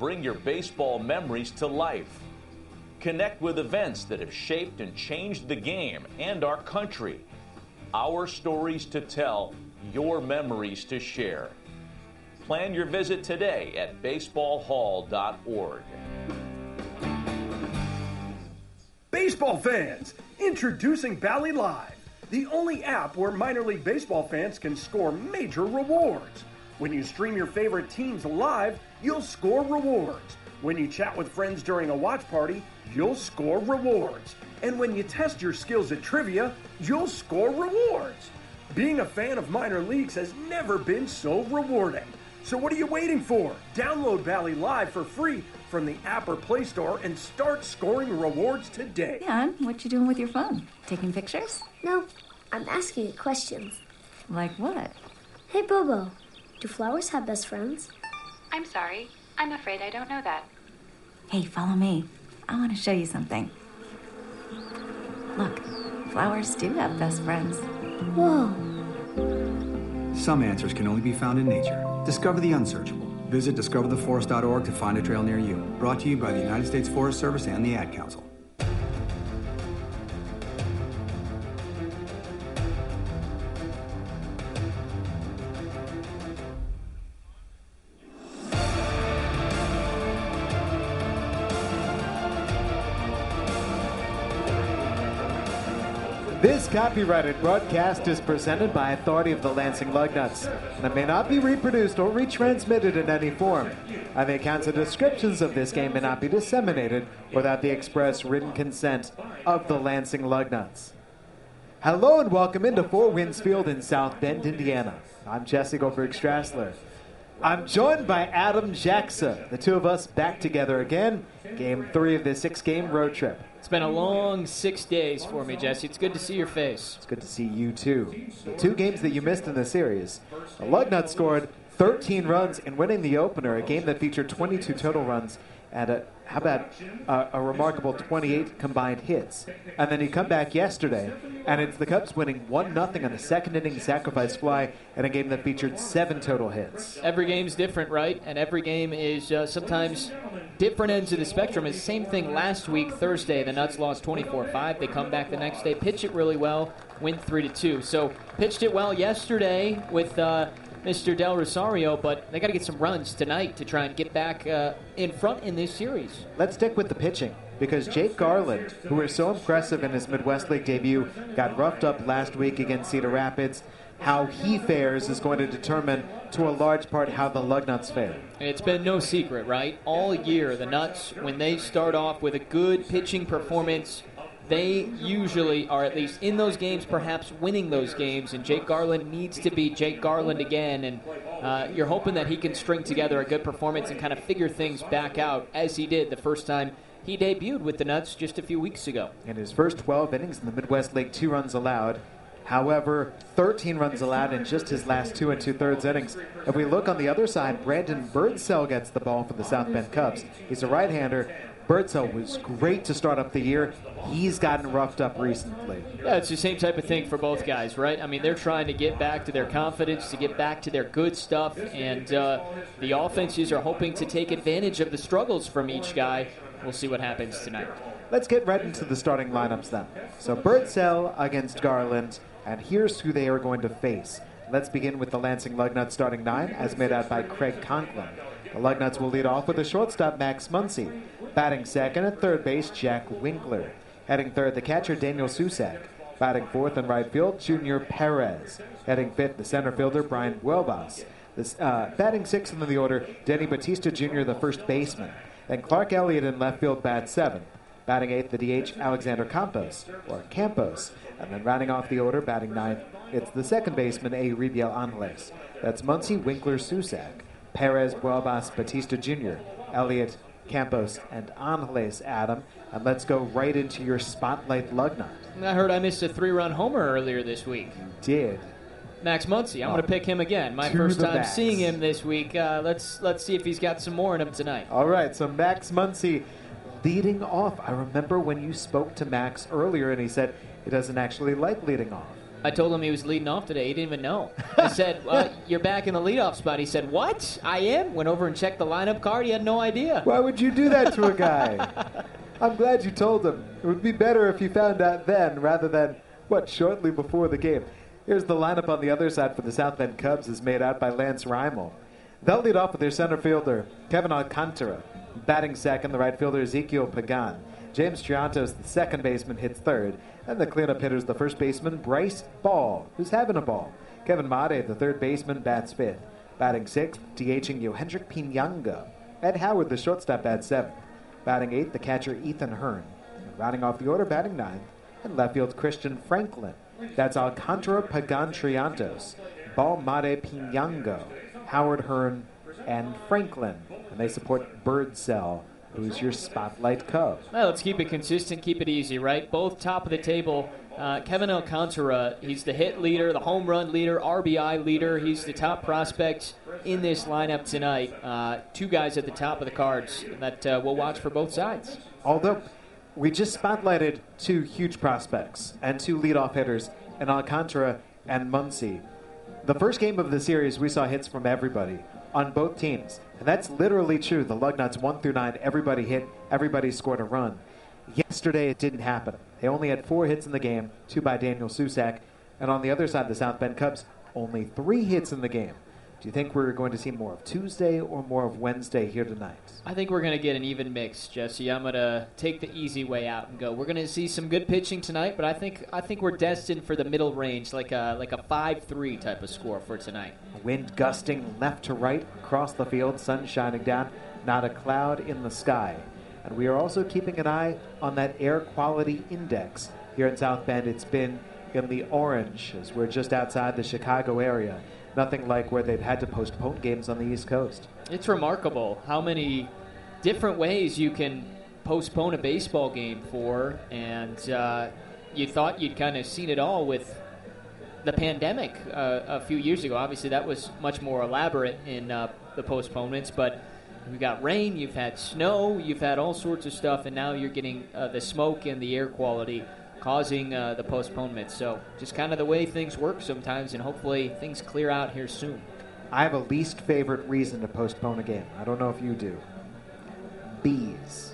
Bring your baseball memories to life. Connect with events that have shaped and changed the game and our country. Our stories to tell, your memories to share. Plan your visit today at baseballhall.org. Baseball fans, introducing Bally Live, the only app where minor league baseball fans can score major rewards. When you stream your favorite teams live, you'll score rewards. When you chat with friends during a watch party, you'll score rewards. And when you test your skills at trivia, you'll score rewards. Being a fan of minor leagues has never been so rewarding. So what are you waiting for? Download Bally Live for free from the app or Play Store and start scoring rewards today. Jan, what you doing with your phone? Taking pictures? No, I'm asking it questions. Like what? Hey, Bobo, do flowers have best friends? I'm sorry. I'm afraid I don't know that. Hey, follow me. I want to show you something. Look, flowers do have best friends. Whoa. Some answers can only be found in nature. Discover the unsearchable. Visit discovertheforest.org to find a trail near you. Brought to you by the United States Forest Service and the Ad Council. This copyrighted broadcast is presented by authority of the Lansing Lugnuts and may not be reproduced or retransmitted in any form. And the accounts and descriptions of this game may not be disseminated without the express written consent of the Lansing Lugnuts. Hello and welcome into Four Winds Field in South Bend, Indiana. I'm Jesse Goldberg-Strassler. I'm joined by Adam Jackson. The two of us back together again. Game 3 of this 6-game road trip. It's been a long 6 days for me, Jesse. It's good to see your face. It's good to see you, too. The 2 games that you missed in the series. The Lugnuts scored 13 runs in winning the opener, a game that featured 22 total runs and a remarkable 28 combined hits. And then you come back yesterday, and it's the Cubs winning 1-0 on a second-inning sacrifice fly in a game that featured 7 total hits. Every game's different, right? And every game is sometimes different ends of the spectrum. It's the same thing last week, Thursday. The Nuts lost 24-5. They come back the next day, pitch it really well, win 3-2. So pitched it well yesterday with Mr. Del Rosario, but they got to get some runs tonight to try and get back in front in this series. Let's stick with the pitching, because Jake Garland, who was so impressive in his Midwest League debut, got roughed up last week against Cedar Rapids. How he fares is going to determine, to a large part, how the Lugnuts fare. It's been no secret, right? All year, the Nuts, when they start off with a good pitching performance, they usually are at least in those games, perhaps winning those games, and Jake Garland needs to be Jake Garland again, and you're hoping that he can string together a good performance and kind of figure things back out, as he did the first time he debuted with the Nuts just a few weeks ago. In his first 12 innings in the Midwest League, 2 runs allowed. However, 13 runs allowed in just his last 2 2/3 innings. If we look on the other side, Brandon Birdsell gets the ball for the South Bend Cubs. He's a right-hander. Birdsell was great to start up the year. He's gotten roughed up recently. Yeah, it's the same type of thing for both guys, right? I mean, they're trying to get back to their confidence, to get back to their good stuff, and the offenses are hoping to take advantage of the struggles from each guy. We'll see what happens tonight. Let's get right into the starting lineups then. So Birdsell against Garland, and here's who they are going to face. Let's begin with the Lansing Lugnuts starting 9, as made out by Craig Conklin. The Lugnuts will lead off with a shortstop, Max Muncy. Batting second at third base, Jack Winkler. Heading third, the catcher, Daniel Susak. Batting fourth in right field, Junior Perez. Heading fifth, the center fielder, Brian Buelbas. Batting sixth in the order, Denny Batista Jr., the first baseman. Then Clark Elliott in left field, bats seventh. Batting eighth, the DH, Alexander Campos. And then rounding off the order, batting ninth, it's the second baseman, Euribiel Angeles. That's Muncy, Winkler, Susak, Perez, Buelbas, Batista Jr., Elliott, Campos, and Angeles, Adam. And let's go right into your spotlight Lugnut. I heard I missed a 3-run homer earlier this week. You did. Max Muncy, I'm going to pick him again. My first time seeing him this week. Let's see if he's got some more in him tonight. All right, so Max Muncy leading off. I remember when you spoke to Max earlier and he said he doesn't actually like leading off. I told him he was leading off today. He didn't even know. I said, you're back in the leadoff spot. He said, what? I am? Went over and checked the lineup card. He had no idea. Why would you do that to a guy? I'm glad you told him. It would be better if you found out then rather than, shortly before the game. Here's the lineup on the other side for the South Bend Cubs is made out by Lance Reimel. They'll lead off with their center fielder, Kevin Alcantara. Batting second, the right fielder, Ezekiel Pagan. James Triantos, the second baseman, hits third. And the cleanup hitter's the first baseman, Bryce Ball, who's having a ball. Kevin Made, the third baseman, bats fifth. Batting sixth, DHing Yohendrick Pinanga. Ed Howard, the shortstop, bats seventh. Batting eighth, the catcher, Ethan Hearn. And rounding off the order, batting ninth, and left field, Christian Franklin. That's Alcantara, Pagan, Triantos, Ball, Made, Pinanga, Howard, Hearn, and Franklin. And they support Birdsell, who's your spotlight Cub. Well, let's keep it consistent, keep it easy, right? Both top of the table. Kevin Alcantara, he's the hit leader, the home run leader, RBI leader. He's the top prospect in this lineup tonight. Two guys at the top of the cards that we'll watch for both sides. Although we just spotlighted two huge prospects and two leadoff hitters in Alcantara and Muncy. The first game of the series, we saw hits from everybody on both teams. And that's literally true. The Lugnuts 1 through 9, everybody hit, everybody scored a run. Yesterday, it didn't happen. They only had 4 hits in the game, 2 by Daniel Susak. And on the other side, the South Bend Cubs, only 3 hits in the game. Do you think we're going to see more of Tuesday or more of Wednesday here tonight? I think we're going to get an even mix, Jesse. I'm going to take the easy way out and go. We're going to see some good pitching tonight, but I think we're destined for the middle range, like a 5-3 type of score for tonight. Wind gusting left to right across the field, sun shining down, not a cloud in the sky. And we are also keeping an eye on that air quality index. Here in South Bend, it's been in the orange, as we're just outside the Chicago area. Nothing like where they've had to postpone games on the East Coast. It's remarkable how many different ways you can postpone a baseball game for, and you thought you'd kind of seen it all with the pandemic a few years ago. Obviously, that was much more elaborate in the postponements, but we've got rain, you've had snow, you've had all sorts of stuff, and now you're getting the smoke and the air quality causing the postponement. So just kind of the way things work sometimes, and hopefully things clear out here soon. I have a least favorite reason to postpone a game. I don't know if you do. Bees.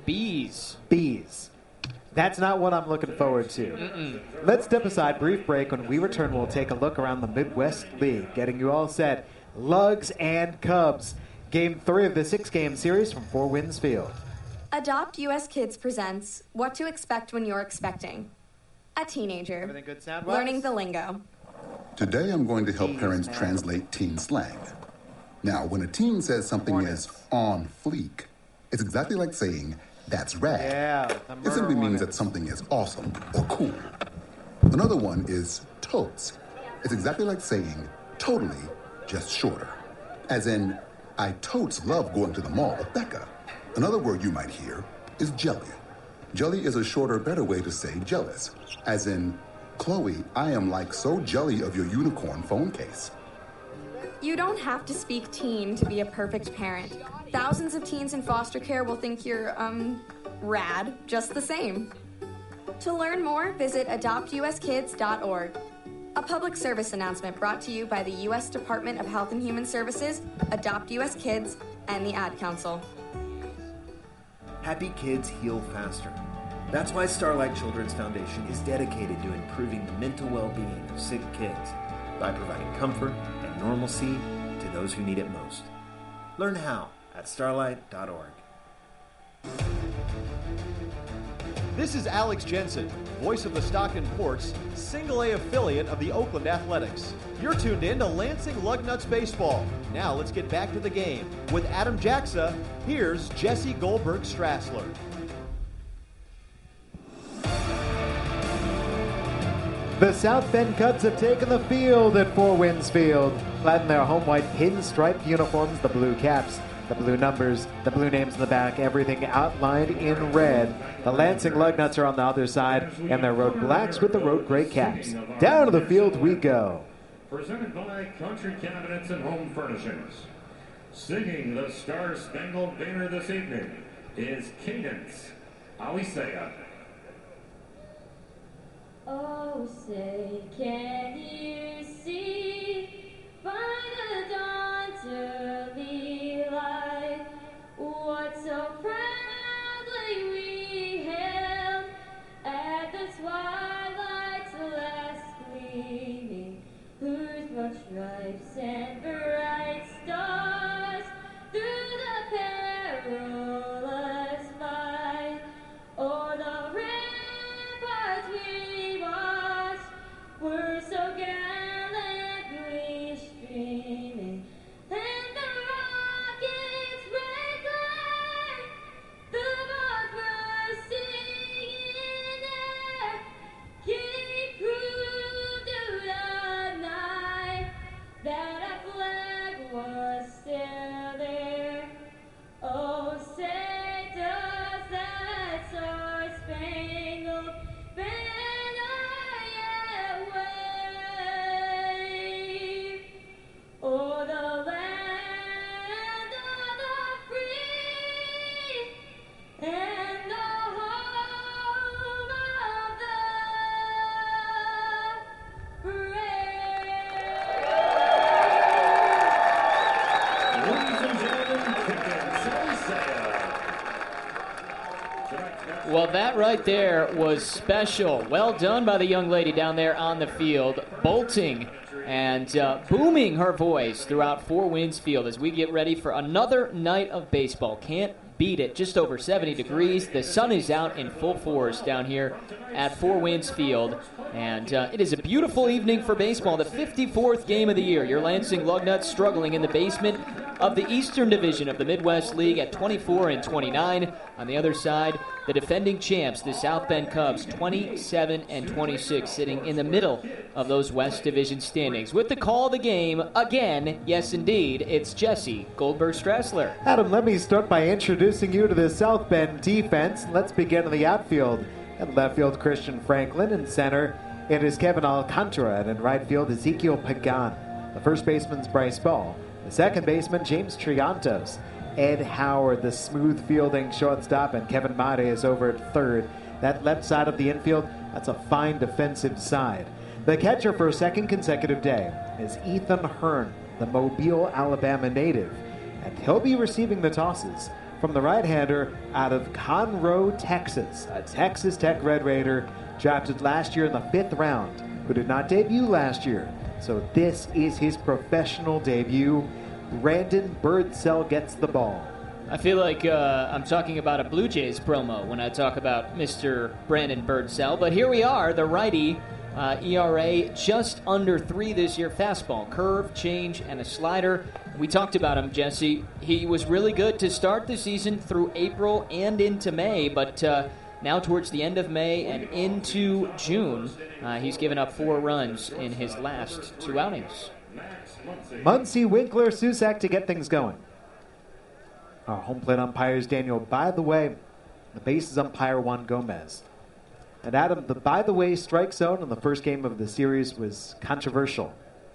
That's not what I'm looking forward to. Let's step aside, brief break. When we return, we'll take a look around the Midwest League, getting you all set. Lugs and Cubs. Game 3 of the 6-game series from Four Winds Field. Adopt US Kids presents What to Expect When You're Expecting. A teenager. Everything good sound-wise? Learning the lingo. Today I'm going to help parents translate teen slang. Now, when a teen says something is on fleek, it's exactly like saying, that's rad. Yeah, it simply means that something is awesome or cool. Another one is totes. It's exactly like saying, totally, just shorter. As in, I totes love going to the mall with Becca. Another word you might hear is jelly. Jelly is a shorter, better way to say jealous. As in, Chloe, I am like so jelly of your unicorn phone case. You don't have to speak teen to be a perfect parent. Thousands of teens in foster care will think you're, rad, just the same. To learn more, visit adoptuskids.org. A public service announcement brought to you by the U.S. Department of Health and Human Services, Adopt U.S. Kids, and the Ad Council. Happy kids heal faster. That's why Starlight Children's Foundation is dedicated to improving the mental well-being of sick kids by providing comfort and normalcy to those who need it most. Learn how at starlight.org. This is Alex Jensen, voice of the Stockton Ports, single-A affiliate of the Oakland Athletics. You're tuned in to Lansing Lugnuts Baseball. Now let's get back to the game. With Adam Jaxa, here's Jesse Goldberg-Strassler. The South Bend Cubs have taken the field at Four Winds Field, clad in their home white pinstripe uniforms, the blue caps, the blue numbers, the blue names in the back, everything outlined in red. The Lansing Lugnuts are on the other side, and their road blacks with the road gray caps. Down to the field we go. Presented by Country Cabinets and Home Furnishings. Singing the Star-Spangled Banner this evening is Cadence Alisea. Oh, say, can you see by the dawn's early light what so proudly we hailed at the twilight's last gleaming, whose broad stripes and bright stars through the perilous fight o'er the ramparts we watched were so gallantly streaming, and the rockets red glare, the bombs bursting in air, gave proof to the night that a flag was still there. Oh, say does that star-spangled banner yet wave o'er the land of the free and the home of the brave. Ladies and gentlemen, Captain Sunset. Well, that right there was special. Well done by the young lady down there on the field, bolting and booming her voice throughout Four Winds Field as we get ready for another night of baseball. Can't beat it. Just over 70 degrees. The sun is out in full force down here at Four Winds Field. And it is a beautiful evening for baseball. The 54th game of the year. Your Lansing Lugnuts struggling in the basement of the Eastern Division of the Midwest League at 24-29. On the other side, the defending champs, the South Bend Cubs, 27-26, sitting in the middle of those West Division standings. With the call of the game, again, yes indeed, it's Jesse Goldberg-Strassler. Adam, let me start by introducing you to the South Bend defense. Let's begin in the outfield. At left field, Christian Franklin. In center, it is Kevin Alcantara. And in right field, Ezekiel Pagan. The first baseman's Bryce Ball. The second baseman, James Triantos. Ed Howard, the smooth fielding shortstop, and Kevin Mate is over at third. That left side of the infield, that's a fine defensive side. The catcher for a second consecutive day is Ethan Hearn, the Mobile, Alabama native. And he'll be receiving the tosses from the right-hander out of Conroe, Texas, a Texas Tech Red Raider drafted last year in the 5th round, who did not debut last year. So this is his professional debut. Brandon Birdsell gets the ball. I feel like I'm talking about a Blue Jays promo when I talk about Mr. Brandon Birdsell, but here we are, the righty, ERA just under 3 this year. Fastball, curve, change, and a slider. We talked about him, Jesse. He was really good to start the season through April and into May, but now towards the end of May and into June, he's given up 4 runs in his last 2 outings. Muncie, Winkler, Susak to get things going. Our home plate umpire is Daniel By the Way. The bases umpire Juan Gomez. And Adam, the By the Way strike zone in the first game of the series was controversial.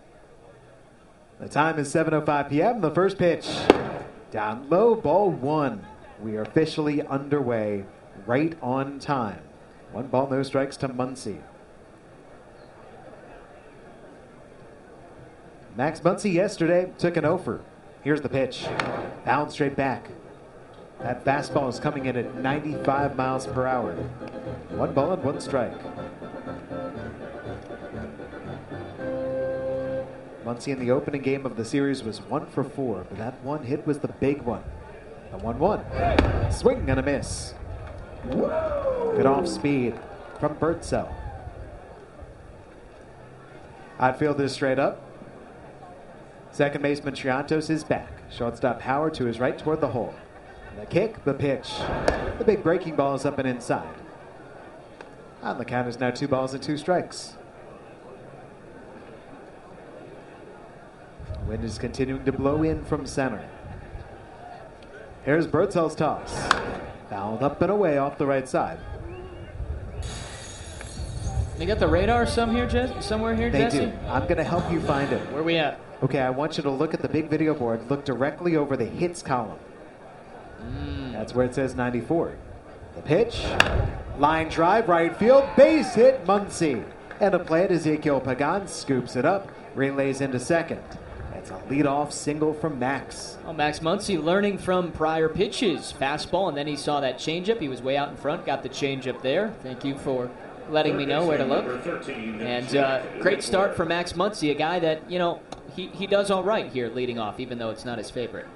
The time is 7:05 p.m. The first pitch. Down low, ball 1. We are officially underway, right on time. 1 ball, no strikes to Muncie. Max Muncy yesterday took an offer. Here's the pitch. Fouled straight back. That fastball is coming in at 95 miles per hour. 1 ball and 1 strike. Muncy in the opening game of the series was 1 for 4, but that one hit was the big one. The 1-1. Swing and a miss. Good off speed from Birdsell. Outfield is straight up. Second baseman Triantos is back. Shortstop Howard to his right toward the hole. The kick, the pitch. The big breaking ball is up and inside. On the count is now 2 balls and 2 strikes. The wind is continuing to blow in from center. Here's Birdsell's toss. Fouled up and away off the right side. They got the radar somewhere here, Jesse? They do. I'm going to help you find it. Where we at? Okay, I want you to look at the big video board. Look directly over the hits column. That's where it says 94. The pitch. Line drive, right field, base hit, Muncy. And a play at Ezekiel Pagan scoops it up, relays into second. It's a leadoff single from Max. Well, Max Muncy learning from prior pitches. Fastball, and then he saw that changeup. He was way out in front, got the changeup there. Thank you for letting me know where to look. And great start for Max Muncy, a guy that, you know, he does all right here leading off, even though it's not his favorite.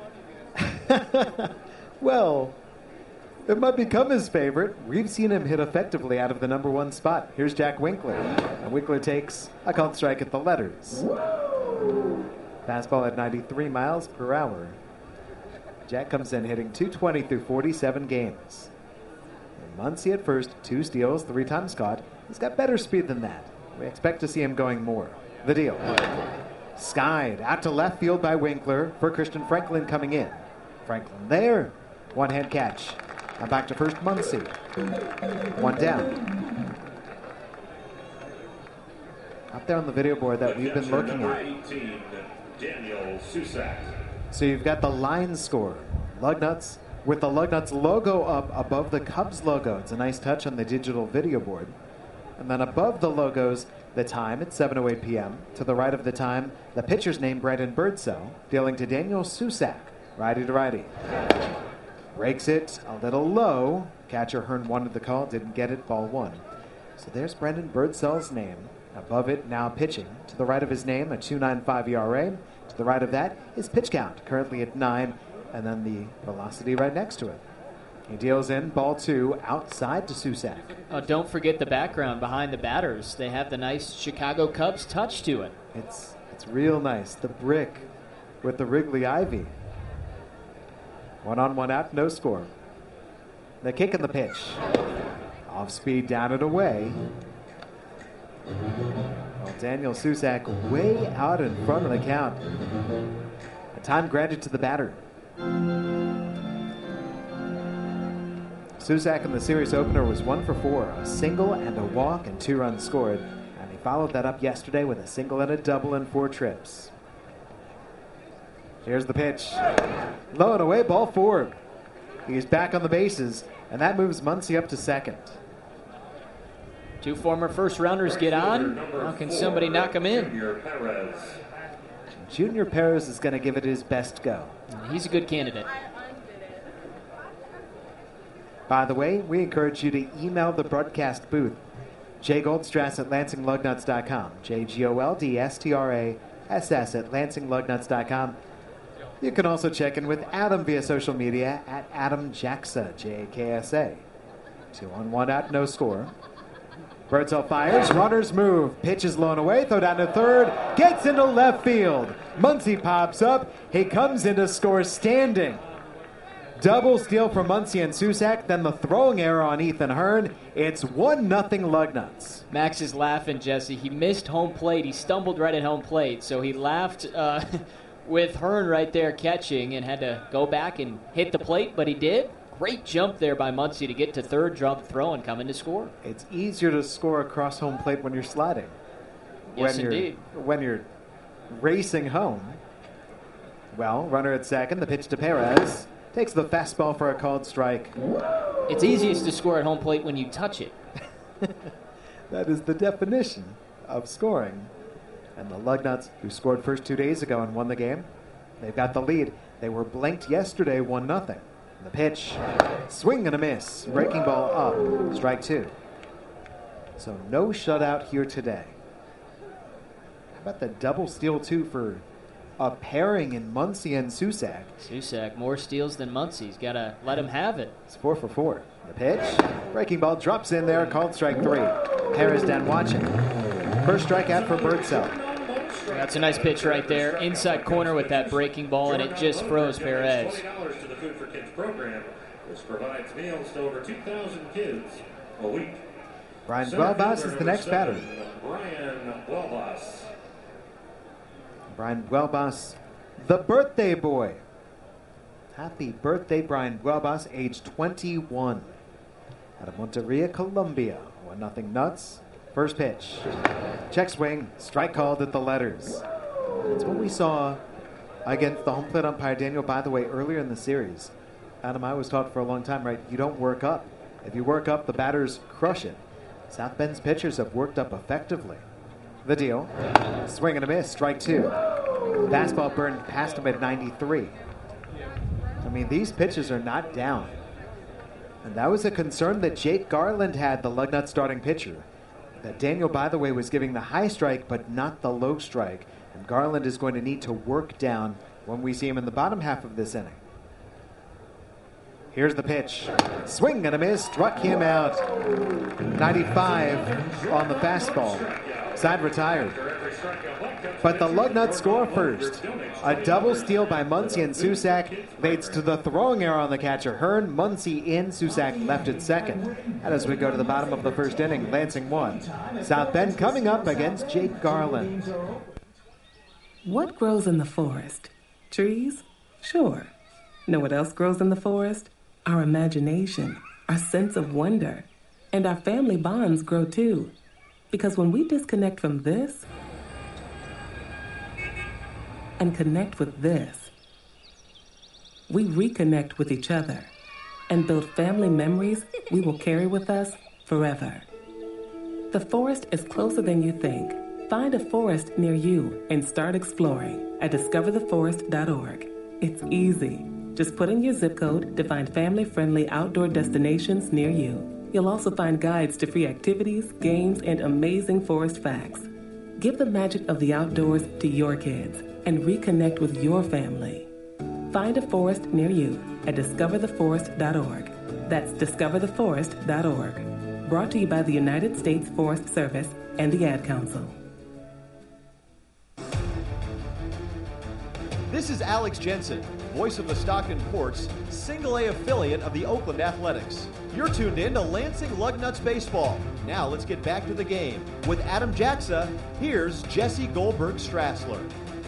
Well, it might become his favorite. We've seen him hit effectively out of the number one spot. Here's Jack Winkler. And Winkler takes a called strike at the letters. Fastball at 93 miles per hour. Jack comes in hitting 220 through 47 games. And Muncy at first, 2 steals, 3 times caught. He's got better speed than that. We expect to see him going more. The deal. Skied out to left field by Winkler for Christian Franklin coming in. Franklin there. One-hand catch. And back to first, Muncy. 1 down. Up there on the video board that we've been looking at. 18, Daniel Susak. So you've got the line score. Lugnuts with the Lugnuts logo up above the Cubs logo. It's a nice touch on the digital video board. And then above the logos, the time at 7:08 p.m. To the right of the time, the pitcher's name, Brandon Birdsell, dealing to Daniel Susak, righty to righty. Breaks it a little low. Catcher Hearn wanted the call, didn't get it, ball 1. So there's Brandon Birdsell's name. Above it, now pitching. To the right of his name, a 2.95 ERA. To the right of that, his pitch count, currently at 9, and then the velocity right next to it. He deals in, ball 2, outside to Susak. Oh, don't forget the background behind the batters. They have the nice Chicago Cubs touch to it. It's real nice. The brick with the Wrigley Ivy. 1 on, 1 out, no score. The kick and the pitch. Off speed, down and away. Well, Daniel Susak way out in front of the count. A time granted to the batter. Susak in the series opener was 1 for 4, a single and a walk and 2 runs scored. And he followed that up yesterday with a single and a double in 4 trips. Here's the pitch. Low and away, ball 4. He's back on the bases, and that moves Muncy up to second. 2 former first-rounders get on. How can somebody knock them in? Junior Perez is going to give it his best go. He's a good candidate. By the way, we encourage you to email the broadcast booth, jgoldstrass at lansingLugnuts.com, JGOLDSTRASS at lansingLugnuts.com. You can also check in with Adam via social media at Adam Jaksa, JAKSA. 2 on, 1 out, no score. Birdsell fires, runners move, pitches low and away, throw down to third, gets into left field. Muncy pops up, he comes in to score standing. Double steal from Muncy and Susak, then the throwing error on Ethan Hearn. It's 1-0 Lugnuts. Max is laughing, Jesse. He missed home plate. He stumbled right at home plate, so he laughed with Hearn right there catching and had to go back and hit the plate, but he did. Great jump there by Muncy to get to third, draw the throw, and come in to score. It's easier to score across home plate when you're sliding. Yes, indeed. When you're racing home. Well, runner at second, the pitch to Perez. Takes the fastball for a called strike. It's easiest to score at home plate when you touch it. That is the definition of scoring. And the Lugnuts, who scored first 2 days ago and won the game, they've got the lead. They were blanked yesterday, 1-0. The pitch, swing and a miss. Breaking ball up, strike 2. So no shutout here today. How about the double steal 2 for a pairing in Muncy and Susak? Susak, more steals than Muncy. He's got to let him have it. It's 4 for 4. The pitch, breaking ball drops in there, called strike 3. Perez down watching. First strikeout for Birdsell. That's a nice pitch right there. Inside corner with that breaking ball, and it just froze Perez. $20 to the Food for Kids program, which provides meals to over 2,000 kids a week. Brian Buelbas is the next batter. Brian Buelbas. Brian Buelbas, the birthday boy. Happy birthday, Brian Buelbas, age 21. Out of Monteria, Colombia. 1-0 Nuts. First pitch. Check swing. Strike called at the letters. That's what we saw against the home plate umpire, Daniel, by the way, earlier in the series. Adam, I was taught for a long time, right? You don't work up. If you work up, the batters crush it. South Bend's pitchers have worked up effectively. The deal. Swing and a miss, strike 2. Fastball burned past him at 93. I mean, these pitches are not down. And that was a concern that Jake Garland had, the Lugnut starting pitcher. That Daniel, by the way, was giving the high strike, but not the low strike. And Garland is going to need to work down when we see him in the bottom half of this inning. Here's the pitch. Swing and a miss, struck him out. 95 on the fastball. Side retired. But the Lugnuts score first. A double steal by Muncy and Susac leads to the throwing error on the catcher. Hearn, Muncy in, Susac left at second. And as we go to the bottom of the first inning, Lansing 1. South Bend coming up against Jake Garland. What grows in the forest? Trees? Sure. Know what else grows in the forest? Our imagination, our sense of wonder, and our family bonds grow too. Because when we disconnect from this and connect with this, we reconnect with each other and build family memories we will carry with us forever. The forest is closer than you think. Find a forest near you and start exploring at discovertheforest.org. It's easy. Just put in your zip code to find family-friendly outdoor destinations near you. You'll also find guides to free activities, games, and amazing forest facts. Give the magic of the outdoors to your kids and reconnect with your family. Find a forest near you at discovertheforest.org. That's discovertheforest.org. Brought to you by the United States Forest Service and the Ad Council. This is Alex Jensen, voice of the Stockton Ports, Single A affiliate of the Oakland Athletics. You're tuned in to Lansing Lugnuts Baseball. Now let's get back to the game. With Adam Jaxa, here's Jesse Goldberg-Strassler.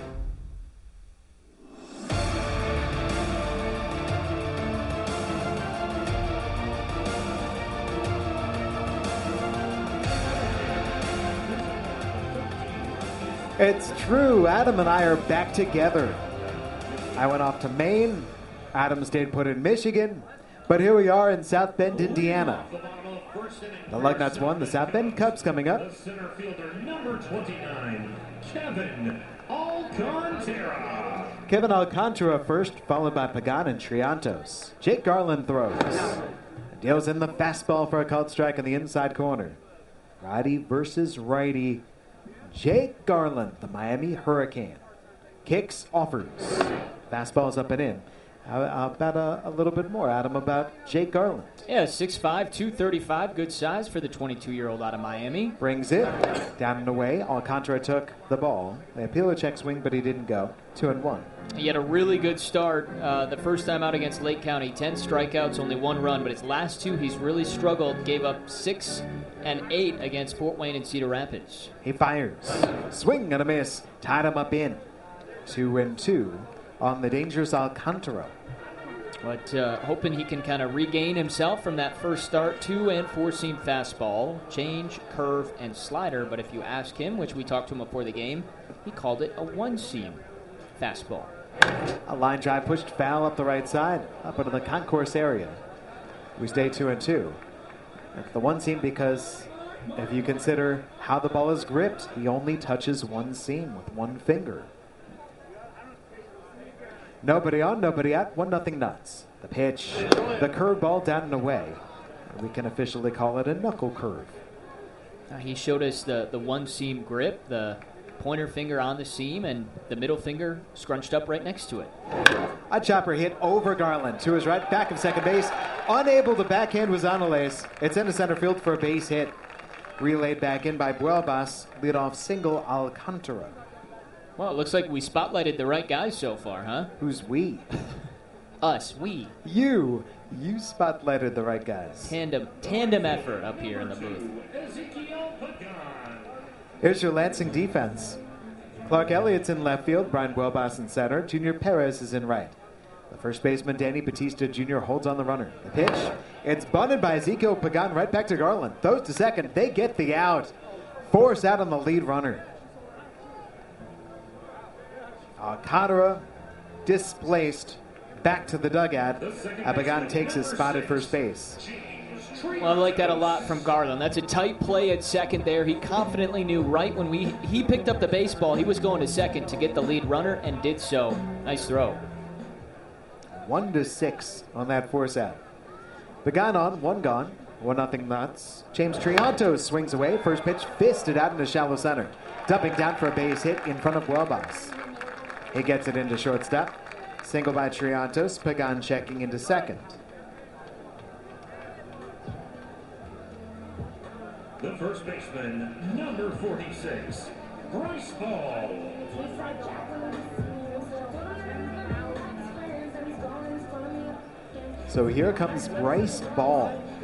It's true. Adam and I are back together. I went off to Maine. Adam stayed put in Michigan. But here we are in South Bend, Indiana. The Lugnuts won. The South Bend Cubs coming up. The center fielder, number 29, Kevin Alcantara. Kevin Alcantara first, followed by Pagan and Triantos. Jake Garland throws. Deals in the fastball for a called strike in the inside corner. Righty versus righty. Jake Garland, the Miami Hurricane. Kicks, offers. Fastball's up and in. About a little bit more, Adam, about Jake Garland. Yeah, 6'5", 235, good size for the 22-year-old out of Miami. Brings it down and away. Alcantara took the ball. They appeal a check swing, but he didn't go. 2-1. He had a really good start the first time out against Lake County. 10 strikeouts, only 1 run, but his last 2 he's really struggled. Gave up 6 and 8 against Fort Wayne and Cedar Rapids. He fires. Swing and a miss. Tied him up in. 2-2 on the dangerous Alcantara. But hoping he can kind of regain himself from that first start. 2 and 4-seam fastball, change, curve, and slider. But if you ask him, which we talked to him before the game, he called it a 1-seam fastball. A line drive pushed foul up the right side, up into the concourse area. We stay 2-2. That's the 1-seam because if you consider how the ball is gripped, he only touches 1 seam with 1 finger. Nobody on, nobody out, 1-0 Nuts. The pitch, the curveball down and away. We can officially call it a knuckle curve. He showed us the 1-seam grip, the pointer finger on the seam, and the middle finger scrunched up right next to it. A chopper hit over Garland to his right, back of second base. Unable to backhand Rosales. It's into center field for a base hit. Relayed back in by Buelbas. Leadoff single Alcantara. Well, it looks like we spotlighted the right guys so far, huh? Who's we? Us, we. You spotlighted the right guys. Tandem effort up here in the booth. Here's your Lansing defense. Clark Elliott's in left field, Brian Buelbas in center, Junior Perez is in right. The first baseman, Danny Batista Jr., holds on the runner. The pitch, it's bunted by Ezekiel Pagan right back to Garland. Throws to second, they get the out. Force out on the lead runner. Alcantara displaced back to the dugout. Pagan takes his spot at first base. Well, I like that a lot from Garland. That's a tight play at second there. He confidently knew right when he picked up the baseball, he was going to second to get the lead runner and did so. Nice throw. 1-6 on that force out. Pagan on, 1 gone. 1-0 Nuts. James Triantos swings away. First pitch fisted out into shallow center. Dumping down for a base hit in front of Welbas. He gets it into shortstop. Single by Triantos. Pagan checking into second. The first baseman, number 46, Bryce Ball. So here comes Bryce Ball.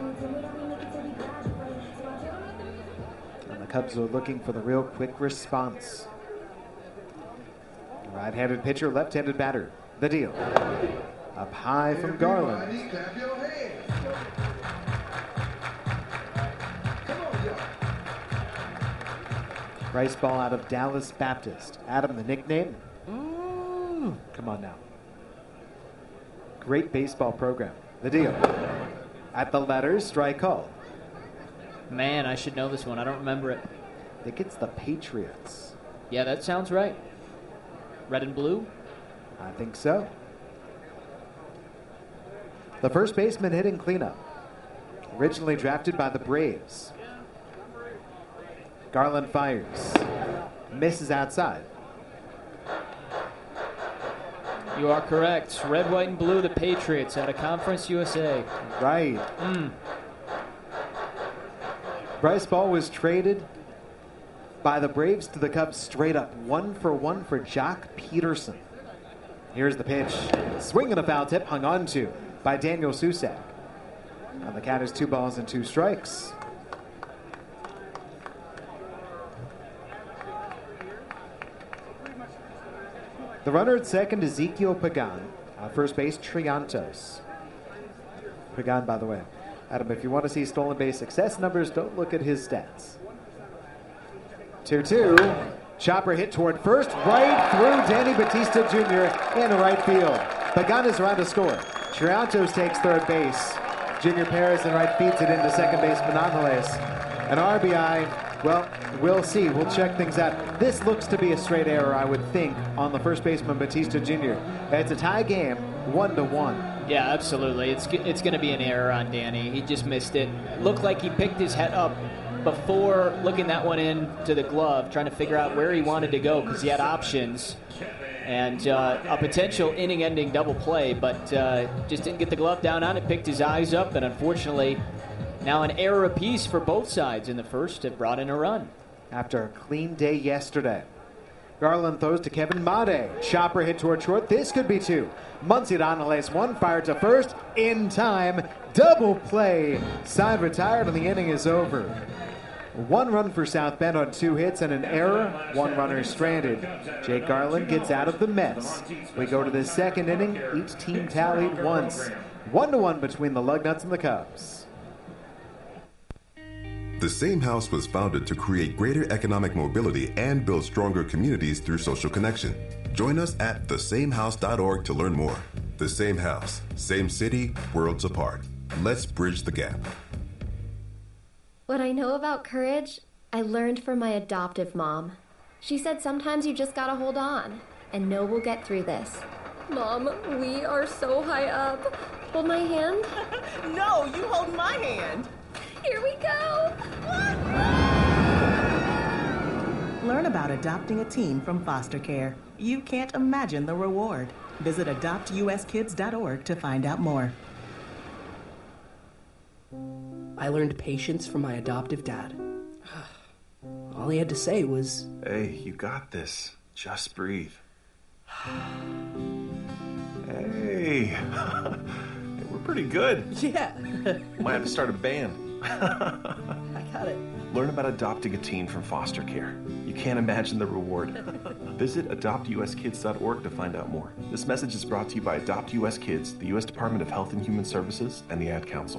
And the Cubs are looking for the real quick response. Right-handed pitcher, left-handed batter. The deal. Up high from Garland. Bryce Ball out of Dallas Baptist. Adam, the nickname? Come on now. Great baseball program. The deal. At the letters, strike call. Man, I should know this one. I don't remember it. I think it's the Patriots. Yeah, that sounds right. Red and blue? I think so. The first baseman hitting cleanup. Originally drafted by the Braves. Garland fires. Misses outside. You are correct. Red, white, and blue, the Patriots out of Conference USA. Right. Bryce Ball was traded by the Braves to the Cubs straight up. 1-for-1 for Jock Peterson. Here's the pitch. Swing and a foul tip hung on to by Daniel Susak. Now the count is 2 balls and 2 strikes. The runner at second, Ezekiel Pagan. First base, Triantos. Pagan, by the way. Adam, if you want to see stolen base success numbers, don't look at his stats. 2-2. Chopper hit toward first, right through Danny Batista Jr. into right field. Pagan is around to score. Triantos takes third base. Junior Perez in right feeds it into second baseman Angeles. An RBI, well, we'll see. We'll check things out. This looks to be a straight error, I would think, on the first baseman Batista Jr. It's a tie game, 1-1. Yeah, absolutely. It's going to be an error on Danny. He just missed it. Looked like he picked his head up before looking that one into the glove, trying to figure out where he wanted to go because he had options and a potential inning-ending double play, but just didn't get the glove down on it, picked his eyes up, and unfortunately, now an error apiece for both sides in the first have brought in a run. After a clean day yesterday. Garland throws to Kevin Made. Chopper hit toward short. This could be 2. Muncy Donales 1, fired to first. In time. Double play. Side retired and the inning is over. 1 run for South Bend on 2 hits and an error. 1 runner stranded. Jake Garland gets out of the mess. We go to the second inning. Each team tallied once. 1-1 between the Lugnuts and the Cubs. The Same House was founded to create greater economic mobility and build stronger communities through social connection. Join us at thesamehouse.org to learn more. The Same House, same city, worlds apart. Let's bridge the gap. What I know about courage, I learned from my adoptive mom. She said sometimes you just gotta hold on and know we'll get through this. Mom, we are so high up. Hold my hand. No, you hold my hand. Here we go! Learn about adopting a teen from foster care. You can't imagine the reward. Visit adoptuskids.org to find out more. I learned patience from my adoptive dad. All he had to say was, "Hey, you got this. Just breathe." Hey, we're pretty good. Yeah. Might have to start a band. I got it. Learn about adopting a teen from foster care. You can't imagine the reward. Visit adoptuskids.org to find out more. This message is brought to you by Adopt US Kids, the U.S. Department of Health and Human Services, and the Ad Council.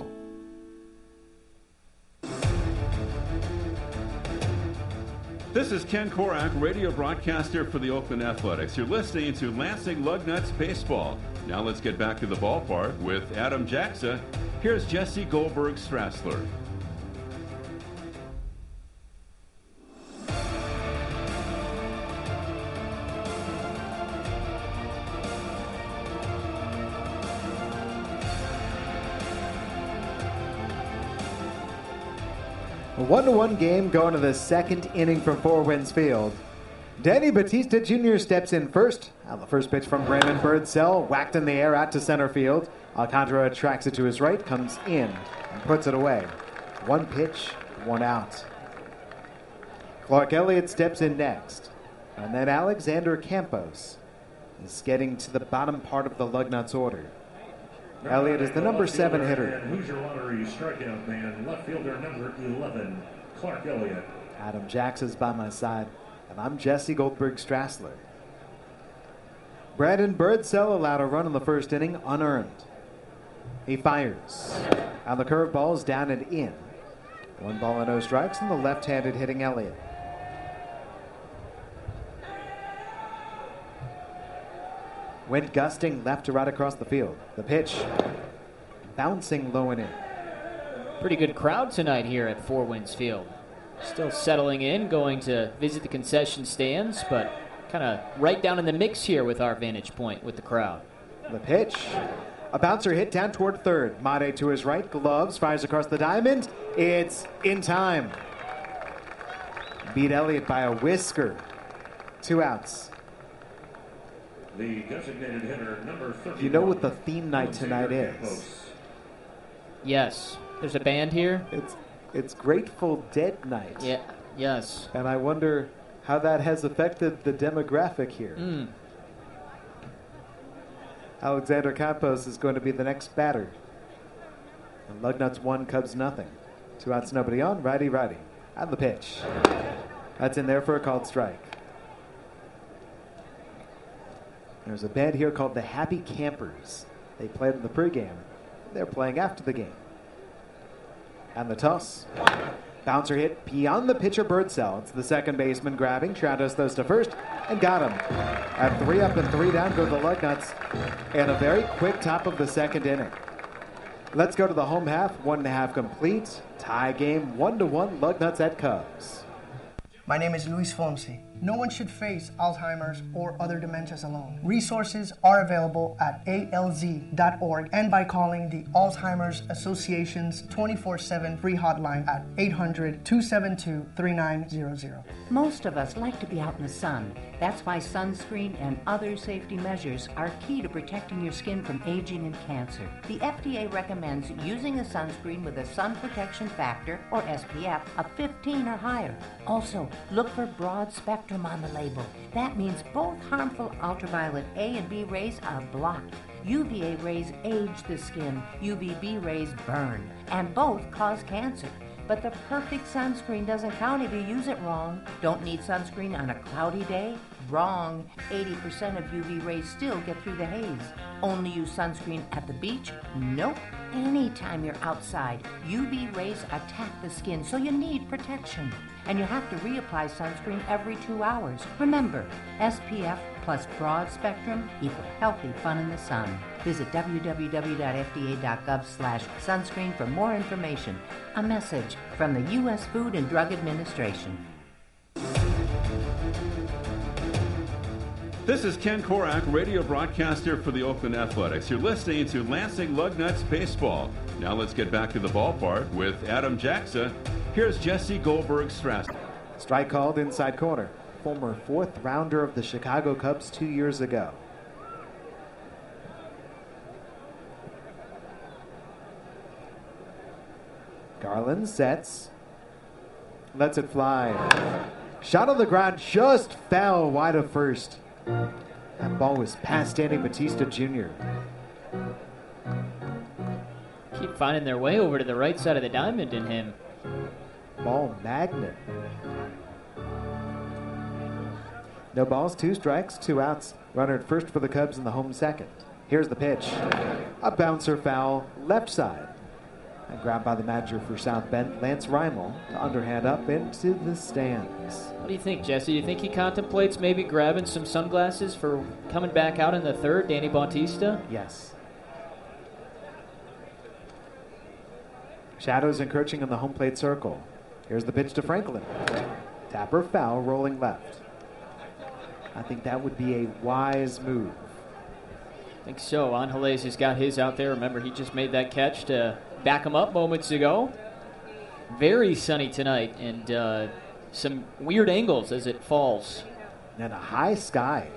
This is Ken Korak, radio broadcaster for the Oakland Athletics. You're listening to Lansing Lugnuts Baseball. Now let's get back to the ballpark with Adam Jackson Here's Jesse Goldberg-Strassler. A 1-1 game going to the second inning from Four Winds Field. Danny Batista Jr. steps in first. The first pitch from Brandon Birdsell, whacked in the air out to center field. Alcantara tracks it to his right, comes in, and puts it away. One pitch, one out. Clark Elliott steps in next. And then Alexander Campos is getting to the bottom part of the Lugnuts order. Elliott is the number 7 hitter. And Hoosier Lottery strikeout man, left fielder number 11, Clark Elliott. Adam Jacks is by my side, and I'm Jesse Goldberg-Strassler. Brandon Birdsell allowed a run in the first inning, unearned. He fires. And the curveball is down and in. 1 ball and no strikes, and the left-handed hitting Elliott. Wind gusting left to right across the field. The pitch bouncing low and in. Pretty good crowd tonight here at Four Winds Field. Still settling in, going to visit the concession stands, but kind of right down in the mix here with our vantage point with the crowd. The pitch. A bouncer hit down toward third. Made to his right, gloves, fires across the diamond. It's in time. Beat Elliott by a whisker. 2 outs. The designated hitter, number 31. You know what the theme night tonight is? Yes. There's a band here? It's Grateful Dead night. Yeah. Yes. And I wonder how that has affected the demographic here. Alexander Campos is going to be the next batter. And Lugnuts 1, Cubs nothing. 2 outs, nobody on. Righty. And the pitch. That's in there for a called strike. There's a band here called the Happy Campers. They played in the pregame. They're playing after the game. And the toss. Bouncer hit beyond the pitcher Birdsell. It's the second baseman grabbing. Trados throws to first and got him. At 3 up and 3 down go the Lugnuts in a very quick top of the second inning. Let's go to the home half. 1.5 complete. Tie game 1-1 Lugnuts at Cubs. My name is Luis Fonsi. No one should face Alzheimer's or other dementias alone. Resources are available at alz.org and by calling the Alzheimer's Association's 24/7 free hotline at 800-272-3900. Most of us like to be out in the sun. That's why sunscreen and other safety measures are key to protecting your skin from aging and cancer. The FDA recommends using a sunscreen with a sun protection factor, or SPF, of 15 or higher. Also, look for broad spectrum on the label. That means both harmful ultraviolet A and B rays are blocked. UVA rays age the skin, UVB rays burn, and both cause cancer. But the perfect sunscreen doesn't count if you use it wrong. Don't need sunscreen on a cloudy day? Wrong. 80% of UV rays still get through the haze. Only use sunscreen at the beach? Nope. Anytime you're outside, UV rays attack the skin, so you need protection. And you have to reapply sunscreen every 2 hours. Remember, SPF plus broad spectrum equal healthy fun in the sun. Visit www.fda.gov/sunscreen for more information. A message from the U.S. Food and Drug Administration. This is Ken Korak, radio broadcaster for the Oakland Athletics. You're listening to Lansing Lugnuts Baseball. Now let's get back to the ballpark with Adam Jackson. Here's Jesse Goldberg-Strassler. Strike called inside corner. Former 4th rounder of the Chicago Cubs 2 years ago. Garland sets. Lets it fly. Shot on the ground, just fell wide of first. That ball was past Danny Batista Jr. Keep finding their way over to the right side of the diamond in him. Ball magnet. No balls, 2 strikes, 2 outs. Runner at first for the Cubs in the home second. Here's the pitch. A bouncer foul, left side. And grabbed by the manager for South Bend, Lance Reimel, to underhand up into the stands. What do you think, Jesse? Do you think he contemplates maybe grabbing some sunglasses for coming back out in the third, Danny Bautista? Yes. Shadows encroaching on the home plate circle. Here's the pitch to Franklin. Tapper foul, rolling left. I think that would be a wise move. I think so. Angeles has got his out there. Remember, he just made that catch to back him up moments ago. Very sunny tonight, and some weird angles as it falls. And a high sky.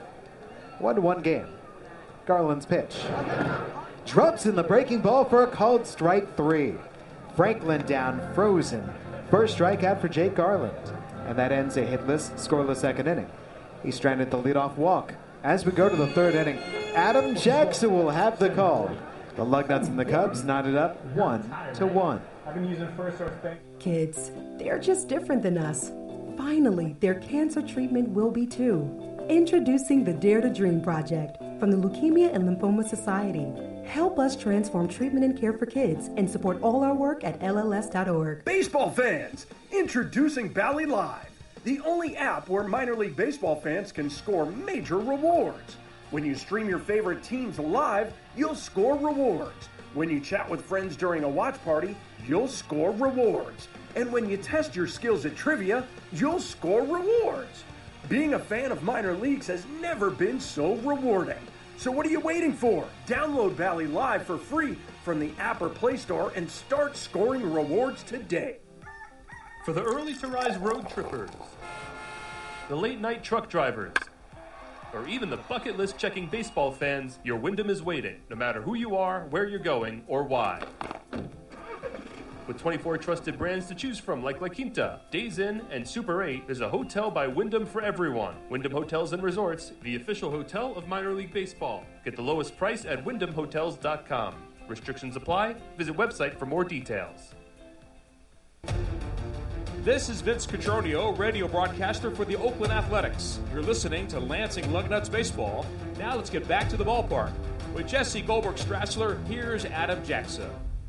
1-1 game. Garland's pitch. Drops in the breaking ball for a called strike 3. Franklin down, frozen. First strikeout for Jake Garland. And that ends a hitless, scoreless second inning. He stranded the leadoff walk. As we go to the third inning, Adam Jackson will have the call. The Lugnuts and the Cubs knotted up 1-1. I've been using First Source Bank. Kids, they're just different than us. Finally, their cancer treatment will be too. Introducing the Dare to Dream Project from the Leukemia and Lymphoma Society. Help us transform treatment and care for kids and support all our work at LLS.org. Baseball fans, introducing Bally Live, the only app where minor league baseball fans can score major rewards. When you stream your favorite teams live, you'll score rewards. When you chat with friends during a watch party, you'll score rewards. And when you test your skills at trivia, you'll score rewards. Being a fan of minor leagues has never been so rewarding. So what are you waiting for? Download Bally Live for free from the app or Play Store and start scoring rewards today. For the early to rise road trippers, the late night truck drivers, or even the bucket list checking baseball fans, your Wyndham is waiting, no matter who you are, where you're going, or why. With 24 trusted brands to choose from like La Quinta, Days Inn, and Super 8, there's a hotel by Wyndham for everyone. Wyndham Hotels and Resorts, the official hotel of minor league baseball. Get the lowest price at wyndhamhotels.com. Restrictions apply. Visit website for more details. This is Vince Cotroneo, radio broadcaster for the Oakland Athletics. You're listening to Lansing Lugnuts Baseball. Now let's get back to the ballpark. With Jesse Goldberg-Strassler, here's Adam Jackson.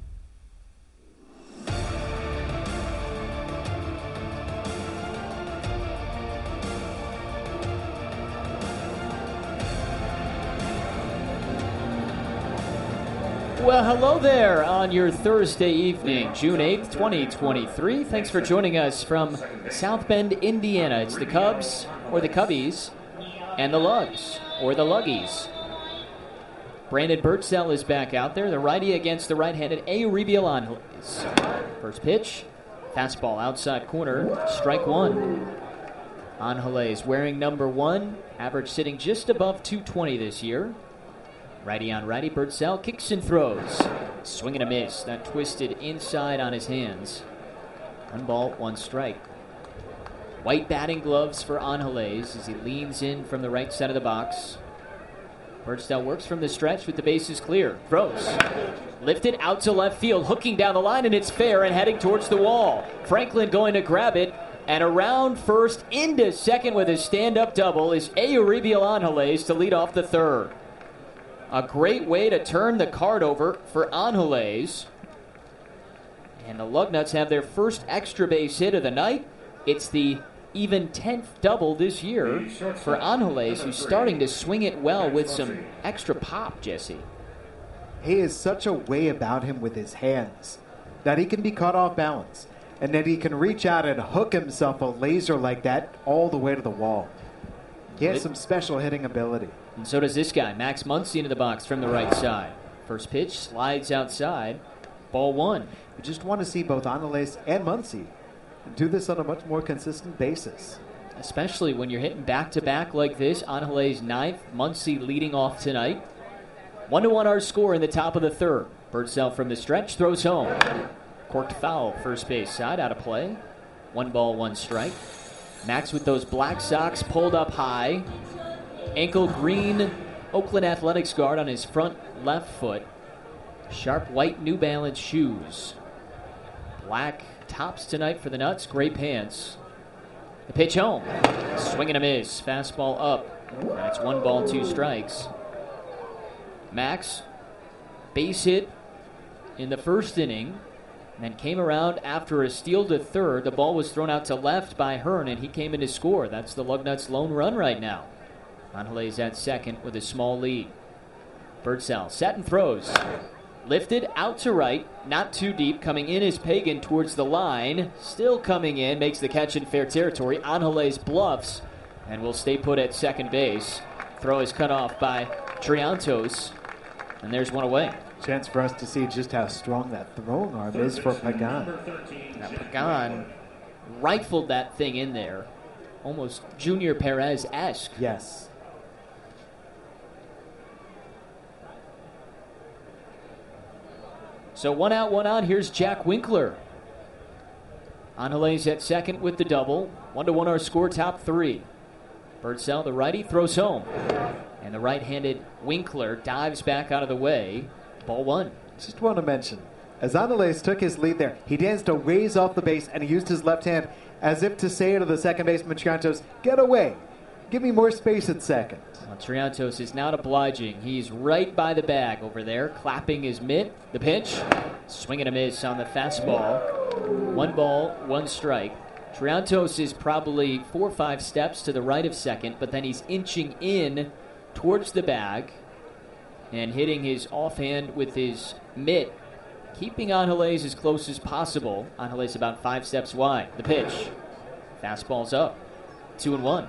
Well, hello there on your Thursday evening, June 8th, 2023. Thanks for joining us from South Bend, Indiana. It's the Cubs, or the Cubbies, and the Lugs, or the Luggies. Brandon Birdsell is back out there, the righty against the right-handed Euribiel Angeles. First pitch, fastball outside corner, strike one. Angeles wearing number 1, average sitting just above 220 this year. Righty on righty, Birdsell kicks and throws. Swing and a miss. That twisted inside on his hands. 1 ball, 1 strike. White batting gloves for Angeles as he leans in from the right side of the box. Birdsell works from the stretch with the bases clear. Throws. Lifted out to left field, hooking down the line, and it's fair and heading towards the wall. Franklin going to grab it, and around first into second with a stand-up double is Euribiel Angeles to lead off the third. A great way to turn the card over for Angeles. And the Lugnuts have their first extra base hit of the night. It's the even 10th double this year for Angeles, who's starting to swing it well with some extra pop, Jesse. He has such a way about him with his hands that he can be caught off balance, and that he can reach out and hook himself a laser like that all the way to the wall. He has some special hitting ability. And so does this guy, Max Muncy, into the box from the right side. First pitch slides outside. Ball 1. We just want to see both Angeles and Muncy do this on a much more consistent basis. Especially when you're hitting back-to-back like this. Angeles 9th, Muncy leading off tonight. 1-1 our score in the top of the third. Birdsell from the stretch throws home. Corked foul, first base side, out of play. 1 ball, 1 strike. Max with those black socks pulled up high. Ankle green Oakland Athletics guard on his front left foot. Sharp white New Balance shoes. Black tops tonight for the Nuts. Gray pants. The pitch home. Swing and a miss. Fastball up. And it's 1 ball, 2 strikes. Max, base hit in the first inning. And then came around after a steal to third. The ball was thrown out to left by Hearn, and he came in to score. That's the Lugnuts' lone run right now. Angeles at second with a small lead. Birdsell set and throws. Lifted out to right, not too deep. Coming in is Pagan towards the line. Still coming in, makes the catch in fair territory. Angeles bluffs and will stay put at second base. Throw is cut off by Triantos, and there's one away. Chance for us to see just how strong that throwing arm is for Pagan. Now, Pagan rifled that thing in there, almost Junior Perez-esque. Yes. So 1 out, 1 on. Here's Jack Winkler. Angeles at second with the double. 1-1 our score, top 3. Birdsell, the righty, throws home. And the right-handed Winkler dives back out of the way. Ball 1. Just want to mention, as Angeles took his lead there, he danced a raise off the base and he used his left hand as if to say to the second baseman Triantos, get away. Give me more space at second. Well, Triantos is not obliging. He's right by the bag over there, clapping his mitt. The pitch, swing and a miss on the fastball. 1 ball, 1 strike. Triantos is probably 4 or 5 steps to the right of second, but then he's inching in towards the bag and hitting his offhand with his mitt, keeping Angeles as close as possible. Angeles about 5 steps wide. The pitch, fastball's up, 2-1.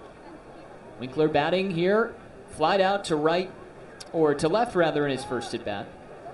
Winkler batting here, flied out to right, or to left rather, in his first at-bat.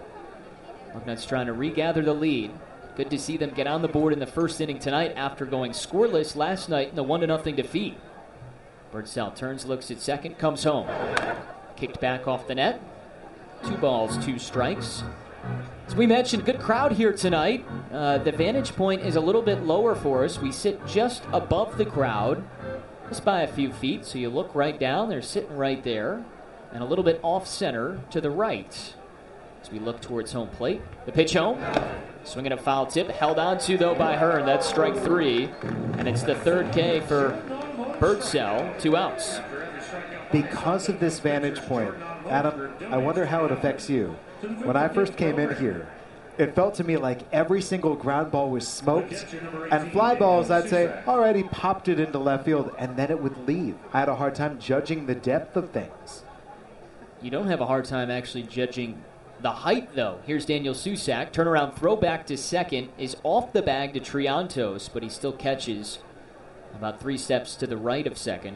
Lugnuts trying to regather the lead. Good to see them get on the board in the first inning tonight after going scoreless last night in the 1-0 defeat. Birdsell turns, looks at second, comes home. Kicked back off the net. 2 balls, 2 strikes. As we mentioned, good crowd here tonight. The vantage point is a little bit lower for us. We sit just above the crowd, just by a few feet, so you look right down. They're sitting right there, and a little bit off-center to the right as we look towards home plate. The pitch home. Swinging a foul tip, held on to, though, by Hearn. That's strike 3, and it's the third K for Birdsell. 2 outs. Because of this vantage point, Adam, I wonder how it affects you. When I first came in here, it felt to me like every single ground ball was smoked, and fly balls, I'd say, already popped it into left field, and then it would leave. I had a hard time judging the depth of things. You don't have a hard time actually judging the height, though. Here's Daniel Susak. Turnaround throw back to second is off the bag to Triantos, but he still catches about 3 steps to the right of second.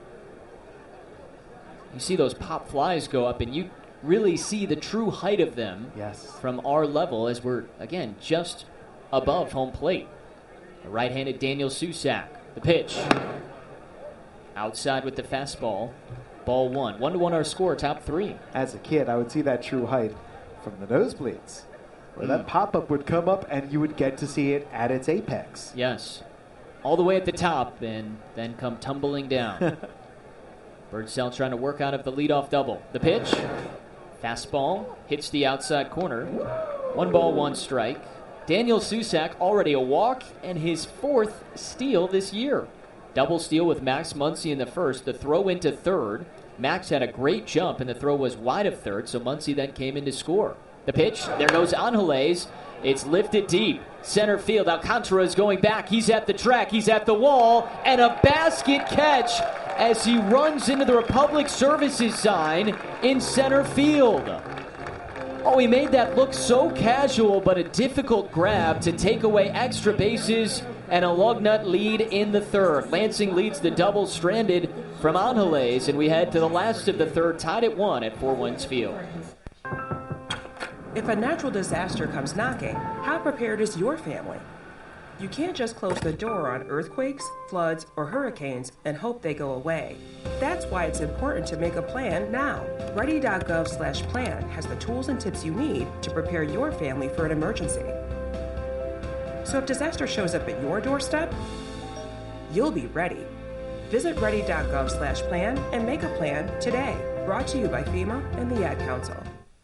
You see those pop flies go up, and you really see the true height of them. Yes. From our level, as we're, again, just above home plate. The right-handed Daniel Susak. The pitch. Outside with the fastball. Ball 1. 1-1 our score, top 3. As a kid, I would see that true height from the nosebleeds, where that pop-up would come up and you would get to see it at its apex. Yes. All the way at the top and then come tumbling down. Birdsell trying to work out of the leadoff double. The pitch. Fastball. Hits the outside corner. 1 ball, 1 strike. Daniel Susak already a walk and his 4th steal this year. Double steal with Max Muncy in the first. The throw into third. Max had a great jump, and the throw was wide of third, so Muncy then came in to score. The pitch, there goes Angeles. It's lifted deep. Center field, Alcantara is going back. He's at the track, he's at the wall, and a basket catch as he runs into the Republic Services sign in center field. Oh, he made that look so casual, but a difficult grab to take away extra bases and a Lugnut lead in the third. Lansing leads the double stranded from Angeles, and we head to the last of the third, tied at 1 at Four Winds Field. If a natural disaster comes knocking, how prepared is your family? You can't just close the door on earthquakes, floods, or hurricanes and hope they go away. That's why it's important to make a plan now. Ready.gov/plan has the tools and tips you need to prepare your family for an emergency. So if disaster shows up at your doorstep, you'll be ready. Visit ready.gov/plan and make a plan today. Brought to you by FEMA and the Ad Council.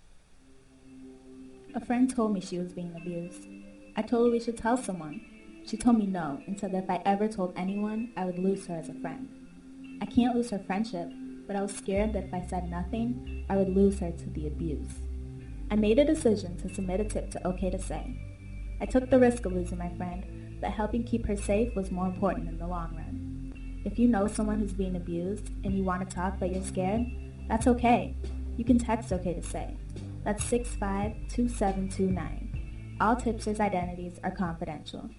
A friend told me she was being abused. I told her we should tell someone. She told me no and said that if I ever told anyone, I would lose her as a friend. I can't lose her friendship, but I was scared that if I said nothing, I would lose her to the abuse. I made a decision to submit a tip to OK to Say. I took the risk of losing my friend, but helping keep her safe was more important in the long run. If you know someone who's being abused and you want to talk but you're scared, that's okay. You can text OK to Say. That's 652729. All tipsters' identities are confidential.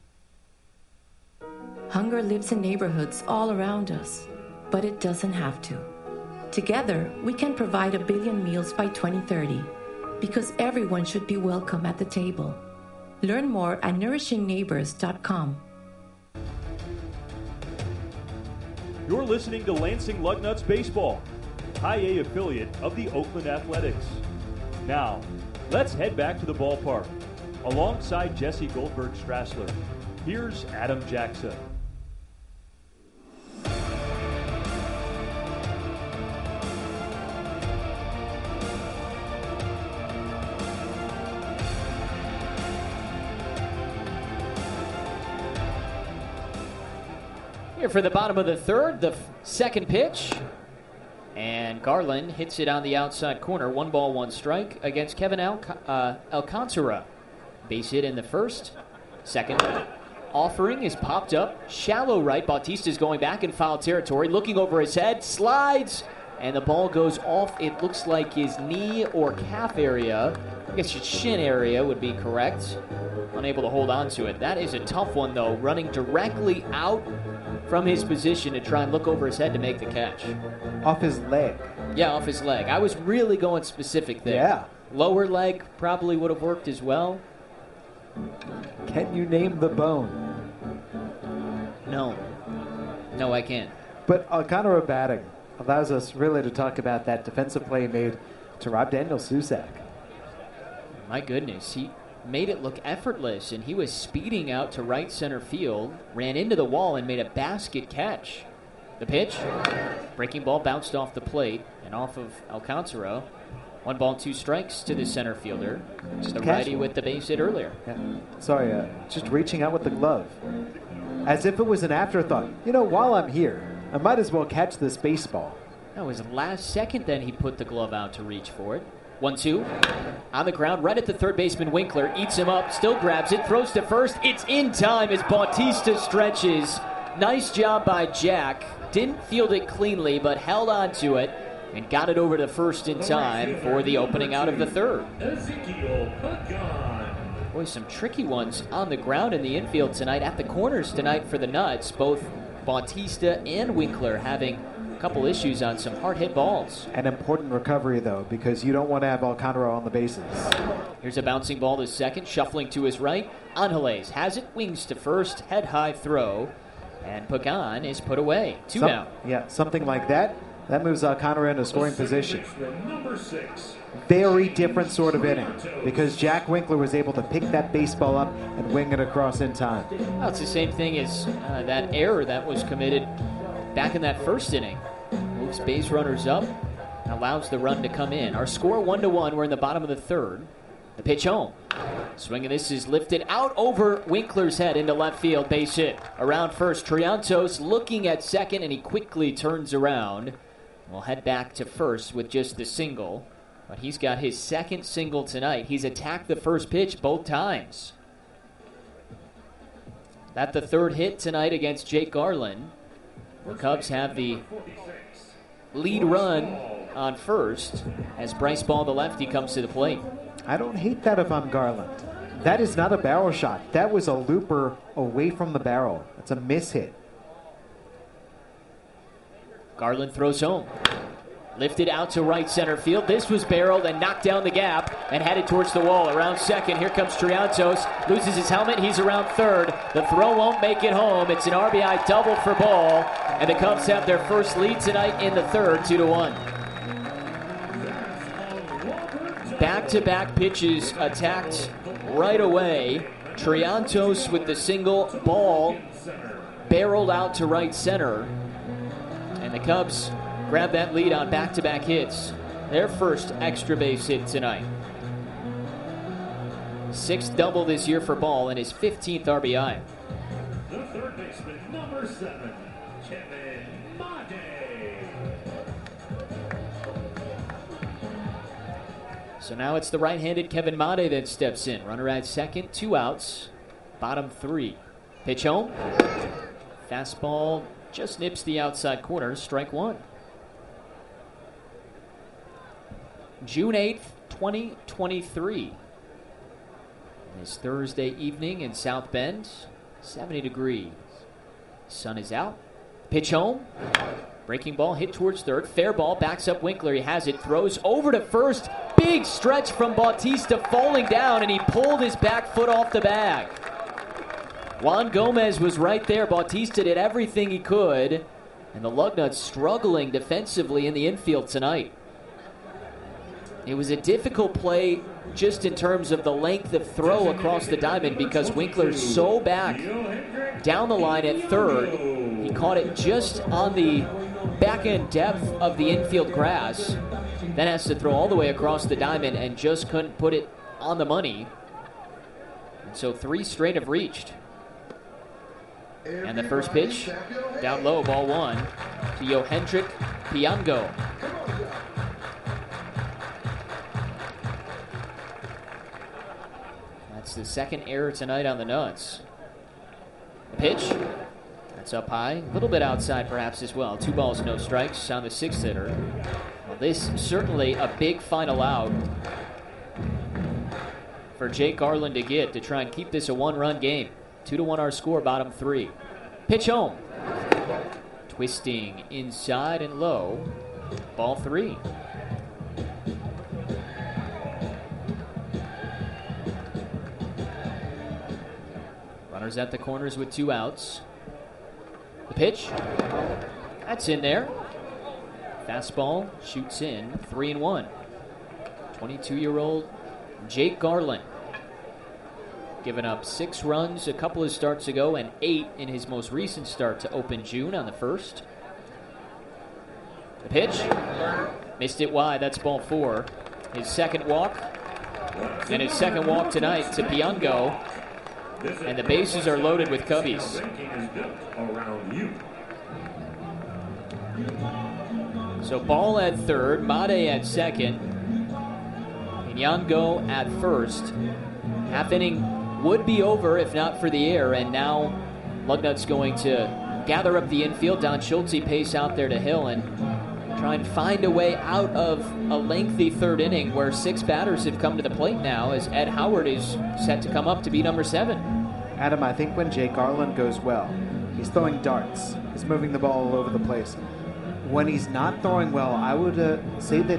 Hunger lives in neighborhoods all around us, but it doesn't have to. Together, we can provide 1 billion meals by 2030, because everyone should be welcome at the table. Learn more at nourishingneighbors.com. You're listening to Lansing Lugnuts Baseball, High A affiliate of the Oakland Athletics. Now, let's head back to the ballpark. Alongside Jesse Goldberg-Strassler, here's Adam Jackson. Here for the bottom of the third, the second pitch. And Garland hits it on the outside corner. 1 ball, 1 strike against Kevin Alcantara. Base hit in the first. Second offering is popped up. Shallow right. Bautista's going back in foul territory. Looking over his head. Slides. And the ball goes off. It looks like his knee or calf area. I guess your shin area would be correct. Unable to hold on to it. That is a tough one, though. Running directly out from his position to try and look over his head to make the catch. Off his leg. Yeah, off his leg. I was really going specific there. Yeah. Lower leg probably would have worked as well. Can you name the bone? No. No, I can't. But Alcantara batting allows us really to talk about that defensive play made to Rob Daniel Susac. My goodness, he made it look effortless, and he was speeding out to right center field, ran into the wall, and made a basket catch. The pitch, breaking ball bounced off the plate and off of Alcantara. 1 ball, 2 strikes to the center fielder. The righty with the base hit earlier. Yeah. Sorry, just reaching out with the glove. As if it was an afterthought. You know, while I'm here, I might as well catch this baseball. That was last second then he put the glove out to reach for it. 1-2. On the ground, right at the third baseman. Winkler eats him up, still grabs it, throws to first. It's in time as Bautista stretches. Nice job by Jack. Didn't field it cleanly, but held on to it and got it over to first in time for the opening out of the third. Boy, some tricky ones on the ground in the infield tonight, at the corners tonight for the Nuts. Both Bautista and Winkler having a couple issues on some hard-hit balls. An important recovery, though, because you don't want to have Alcantara on the bases. Here's a bouncing ball to second, shuffling to his right. Angeles has it, wings to first, head-high throw, and Pagan is put away. Two down. Yeah, something like that. That moves Alcantara into scoring position. Very different sort of inning, because Jack Winkler was able to pick that baseball up and wing it across in time. Well, it's the same thing as that error that was committed back in that first inning. Moves base runners up and allows the run to come in. Our score 1-1. We're in the bottom of the third. The pitch home. Swing and this is lifted out over Winkler's head into left field. Base hit. Around first, Triantos looking at second, and he quickly turns around. We'll head back to first with just the single. But he's got his second single tonight. He's attacked the first pitch both times. That's the third hit tonight against Jake Garland. The Cubs have the lead run on first as Bryce Ball, the lefty, comes to the plate. I don't hate that if I'm Garland. That is not a barrel shot. That was a looper away from the barrel. It's a miss hit. Garland throws home. Lifted out to right center field. This was barreled and knocked down the gap and headed towards the wall. Around second, here comes Triantos. Loses his helmet. He's around third. The throw won't make it home. It's an RBI double for Ball. And the Cubs have their first lead tonight in the third, 2-1. Back-to-back pitches attacked right away. Triantos with the single. Ball barreled out to right center. And the Cubs grab that lead on back-to-back hits. Their first extra base hit tonight. 6th double this year for Ball and his 15th RBI. The third baseman, number 7, Kevin Made. So now it's the right-handed Kevin Made that steps in. Runner at second, 2 outs, bottom 3. Pitch home. Fastball just nips the outside corner, strike 1. June 8th, 2023. It's Thursday evening in South Bend, 70 degrees. Sun is out. Pitch home. Breaking ball hit towards third. Fair ball, backs up Winkler. He has it, throws over to first. Big stretch from Bautista, falling down, and he pulled his back foot off the bag. Juan Gomez was right there. Bautista did everything he could, and the Lugnuts struggling defensively in the infield tonight. It was a difficult play just in terms of the length of throw across the diamond because Winkler's so back down the line at third. He caught it just on the back end depth of the infield grass. Then has to throw all the way across the diamond and just couldn't put it on the money. And so 3 straight have reached. And the first pitch, down low, ball 1 to Yohendrick Piango. That's the second error tonight on the Nuts. The pitch, that's up high, a little bit outside perhaps as well. 2 balls, no strikes on the 6th hitter. Well, this certainly a big final out for Jake Garland to get to try and keep this a 1-run game. 2-1 our score, bottom 3. Pitch home. Twisting inside and low. Ball 3. Runners at the corners with 2 outs. The pitch. That's in there. Fastball shoots in. 3-1. 22-year-old Jake Garland. Given up 6 runs a couple of starts ago and 8 in his most recent start to open June on the 1st. The pitch. Missed it wide. That's ball 4. His second walk. And his second walk tonight to Piango. And the bases are loaded with Cubbies. So ball at third, Made at second, Piango at first. Half inning would be over if not for the error, and now Lugnuts going to gather up the infield. Don Schulte pace out there to Hill and try and find a way out of a lengthy third inning where 6 batters have come to the plate now as Ed Howard is set to come up to be number 7. Adam, I think when Jake Garland goes well, he's throwing darts. He's moving the ball all over the place. When he's not throwing well, I would say that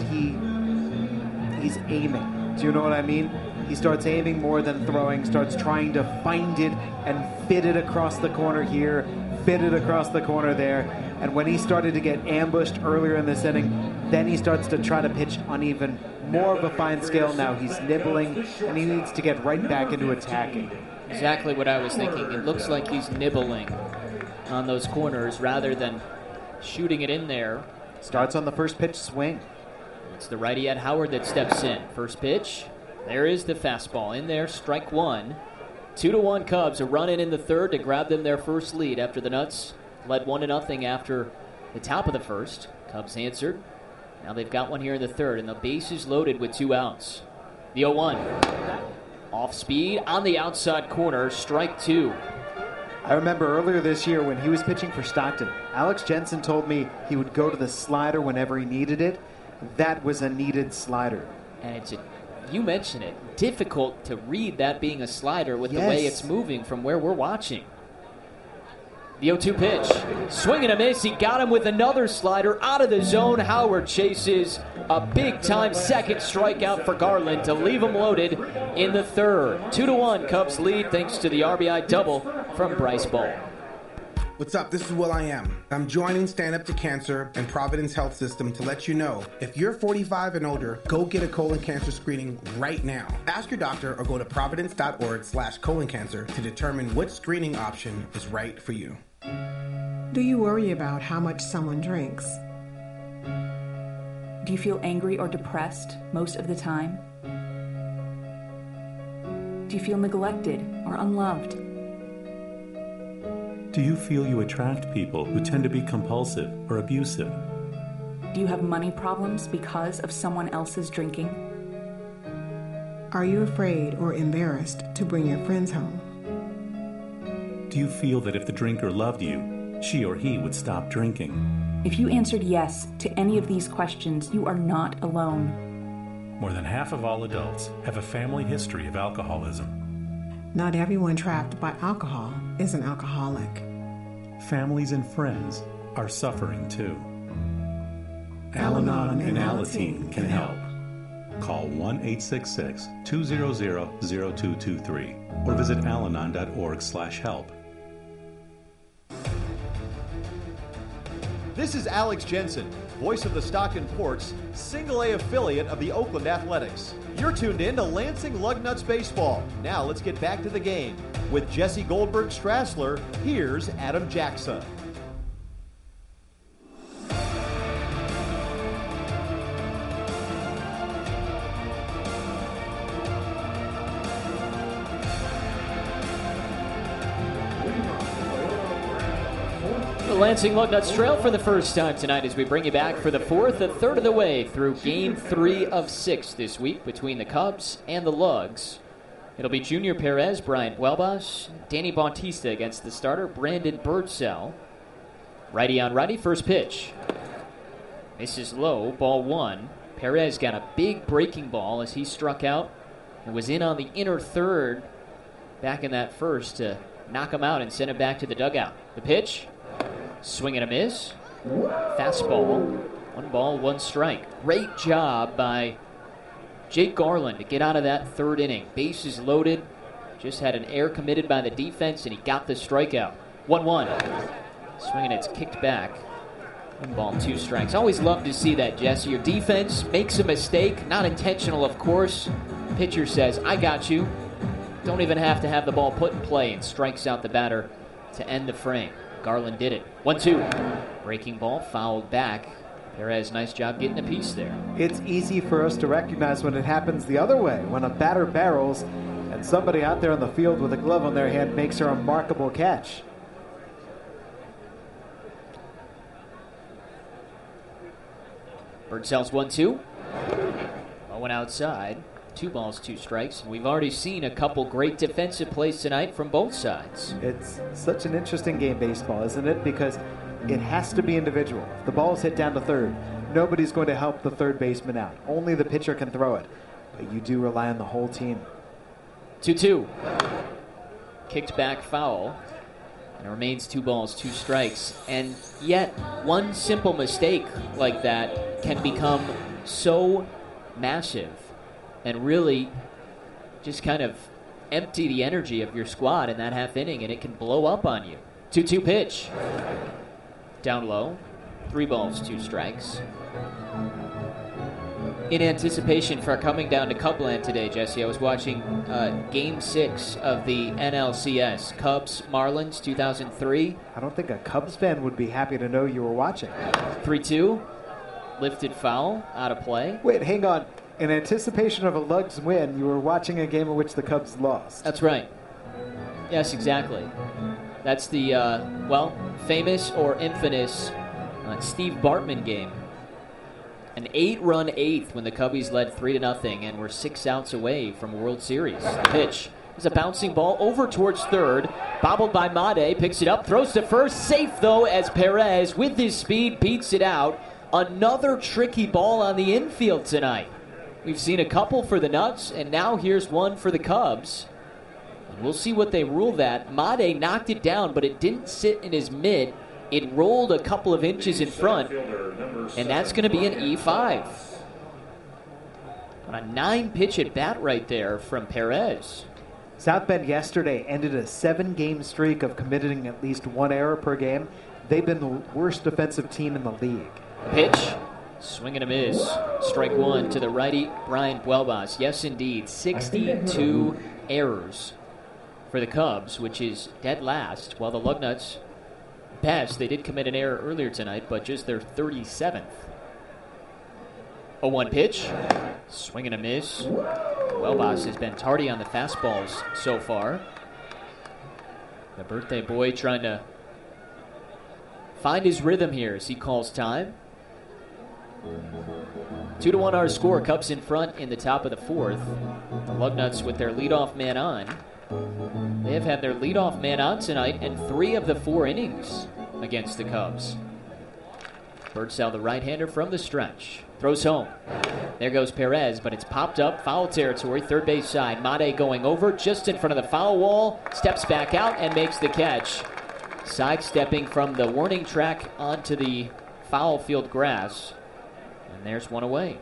he's aiming. Do you know what I mean? He starts aiming more than throwing, starts trying to find it and fit it across the corner here, fit it across the corner there. And when he started to get ambushed earlier in this inning, then he starts to try to pitch on even more of a fine scale. Now he's nibbling, and he needs to get right back into attacking. Exactly what I was thinking. It looks like he's nibbling on those corners rather than shooting it in there. Starts on the first pitch swing. It's the righty Ed Howard that steps in. First pitch. There is the fastball in there. Strike 1. 2-1 Cubs. A run in the third to grab them their first lead after the Nuts led 1-0 after the top of the first. Cubs answered. Now they've got one here in the third, and the base is loaded with 2 outs. The 0-1. Off speed on the outside corner. Strike 2. I remember earlier this year when he was pitching for Stockton, Alex Jensen told me he would go to the slider whenever he needed it. That was a needed slider. And you mentioned it, difficult to read that being a slider with the way it's moving from where we're watching. The 0-2 pitch. Swing and a miss. He got him with another slider out of the zone. Howard chases a big-time second strikeout for Garland to leave him loaded in the third. 2-1 Cubs lead thanks to the RBI double from Bryce Ball. What's up? This is Will I Am. I'm joining Stand Up to Cancer and Providence Health System to let you know, if you're 45 and older, go get a colon cancer screening right now. Ask your doctor or go to providence.org/colon cancer to determine which screening option is right for you. Do you worry about how much someone drinks? Do you feel angry or depressed most of the time? Do you feel neglected or unloved? Do you feel you attract people who tend to be compulsive or abusive? Do you have money problems because of someone else's drinking? Are you afraid or embarrassed to bring your friends home? Do you feel that if the drinker loved you, she or he would stop drinking? If you answered yes to any of these questions, you are not alone. More than half of all adults have a family history of alcoholism. Not everyone trapped by alcohol is an alcoholic. Families and friends are suffering too. Al-Anon and Alateen can help. Call 1-866-200-0223 or visit alanon.org/help. This is Alex Jensen, voice of the Stockton Ports, single A affiliate of the Oakland Athletics. You're tuned in to Lansing Lugnuts Baseball. Now let's get back to the game. With Jesse Goldberg-Strassler, here's Adam Jackson. The Lansing Lugnuts trail for the first time tonight as we bring you back for the fourth, a third of the way through Game 3 of 6 this week between the Cubs and the Lugs. It'll be Junior Perez, Brian Buelbas, Danny Bautista against the starter, Brandon Birdsell. Righty on righty, first pitch. Misses low, ball one. Perez got a big breaking ball as he struck out and was in on the inner third back in that first to knock him out and send him back to the dugout. The pitch. Swing and a miss. Fastball. 1 ball, 1 strike. Great job by Jake Garland to get out of that third inning. Bases loaded. Just had an error committed by the defense, and he got the strikeout. 1-1. Swing and it's kicked back. 1 ball, 2 strikes. Always love to see that, Jesse. Your defense makes a mistake. Not intentional, of course. Pitcher says, I got you. Don't even have to have the ball put in play, and strikes out the batter to end the frame. Garland did it. 1-2. Breaking ball, fouled back. Perez, nice job getting a piece there. It's easy for us to recognize when it happens the other way, when a batter barrels and somebody out there on the field with a glove on their hand makes a remarkable catch. Birdsell's 1-2. Owen outside. 2 balls, 2 strikes. And we've already seen a couple great defensive plays tonight from both sides. It's such an interesting game, baseball, isn't it? Because it has to be individual. If the ball is hit down to third, nobody's going to help the third baseman out. Only the pitcher can throw it. But you do rely on the whole team. 2-2. Kicked back foul. And it remains 2 balls, 2 strikes. And yet, one simple mistake like that can become so massive and really just kind of empty the energy of your squad in that half inning, and it can blow up on you. 2-2 pitch. Down low. 3 balls, 2 strikes. In anticipation for coming down to Cubland today, Jesse, I was watching Game 6 of the NLCS. Cubs-Marlins, 2003. I don't think a Cubs fan would be happy to know you were watching. 3-2. Lifted foul, out of play. Wait, hang on. In anticipation of a Lugs win, you were watching a game in which the Cubs lost. That's right. Yes, exactly. That's the, famous or infamous Steve Bartman game. An 8-run 8th when the Cubbies led 3-0 and were 6 outs away from World Series. The pitch is a bouncing ball over towards third. Bobbled by Made, picks it up, throws to first. Safe, though, as Perez, with his speed, beats it out. Another tricky ball on the infield tonight. We've seen a couple for the Nuts, and now here's one for the Cubs. And we'll see what they rule that. Made knocked it down, but it didn't sit in his mitt. It rolled a couple of inches in front, and that's going to be an E5. On a 9-pitch at bat right there from Perez. South Bend yesterday ended a 7-game streak of committing at least 1 error per game. They've been the worst defensive team in the league. Pitch. Swing and a miss. Strike 1 to the righty, Brian Buelbas. Yes, indeed. 62 errors for the Cubs, which is dead last, while the Lugnuts best. They did commit an error earlier tonight, but just their 37th. 0-1 pitch. Swing and a miss. Buelbas has been tardy on the fastballs so far. The birthday boy trying to find his rhythm here as he calls time. 2-1 our score. Cubs in front in the top of the 4th. The Lugnuts with their leadoff man on. They have had their leadoff man on tonight in 3 of the 4 innings against the Cubs. Birdsell, the right-hander from the stretch. Throws home. There goes Perez, but it's popped up. Foul territory, third base side. Made going over just in front of the foul wall. Steps back out and makes the catch. Sidestepping from the warning track onto the foul field grass. And there's one away.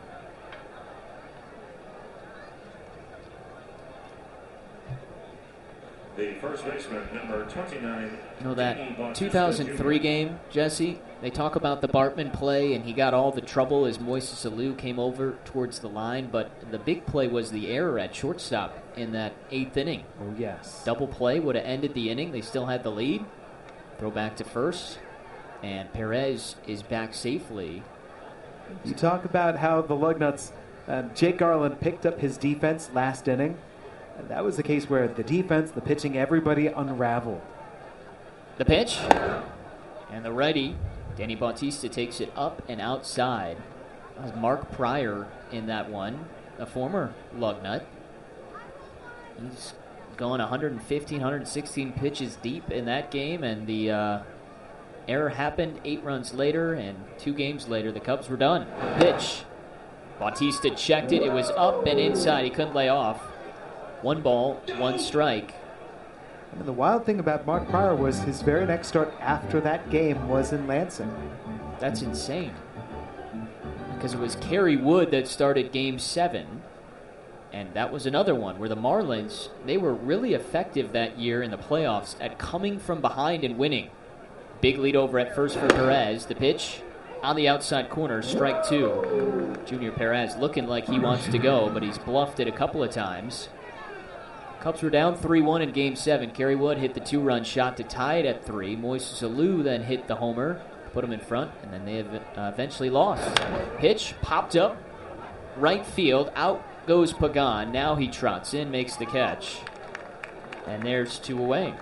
The first baseman, number 29. You know that 2003 game, Jesse? They talk about the Bartman play, and he got all the trouble as Moises Alou came over towards the line, but the big play was the error at shortstop in that 8th inning. Oh, yes. Double play would have ended the inning. They still had the lead. Throw back to first, and Perez is back safely. You talk about how the Lugnuts, Jake Garland picked up his defense last inning. And that was the case where the defense, the pitching, everybody unraveled. The pitch, and the righty, Danny Bautista, takes it up and outside. That was Mark Pryor in that one, a former Lugnut. He's going 115, 116 pitches deep in that game, and the error happened 8 runs later, and 2 games later, the Cubs were done. Pitch. Bautista checked it. It was up and inside. He couldn't lay off. 1 ball, 1 strike. And the wild thing about Mark Pryor was his very next start after that game was in Lansing. That's insane. Because it was Kerry Wood that started Game 7. And that was another one where the Marlins, they were really effective that year in the playoffs at coming from behind and winning. Big lead over at first for Perez. The pitch on the outside corner, strike 2. Junior Perez looking like he wants to go, but he's bluffed it a couple of times. Cubs were down 3-1 in Game 7. Kerry Wood hit the 2-run shot to tie it at 3. Moises Alou then hit the homer, put him in front, and then they eventually lost. Pitch popped up, right field, out goes Pagan. Now he trots in, makes the catch. And there's 2 away.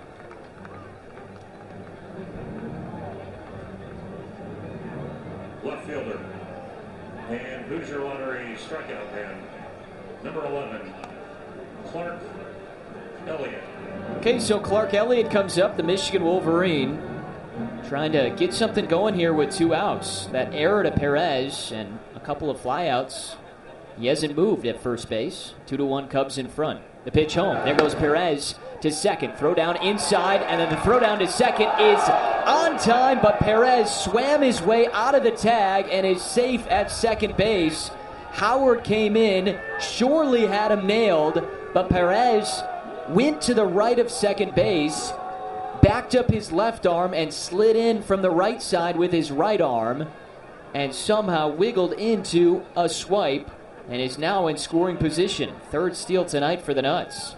Left fielder. And Hoosier Lottery strikeout man, number 11, Clark Elliott. Okay, so Clark Elliott comes up, the Michigan Wolverine, trying to get something going here with 2 outs. That error to Perez and a couple of flyouts. He hasn't moved at first base. 2-1 Cubs in front. The pitch home. There goes Perez to second. Throw down inside, and then the throw down to second is on time, but Perez swam his way out of the tag and is safe at second base. Howard came in, surely had him nailed, but Perez went to the right of second base, backed up his left arm, and slid in from the right side with his right arm, and somehow wiggled into a swipe, and is now in scoring position. 3rd steal tonight for the Nuts.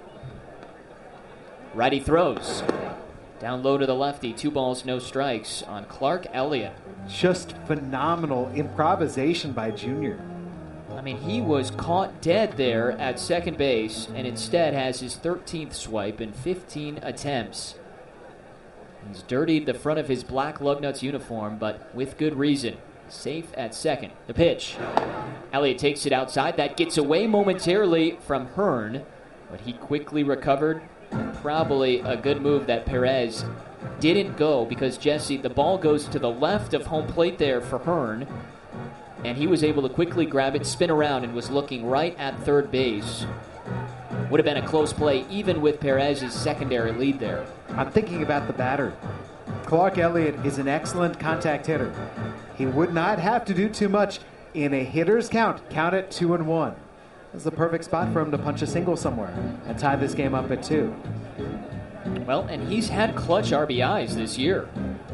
Righty throws. Down low to the lefty. 2 balls, no strikes on Clark Elliott. Just phenomenal improvisation by Junior. I mean, he was caught dead there at second base and instead has his 13th swipe in 15 attempts. He's dirtied the front of his black Lugnuts uniform, but with good reason. Safe at second. The pitch. Elliott takes it outside. That gets away momentarily from Hearn, but he quickly recovered. Probably a good move that Perez didn't go because, Jesse, the ball goes to the left of home plate there for Hearn, and he was able to quickly grab it, spin around, and was looking right at third base. Would have been a close play even with Perez's secondary lead there. I'm thinking about the batter. Clark Elliott is an excellent contact hitter. He would not have to do too much in a hitter's count. Count it 2-1. This is the perfect spot for him to punch a single somewhere and tie this game up at 2. Well, and he's had clutch RBIs this year.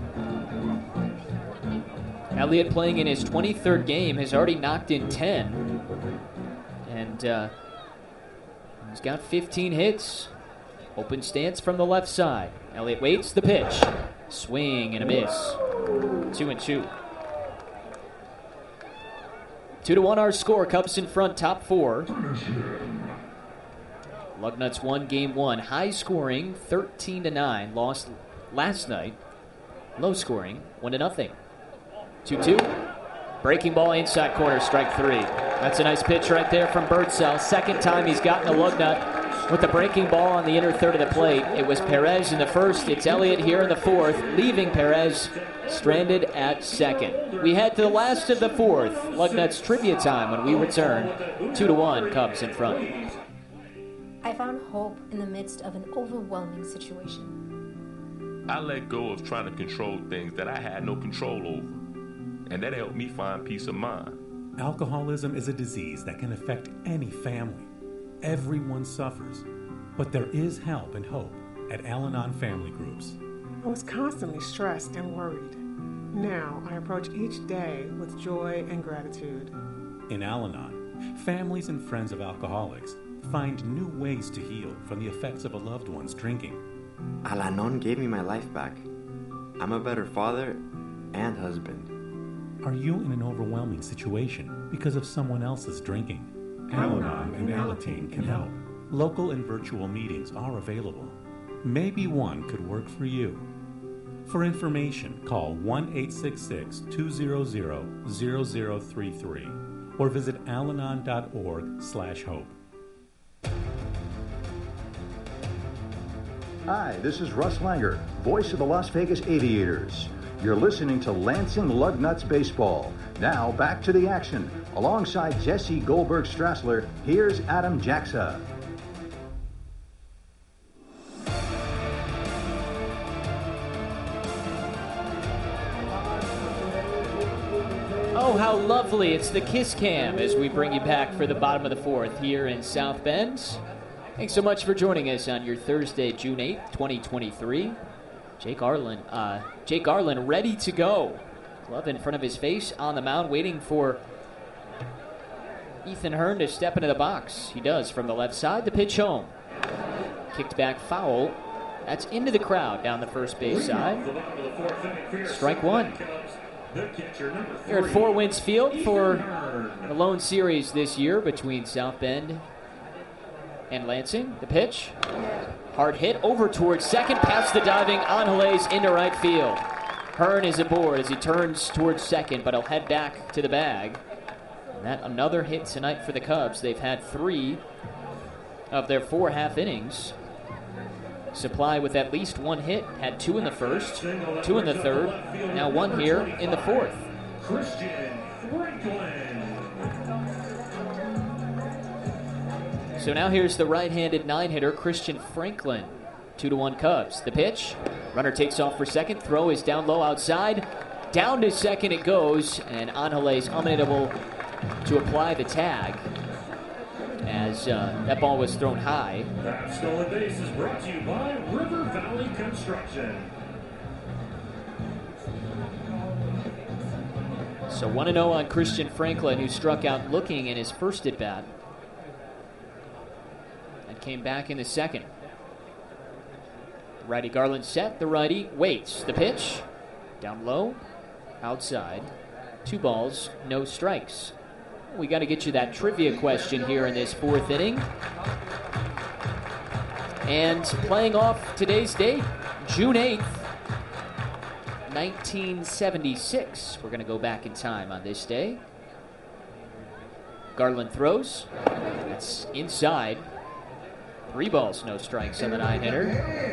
Elliott, playing in his 23rd game, has already knocked in 10. And he's got 15 hits. Open stance from the left side. Elliott waits the pitch. Swing and a miss. 2-2. 2-1 our score. Cubs in front, top 4. Lugnuts won game 1. High scoring, 13-9. Lost last night. Low scoring, 1-0. 2-2. Breaking ball inside corner, strike 3. That's a nice pitch right there from Birdsell. Second time he's gotten a Lugnut With the breaking ball on the inner third of the plate, it was Perez in the first. It's Elliott here in the fourth, leaving Perez stranded at second. We head to the last of the fourth. Lugnuts trivia time when we return. 2-1, Cubs in front. I found hope in the midst of an overwhelming situation. I let go of trying to control things that I had no control over, and that helped me find peace of mind. Alcoholism is a disease that can affect any family. Everyone suffers, but there is help and hope at Al-Anon Family Groups. I was constantly stressed and worried. Now I approach each day with joy and gratitude. In Al-Anon, families and friends of alcoholics find new ways to heal from the effects of a loved one's drinking. Al-Anon gave me my life back. I'm a better father and husband. Are you in an overwhelming situation because of someone else's drinking? Al-Anon and Alateen can help. Local and virtual meetings are available. Maybe one could work for you. For information, call 1-866-200-0033 or visit alanon.org/hope. Hi, this is Russ Langer, voice of the Las Vegas Aviators. You're listening to Lansing Lugnuts Baseball. Now back to the action. Alongside Jesse Goldberg-Strassler, here's Adam Jaxa. Oh, how lovely. It's the Kiss Cam as we bring you back for the bottom of the fourth here in South Bend. Thanks so much for joining us on your Thursday, June 8th, 2023. Jake Garland ready to go. Glove in front of his face on the mound, waiting for Ethan Hearn to step into the box. He does from the left side. The pitch home. Kicked back foul. That's into the crowd down the first base side. Strike one. Here at Four Winds Field for the lone series this year between South Bend and Lansing. The pitch. Hard hit over towards second, past the diving Angeles into right field. Hearn is aboard as he turns towards second, but he'll head back to the bag. And that another hit tonight for the Cubs. They've had 3 of their 4 half innings. Supply with at least 1 hit, had 2 in the first, 2 in the third, now 1 here in the fourth. Christian Franklin. So now here's the right-handed 9-hitter, Christian Franklin. 2-1 Cubs. The pitch. Runner takes off for second. Throw is down low outside. Down to second it goes, and Angeles unable to apply the tag as that ball was thrown high. That stolen base is brought to you by River Valley Construction. So 1-0 on Christian Franklin, who struck out looking in his first at-bat. Came back in the second. Righty Garland set. The righty waits. The pitch. Down low. Outside. 2 balls. No strikes. We got to get you that trivia question here in this fourth inning. And playing off today's date, June 8th, 1976. We're going to go back in time on this day. Garland throws. It's inside. 3 balls, no strikes on the 9-hitter.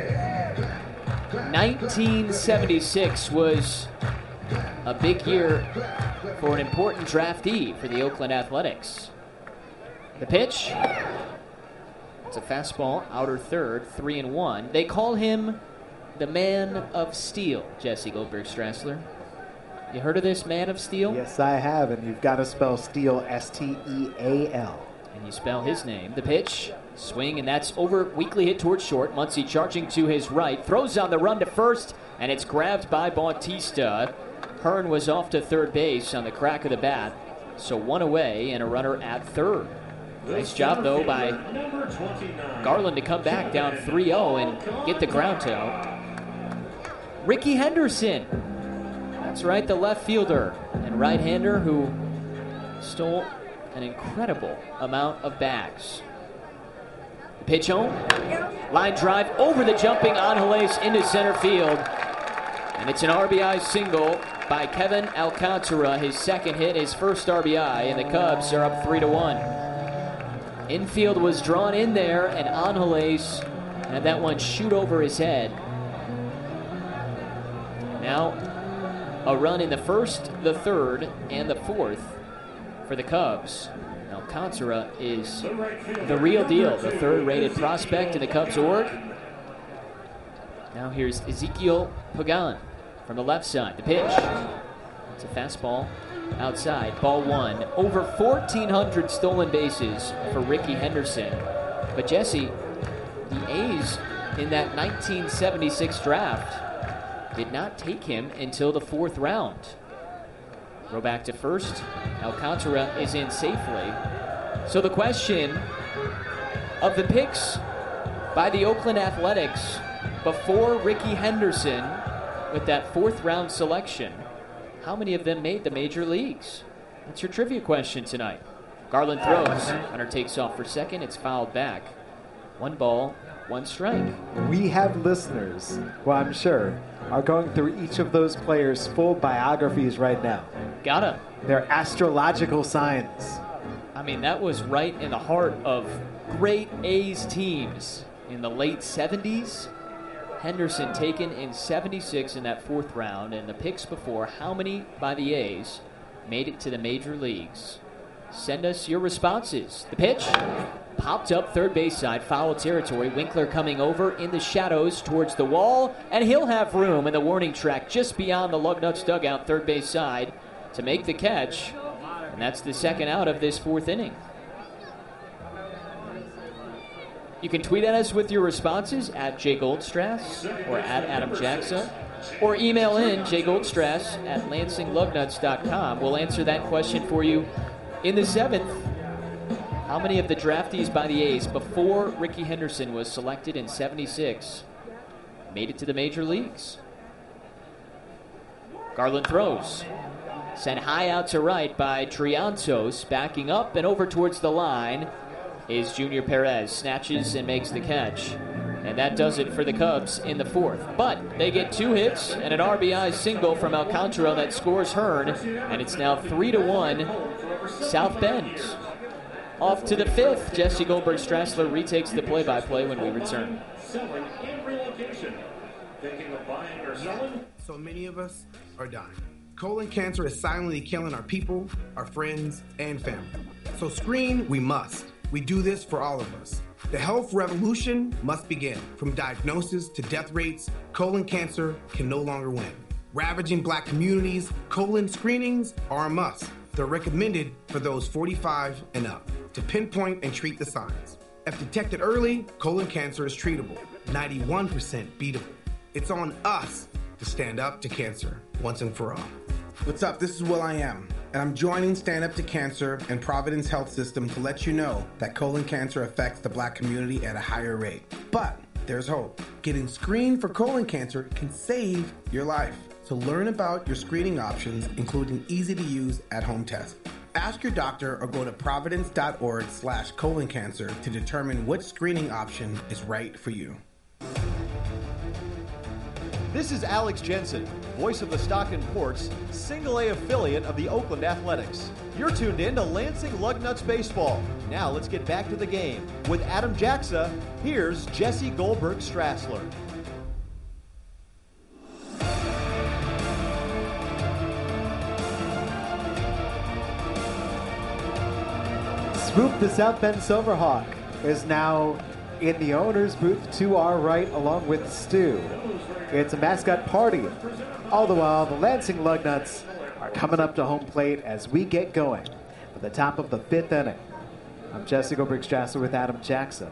1976 was a big year for an important draftee for the Oakland Athletics. The pitch. It's a fastball, outer third, 3-1. They call him the Man of Steel, Jesse Goldberg-Strassler. You heard of this Man of Steel? Yes, I have, and you've got to spell Steel S-T-E-A-L. And you spell his name. The pitch. Swing, and that's over. Weakly hit towards short. Muncy charging to his right. Throws on the run to first, and it's grabbed by Bautista. Hearn was off to third base on the crack of the bat. So 1 away and a runner at third. Nice job, though, by Garland to come back down 3-0 and get the ground out. Ricky Henderson. That's right, the left fielder and right-hander who stole an incredible amount of bags. Pitch home. Line drive over the jumping Angeles into center field. And it's an RBI single by Kevin Alcantara. His second hit, his first RBI, and the Cubs are up 3-1. Infield was drawn in there, and Angeles had that one shoot over his head. Now, a run in the first, the third, and the fourth for the Cubs. Alcantara is the real deal, the third-rated prospect in the Cubs org. Now here's Ezekiel Pagan from the left side. The pitch. It's a fastball outside. Ball one. Over 1,400 stolen bases for Ricky Henderson. But Jesse, the A's in that 1976 draft did not take him until the fourth round. Throw back to first. Alcantara is in safely. So the question of the picks by the Oakland Athletics before Ricky Henderson with that fourth round selection, how many of them made the major leagues? That's your trivia question tonight. Garland throws. Hunter takes off for second. It's fouled back. 1 ball, 1 strike. We have listeners who I'm sure are going through each of those players' full biographies right now. Gotta. Their astrological signs. I mean, that was right in the heart of great A's teams in the late 70s. Henderson taken in 76 in that fourth round, and the picks before, how many by the A's made it to the major leagues? Send us your responses. The pitch popped up third base side, foul territory. Winkler coming over in the shadows towards the wall, and he'll have room in the warning track just beyond the Lugnuts dugout, third base side, to make the catch. And that's the second out of this fourth inning. You can tweet at us with your responses at Jay Goldstrass or at Adam Jackson, or email in jgoldstrass at lansinglugnuts.com. We'll answer that question for you in the seventh. How many of the draftees by the A's before Ricky Henderson was selected in 76 made it to the major leagues? Garland throws. Sent high out to right by Triantos, backing up and over towards the line is Junior Perez. Snatches and makes the catch. And that does it for the Cubs in the fourth. But they get 2 hits and an RBI single from Alcantara that scores Hearn. And it's now 3-1 South Bend. Off to the fifth. Jesse Goldberg-Strassler retakes the play-by-play when we return. Selling and relocation. Thinking of buying or selling? So many of us are dying. Colon cancer is silently killing our people, our friends, and family. So screen, we must. We do this for all of us. The health revolution must begin. From diagnosis to death rates, colon cancer can no longer win. Ravaging black communities, colon screenings are a must. They're recommended for those 45 and up to pinpoint and treat the signs. If detected early, colon cancer is treatable, 91% beatable. It's on us to stand up to cancer once and for all. What's up? This is Will I Am, and I'm joining Stand Up to Cancer and Providence Health System to let you know that colon cancer affects the black community at a higher rate. But there's hope. Getting screened for colon cancer can save your life. So learn about your screening options, including easy-to-use at-home tests. Ask your doctor or go to providence.org/colon cancer to determine which screening option is right for you. This is Alex Jensen, voice of the Stockton Ports, single A affiliate of the Oakland Athletics. You're tuned in to Lansing Lugnuts Baseball. Now let's get back to the game. With Adam Jackson, here's Jesse Goldberg-Strassler. Swoop, the South Bend Silverhawk, is now in the owner's booth to our right, along with Stu. It's a mascot party. All the while, the Lansing Lugnuts are coming up to home plate as we get going at the top of the fifth inning. I'm Jesse Goldberg-Strassler with Adam Jackson.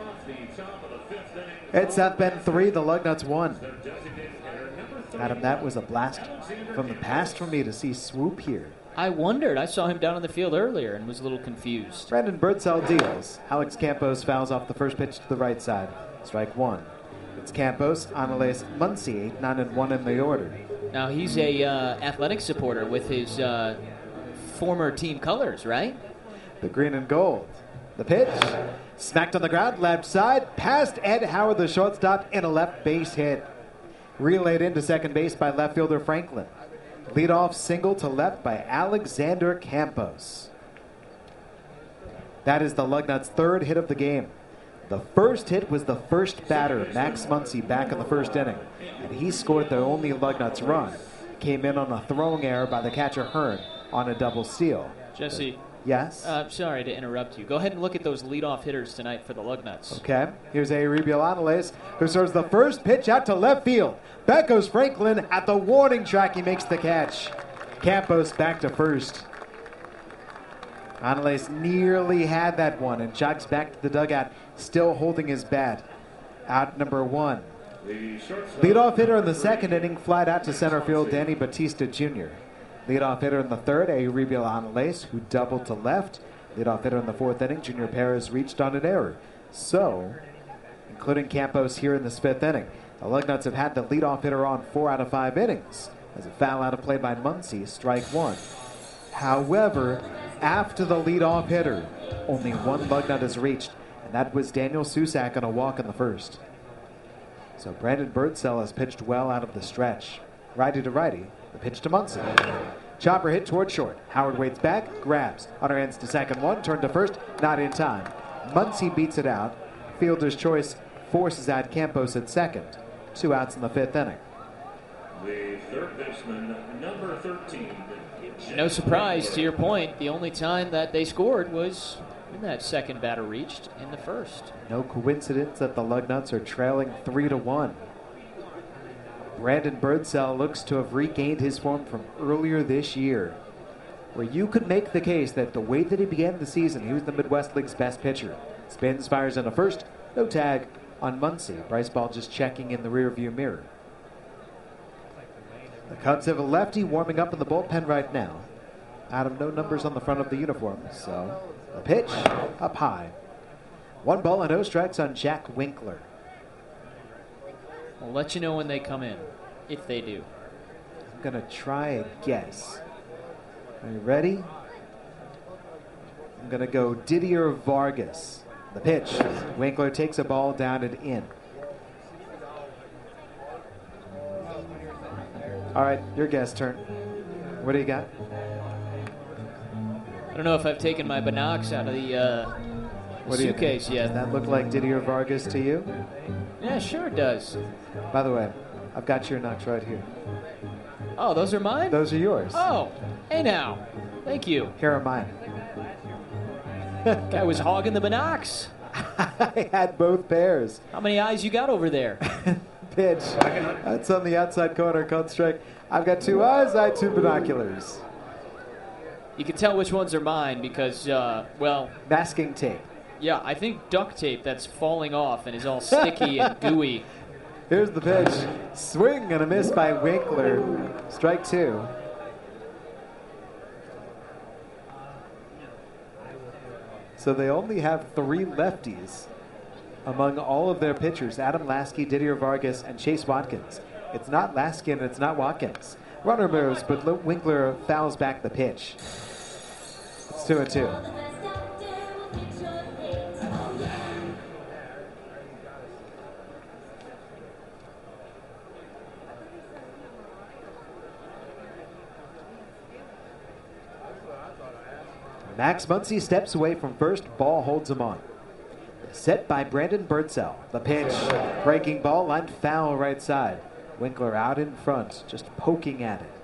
It's South Bend 3, the Lugnuts 1. Adam, that was a blast from the past for me to see Swoop here. I wondered. I saw him down on the field earlier and was a little confused. Brandon Birdsell deals. Alex Campos fouls off the first pitch to the right side. Strike one. It's Campos, Angeles, Muncie, 8-9-1 in the order. Now he's a athletic supporter with his former team colors, right? The green and gold. The pitch. Smacked on the ground, left side, past Ed Howard, the shortstop, in a left base hit. Relayed into second base by left fielder Franklin. Leadoff single to left by Alexander Campos. That is the Lugnuts' third hit of the game. The first hit was the first batter, Max Muncy, back in the first inning, and he scored the only Lugnuts run. Came in on a throwing error by the catcher Hearn on a double steal. Jesse. Yes? Sorry to interrupt you. Go ahead and look at those leadoff hitters tonight for the Lugnuts. Okay. Here's Euribiel Angeles, who serves the first pitch out to left field. Back goes Franklin at the warning track. He makes the catch. Campos back to first. Angeles nearly had that one and jogs back to the dugout, still holding his bat. Out number one. Leadoff hitter in the second inning, flied out to center field, Danny Batista Jr. Leadoff hitter in the third, Euribiel Angeles, who doubled to left. Leadoff hitter in the fourth inning, Junior Perez reached on an error. So, including Campos here in this fifth inning, the Lugnuts have had the leadoff hitter on 4 out of 5 innings. As a foul out of play by Muncy, strike one. However, after the leadoff hitter, only one Lugnut is reached, and that was Daniel Susak on a walk in the first. So Brandon Birdsell has pitched well out of the stretch. Righty to righty, the pitch to Muncy. Chopper hit toward short. Howard waits back, grabs. On her ends to second one, turn to first, not in time. Muncy beats it out. Fielder's choice forces out Campos at second. 2 outs in the fifth inning. The third baseman, number 13. No surprise, to your point, the only time that they scored was when that second batter reached in the first. No coincidence that the Lugnuts are trailing 3-1. Brandon Birdsell looks to have regained his form from earlier this year, where you could make the case that the way that he began the season, he was the Midwest League's best pitcher. Spins, fires in a first, no tag on Muncy. Bryce Ball just checking in the rearview mirror. The Cubs have a lefty warming up in the bullpen right now. Adam, no numbers on the front of the uniform, so the pitch up high. 1 ball and no strikes on Jack Winkler. I'll let you know when they come in, if they do. I'm going to try a guess. Are you ready? I'm going to go Didier Vargas. The pitch. Winkler takes a ball down and in. All right, your guess turn. What do you got? I don't know if I've taken my binocs out of the suitcase yet. Does that look like Didier Vargas to you? Yeah, sure it does. By the way, I've got your knocks right here. Oh, those are mine? Those are yours. Oh, hey now. Thank you. Here are mine. Guy was hogging the binocs. I had both pairs. How many eyes you got over there? Pitch. That's on the outside corner, called strike. I've got 2 eyes, I had 2 binoculars. You can tell which ones are mine because, well... Masking tape. Yeah, I think duct tape that's falling off and is all sticky and gooey. Here's the pitch. Swing and a miss by Winkler. Strike 2. So they only have 3 lefties among all of their pitchers. Adam Lasky, Didier Vargas, and Chase Watkins. It's not Lasky and it's not Watkins. Runner moves, but Winkler fouls back the pitch. It's 2-2. Max Muncy steps away from first. Ball holds him on. Set by Brandon Birdsell. The pitch. Breaking ball, lined foul right side. Winkler out in front, just poking at it.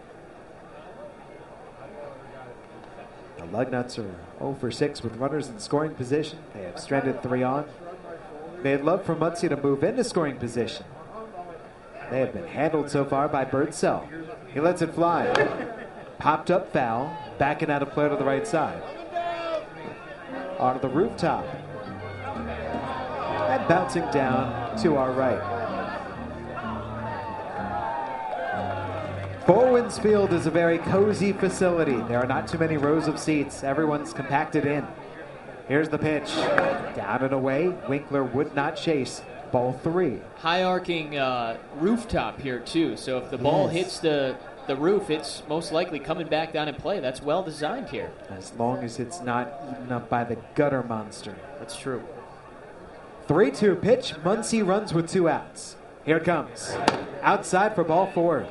The Lugnuts are 0 for 6 with runners in scoring position. They have stranded 3 on. They'd love for Muncy to move into scoring position. They have been handled so far by Birdsell. He lets it fly. Popped up foul. Backing out of play to the right side. Onto the rooftop. And bouncing down to our right. Four Winds Field is a very cozy facility. There are not too many rows of seats. Everyone's compacted in. Here's the pitch. Down and away. Winkler would not chase. Ball 3. High arcing rooftop here too. So if the ball hits the roof, it's most likely coming back down in play. That's well designed here. As long as it's not eaten up by the gutter monster. That's true. 3-2 pitch. Muncy runs with 2 outs. Here it comes. Outside for ball 4.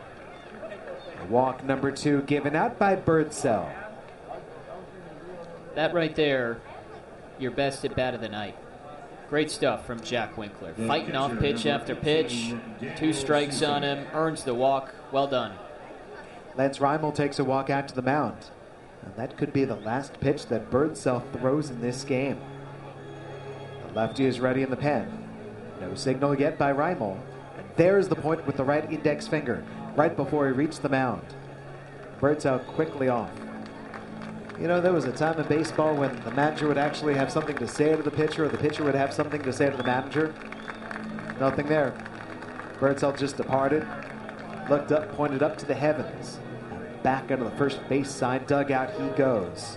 Walk number 2 given out by Birdsell. That right there your best at bat of the night. Great stuff from Jack Winkler. Fighting off pitch after pitch. 2 strikes on him. Earns the walk. Well done. Lance Reimel takes a walk out to the mound. And that could be the last pitch that Birdsell throws in this game. The lefty is ready in the pen. No signal yet by Reimel. And there's the point with the right index finger, right before he reached the mound. Birdsell quickly off. You know, there was a time in baseball when the manager would actually have something to say to the pitcher, or the pitcher would have something to say to the manager. Nothing there. Birdsell just departed, looked up, pointed up to the heavens, and back into the first base side dugout he goes.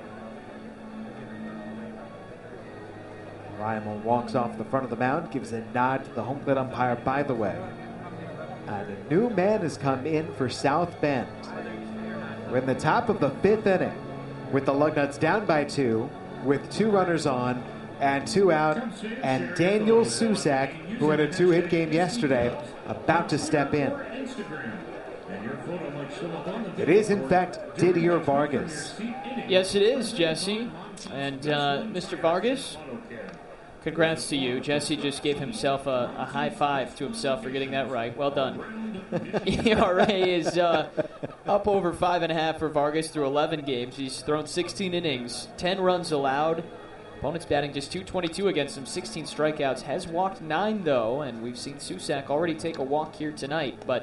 Reimel walks off the front of the mound, gives a nod to the home plate umpire, by the way. And a new man has come in for South Bend. We're in the top of the 5th inning, with the Lugnuts down by 2, with 2 runners on and 2 out, and Daniel Susac, who had a 2-hit game yesterday, about to step in. It is, in fact, Didier Vargas. Yes, it is, Jesse. And Mr. Vargas, congrats to you. Jesse just gave himself a high five to himself for getting that right. Well done. ERA is up over 5.5 for Vargas through 11 games. He's thrown 16 innings, 10 runs allowed. Opponents batting just .222 against him, 16 strikeouts. Has walked 9, though, and we've seen Susac already take a walk here tonight. But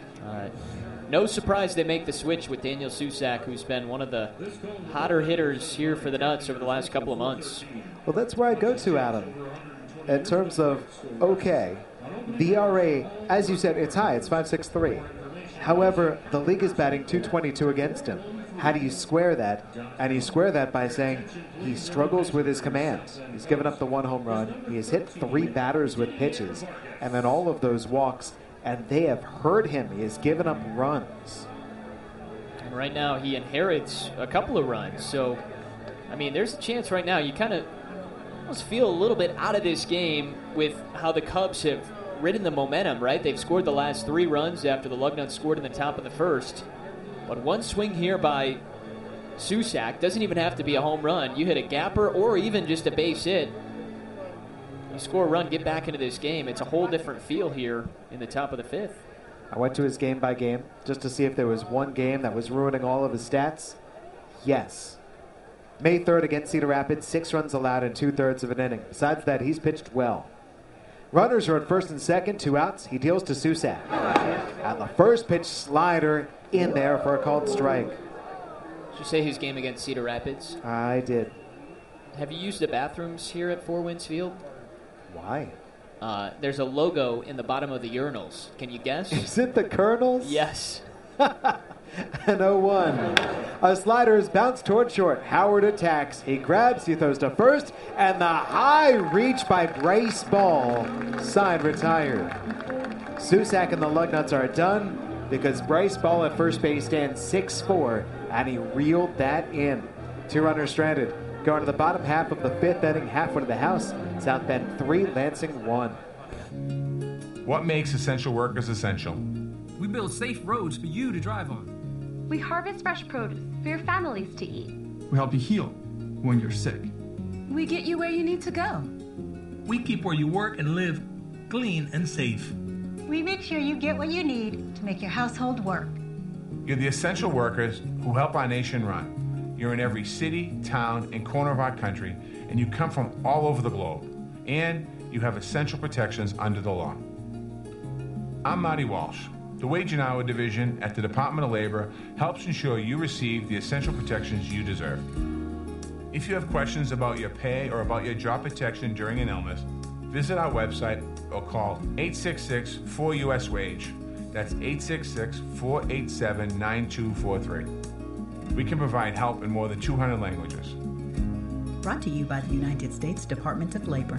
no surprise they make the switch with Daniel Susac, who's been one of the hotter hitters here for the Nuts over the last couple of months. Well, that's where I go to, Adam. In terms of, okay, the ERA, as you said, it's high. It's 5.63. However, the league is batting .222 against him. How do you square that? And you square that by saying he struggles with his command. He's given up the 1 home run. He has hit 3 batters with pitches, and then all of those walks, and they have hurt him. He has given up runs. And right now he inherits a couple of runs. So, I mean, there's a chance right now you kind of almost feel a little bit out of this game with how the Cubs have ridden the momentum, right? They've scored the last 3 runs after the Lugnuts scored in the top of the first. But one swing here by Susac doesn't even have to be a home run. You hit a gapper or even just a base hit. You score a run, get back into this game. It's a whole different feel here in the top of the 5th. I went to his game by game just to see if there was one game that was ruining all of his stats. Yes. May 3rd against Cedar Rapids, 6 runs allowed in 2/3 of an inning. Besides that, he's pitched well. Runners are at first and second, 2 outs. He deals to Susac. And the first pitch slider in there for a called strike. Did you say his game against Cedar Rapids? I did. Have you used the bathrooms here at Four Winds Field? Why? There's a logo in the bottom of the urinals. Can you guess? Is it the Colonels? Yes. An 0-1. A slider is bounced toward short. Howard attacks. He grabs, he throws to first, and the high reach by Bryce Ball. Side retired. Susac and the Lugnuts are done because Bryce Ball at first base stands 6'4", and he reeled that in. 2 runners stranded. Going to the bottom half of the 5th inning, halfway to the house. South Bend 3, Lansing 1. What makes essential workers essential? We build safe roads for you to drive on. We harvest fresh produce for your families to eat. We help you heal when you're sick. We get you where you need to go. We keep where you work and live clean and safe. We make sure you get what you need to make your household work. You're the essential workers who help our nation run. You're in every city, town, and corner of our country, and you come from all over the globe. And you have essential protections under the law. I'm Marty Walsh. The Wage and Hour Division at the Department of Labor helps ensure you receive the essential protections you deserve. If you have questions about your pay or about your job protection during an illness, visit our website or call 866-4US-WAGE. That's 866-487-9243. We can provide help in more than 200 languages. Brought to you by the United States Department of Labor.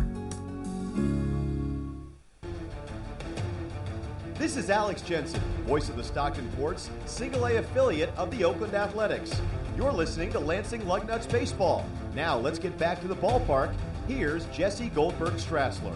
This is Alex Jensen, voice of the Stockton Ports, single-A affiliate of the Oakland Athletics. You're listening to Lansing Lugnuts Baseball. Now let's get back to the ballpark. Here's Jesse Goldberg-Strassler.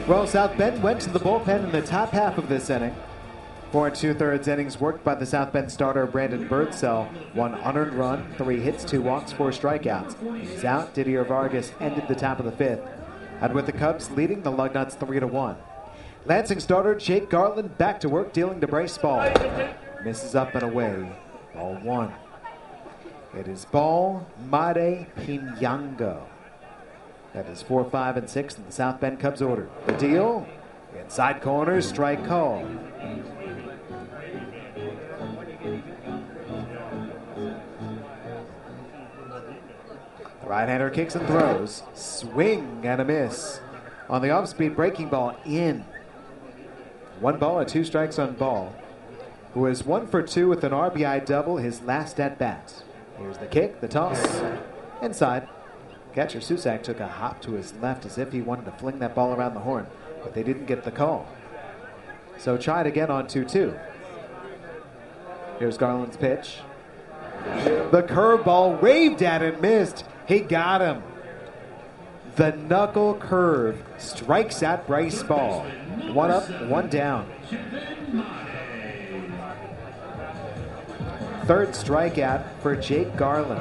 Well, South Bend went to the bullpen in the top half of this inning. 4 2/3 innings worked by the South Bend starter Brandon Birdsell. 1 unearned run, 3 hits, 2 walks, 4 strikeouts. He's out. Didier Vargas ended the top of the 5th. And with the Cubs leading the Lugnuts 3-1. Lansing starter Jake Garland back to work, dealing to Bryce Ball. Misses up and away. Ball 1. It is Ball Made Pinango. That is 4, 5, and 6 in the South Bend Cubs order. The deal, inside corner, strike call. The right-hander kicks and throws. Swing and a miss. On the off-speed breaking ball, in. 1 ball and 2 strikes on Ball, who is 1 for 2 with an RBI double his last at-bat. Here's the kick, the toss, inside. Catcher Susak took a hop to his left as if he wanted to fling that ball around the horn, but they didn't get the call. So try it again on 2-2. Here's Garland's pitch. The curveball waved at and missed. He got him. The knuckle curve strikes at Bryce Ball. 1 up, 1 down. 3rd strikeout for Jake Garland.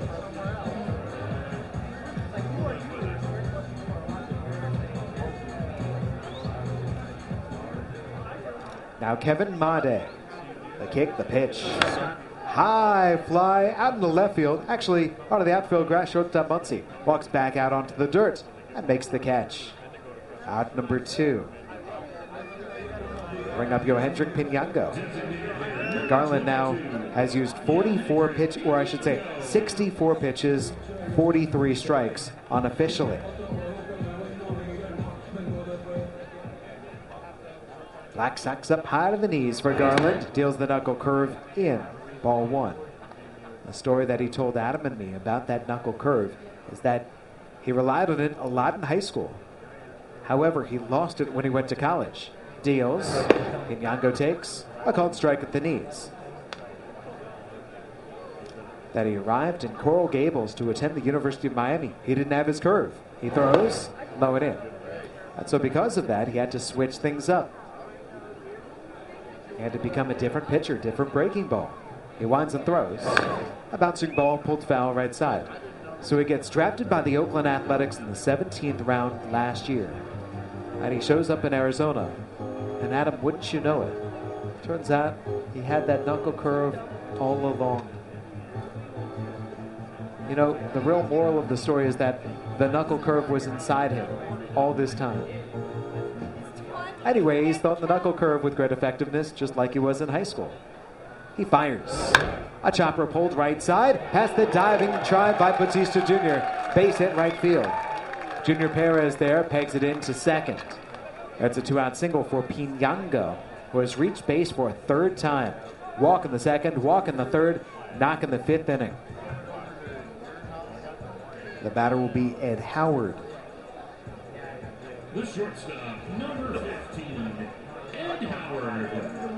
Now Kevin Made. The kick, the pitch. High fly out in the left field. Actually, out of the outfield grass, shortstop Muncy walks back out onto the dirt and makes the catch. Out number 2. Bring up Yohendrick Pinango. Garland now has used 64 pitches, 43 strikes unofficially. Black Sox up high to the knees for Garland. Deals the knuckle curve in. Ball 1. A story that he told Adam and me about that knuckle curve is that he relied on it a lot in high school. However, he lost it when he went to college. Deals. Pinango takes a called strike at the knees. That he arrived in Coral Gables to attend the University of Miami. He didn't have his curve. He throws, low and in. And so because of that, he had to switch things up. He had to become a different pitcher, different breaking ball. He winds and throws. A bouncing ball pulled foul right side. So he gets drafted by the Oakland Athletics in the 17th round last year. And he shows up in Arizona. And Adam, wouldn't you know it? Turns out he had that knuckle curve all along. You know, the real moral of the story is that the knuckle curve was inside him all this time. Anyway, he's thrown the knuckle curve with great effectiveness, just like he was in high school. He fires. A chopper pulled right side, past the diving try by Bautista Jr. Base hit right field. Junior Perez there pegs it into second. That's a 2-out single for Pinango, who has reached base for a 3rd time. Walk in the 2nd, walk in the 3rd, knock in the 5th inning. The batter will be Ed Howard. The shortstop, number 15, Ed Howard.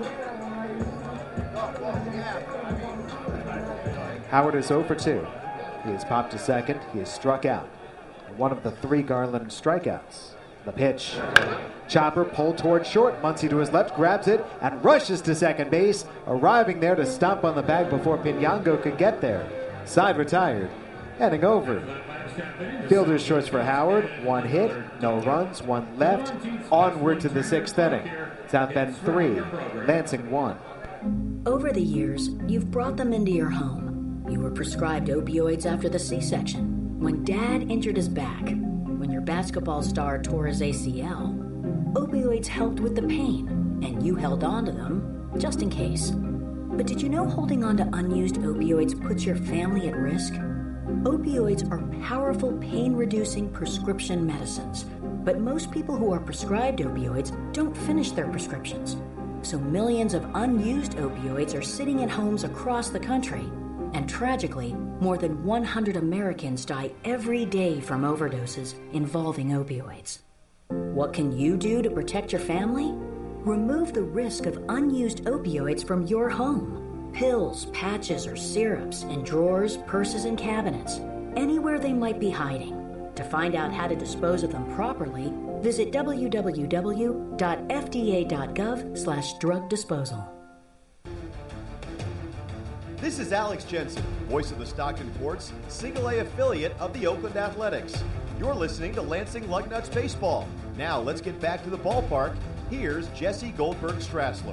Howard is 0 for 2. He has popped to second. He is struck out. One of the 3 Garland strikeouts. The pitch. Chopper pulled toward short. Muncy to his left, grabs it, and rushes to second base, arriving there to stomp on the bag before Pinango could get there. Side retired. Heading over. Fielder's choice for Howard. 1 hit, no runs, 1 left. Onward to the 6th inning. South Bend 3, Lansing 1. Over the years, you've brought them into your home. You were prescribed opioids after the C-section, when Dad injured his back, when your basketball star tore his ACL. Opioids helped with the pain, and you held on to them just in case. But did you know holding on to unused opioids puts your family at risk? Opioids are powerful pain-reducing prescription medicines, but most people who are prescribed opioids don't finish their prescriptions. So millions of unused opioids are sitting in homes across the country. And tragically, more than 100 Americans die every day from overdoses involving opioids. What can you do to protect your family? Remove the risk of unused opioids from your home. Pills, patches, or syrups in drawers, purses, and cabinets, anywhere they might be hiding. To find out how to dispose of them properly, Visit www.fda.gov/drug disposal. This is Alex Jensen, voice of the Stockton Ports, Single A affiliate of the Oakland Athletics. You're listening to Lansing Lugnuts Baseball. Now let's get back to the ballpark. Here's Jesse Goldberg-Strassler.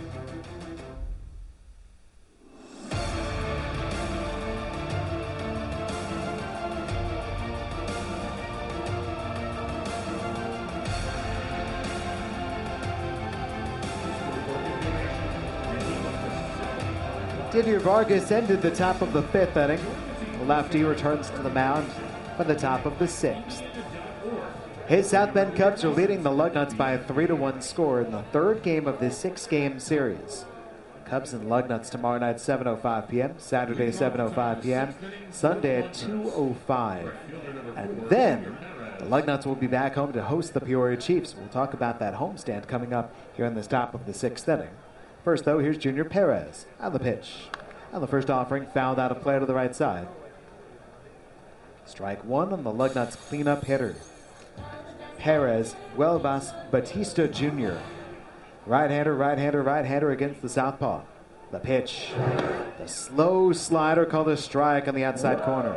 Didier Vargas ended the top of the 5th inning. The lefty returns to the mound for the top of the 6th. His South Bend Cubs are leading the Lugnuts by a 3-1 score in the 3rd game of this 6-game series. Cubs and Lugnuts tomorrow night 7:05 p.m., Saturday 7:05 p.m., Sunday at 2:05. And then the Lugnuts will be back home to host the Peoria Chiefs. We'll talk about that homestand coming up here in the top of the 6th inning. First, though, here's Junior Perez on the pitch. On the first offering, fouled out of play to the right side. Strike 1 on the Lugnuts cleanup hitter. Perez, Huelbas Batista Jr. Right-hander against the southpaw. The pitch. The slow slider called a strike on the outside corner.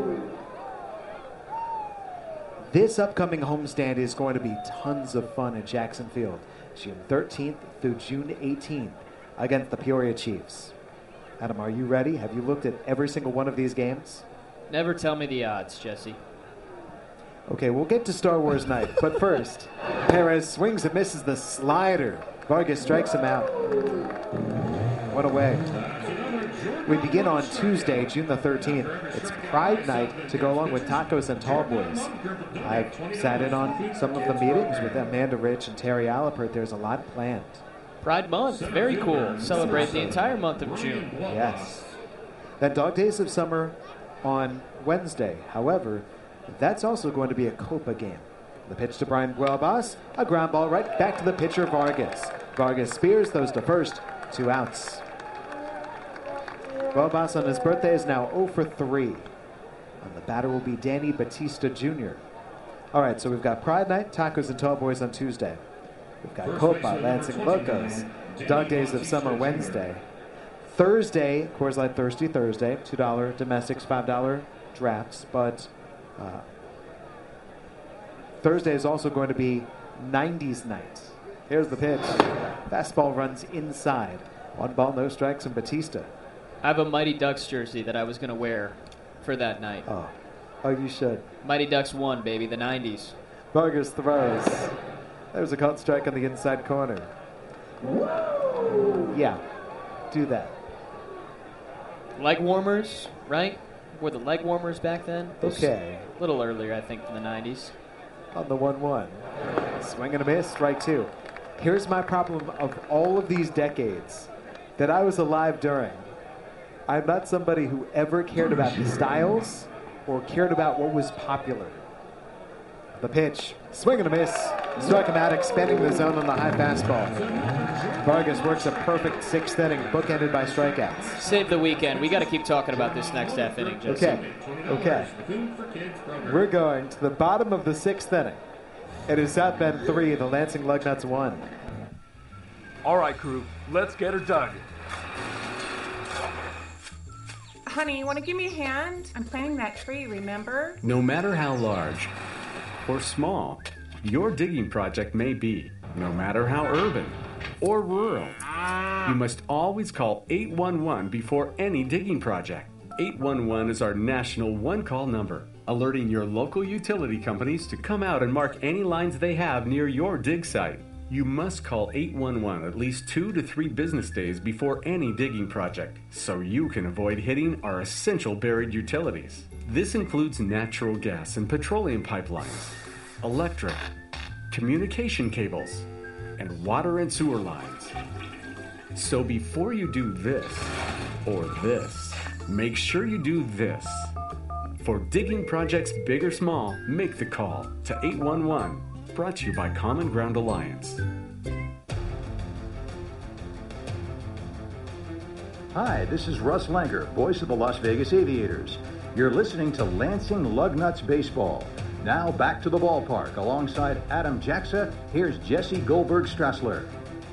This upcoming homestand is going to be tons of fun at Jackson Field, June 13th through June 18th against the Peoria Chiefs. Adam, are you ready? Have you looked at every single one of these games? Never tell me the odds, Jesse. Okay, we'll get to Star Wars night, but first, Perez swings and misses the slider. Vargas strikes him out. What a way. We begin on Tuesday, June the 13th. It's Pride Night to go along with Tacos and Tall Boys. I've sat in on some of the meetings with Amanda Rich and Terry Alipert. There's a lot planned. Pride Month, very cool. Celebrate the entire month of June. Yes. Then Dog Days of Summer on Wednesday. However, that's also going to be a Copa game. The pitch to Brian Huelbas, a ground ball right back to the pitcher Vargas. Vargas spears, throws to first, 2 outs. Huelbas on his birthday is now 0 for 3. And the batter will be Danny Batista Jr. All right, so we've got Pride Night, Tacos and Tall Boys on Tuesday. We've got Copa, Lansing Locos, Dog Days of Summer Wednesday. Thursday, Coors Light Thirsty Thursday, $2 domestics, $5 drafts. But Thursday is also going to be 90s night. Here's the pitch. Fastball runs inside. 1 ball, no strikes, and Batista. I have a Mighty Ducks jersey that I was going to wear for that night. Oh, you should. Mighty Ducks won, baby, the 90s. Vargas throws. There's a called strike on the inside corner. Yeah, do that. Leg warmers, right? Were the leg warmers back then? Okay. A little earlier, I think, than the 90s. On the 1-1. Swing and a miss, strike 2. Here's my problem of all of these decades that I was alive during. I'm not somebody who ever cared about the styles or cared about what was popular. The pitch, swing and a miss, struck him out, expanding the zone on the high fastball. Vargas works a perfect 6th inning, bookended by strikeouts. Save the weekend. We got to keep talking about this next half inning, Jesse. Okay. We're going to the bottom of the 6th inning. It is South Bend 3, the Lansing Lugnuts 1. All right, crew, let's get her dug. Honey, you want to give me a hand? I'm planting that tree, remember? No matter how large or small your digging project may be, no matter how urban or rural, you must always call 811 before any digging project. 811 is our national one-call number, alerting your local utility companies to come out and mark any lines they have near your dig site. You must call 811 at least 2 to 3 business days before any digging project, so you can avoid hitting our essential buried utilities. This includes natural gas and petroleum pipelines, electric, communication cables, and water and sewer lines. So before you do this or this, make sure you do this. For digging projects big or small, make the call to 811. Brought to you by Common Ground Alliance. Hi, this is Russ Langer, voice of the Las Vegas Aviators. You're listening to Lansing Lugnuts Baseball. Now back to the ballpark alongside Adam Jackson. Here's Jesse Goldberg Strassler.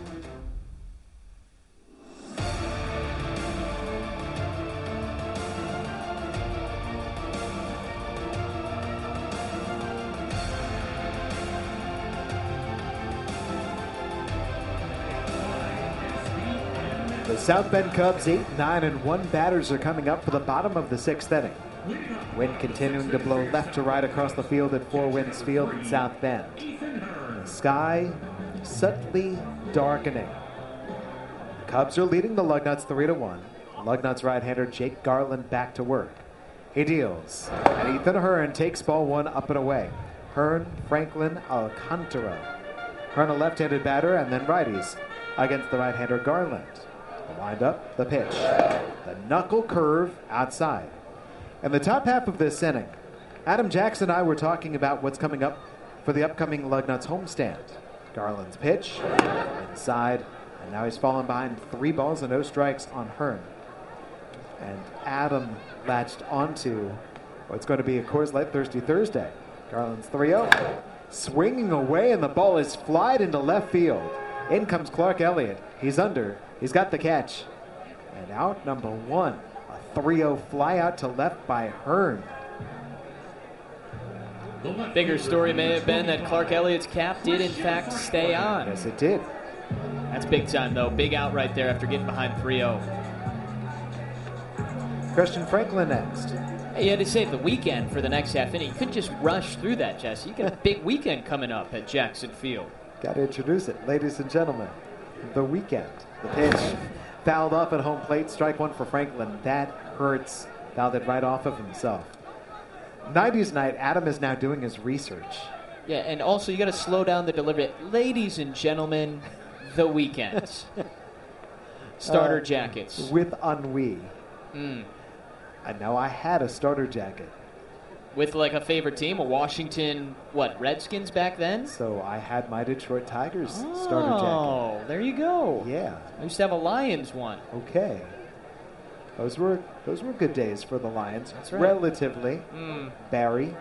The South Bend Cubs 8-9-1 batters are coming up for the bottom of the 6th inning. Wind continuing to blow left to right across the field at Four Winds Field in South Bend. The sky subtly darkening. The Cubs are leading the Lugnuts 3-1. Lugnuts right-hander Jake Garland back to work. He deals, and Ethan Hearn takes ball one up and away. Hearn, Franklin, Alcantara. Hearn a left-handed batter and then righties against the right-hander Garland. The windup, the pitch. The knuckle curve outside. In the top half of this inning, Adam Jackson and I were talking about what's coming up for the upcoming Lugnuts homestand. Garland's pitch, inside, and now he's fallen behind 3 balls and no strikes on Hearn. And Adam latched onto what's going to be a Coors Light Thirsty Thursday. Garland's 3-0. Swinging away, and the ball is flied into left field. In comes Clark Elliott. He's under. He's got the catch. And out number 1. A 3-0 fly out to left by Hearn. Bigger story may have been that Clark Elliott's cap did in fact stay on. Yes, it did. That's big time, though. Big out right there after getting behind 3-0. Christian Franklin next. Hey, you had to save the weekend for the next half inning. You couldn't just rush through that, Jesse. You got a big weekend coming up at Jackson Field. Got to introduce it, ladies and gentlemen. The weekend. The pitch. Fouled off at home plate. Strike one for Franklin. That hurts. Fouled it right off of himself. 90s night, Adam is now doing his research. Yeah, and also you got to slow down the delivery. Ladies and gentlemen, the weekends. Starter jackets. With ennui. Mm. And now I had a starter jacket. With like a favorite team, a Washington, Redskins back then? So I had my Detroit Tigers starter jacket. Oh, there you go. Yeah. I used to have a Lions one. Okay. Those were good days for the Lions. That's right. Relatively. Barry.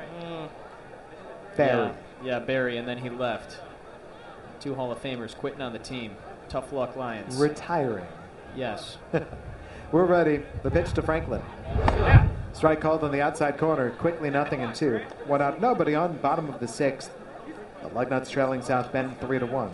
Barry. Yeah, Barry, and then he left. 2 Hall of Famers quitting on the team. Tough luck, Lions. Retiring. Yes. We're ready. The pitch to Franklin. Strike called on the outside corner. Quickly 0-2. 1 out, nobody on. Bottom of the 6th. The Lugnuts trailing South Bend 3-1.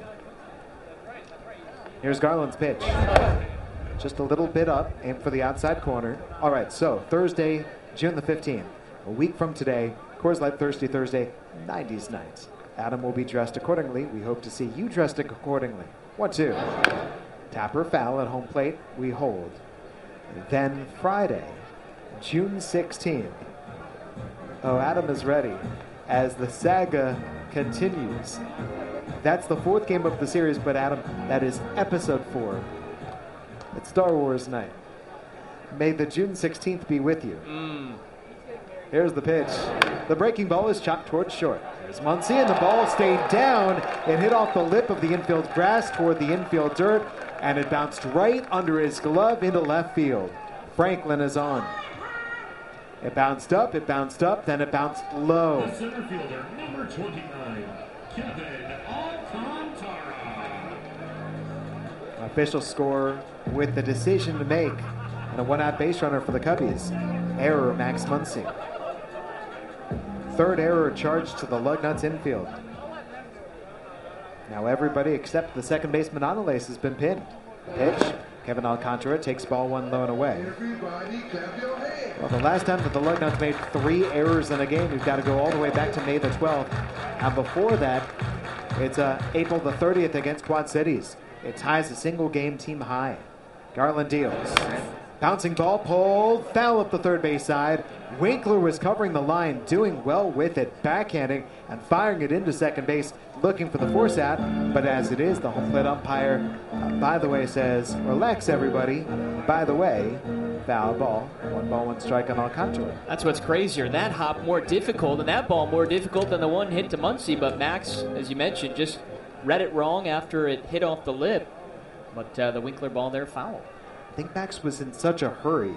Here's Garland's pitch. Just a little bit up. Aim for the outside corner. All right, so Thursday, June the 15th. A week from today, Coors Light Thirsty Thursday, 90s night. Adam will be dressed accordingly. We hope to see you dressed accordingly. 1-2. Tapper foul at home plate. We hold. Then Friday, June 16th. Oh, Adam is ready as the saga continues. That's the 4th game of the series, but Adam, that is episode 4. It's Star Wars night. May the June 16th be with you. Here's the pitch. The breaking ball is chopped towards short. There's Muncy, and the ball stayed down. It hit off the lip of the infield grass toward the infield dirt, and it bounced right under his glove into left field. Franklin is on. It bounced up, then it bounced low. The center fielder, number 29, Kevin Alcantara. Official score with the decision to make, and a 1-out base runner for the Cubbies. Error, Max Muncy. 3rd error charged to the Lugnuts infield. Now everybody except the second baseman Anales has been pinned. Pitch. Kevin Alcantara takes ball 1 low and away. Well, the last time that the Lugnuts made 3 errors in a game, we've got to go all the way back to May the 12th. And before that, it's April the 30th against Quad Cities. It ties a single game team high. Garland deals. Bouncing ball pulled foul up the third base side. Winkler was covering the line, doing well with it, backhanding and firing it into second base, looking for the force out. But as it is, the home plate umpire, by the way, says, relax everybody. By the way, foul ball. 1 ball, 1 strike on Alcantara. That's what's crazier. That hop more difficult, and that ball more difficult than the one hit to Muncy. But Max, as you mentioned, just read it wrong after it hit off the lip. But the Winkler ball there, foul. I think Max was in such a hurry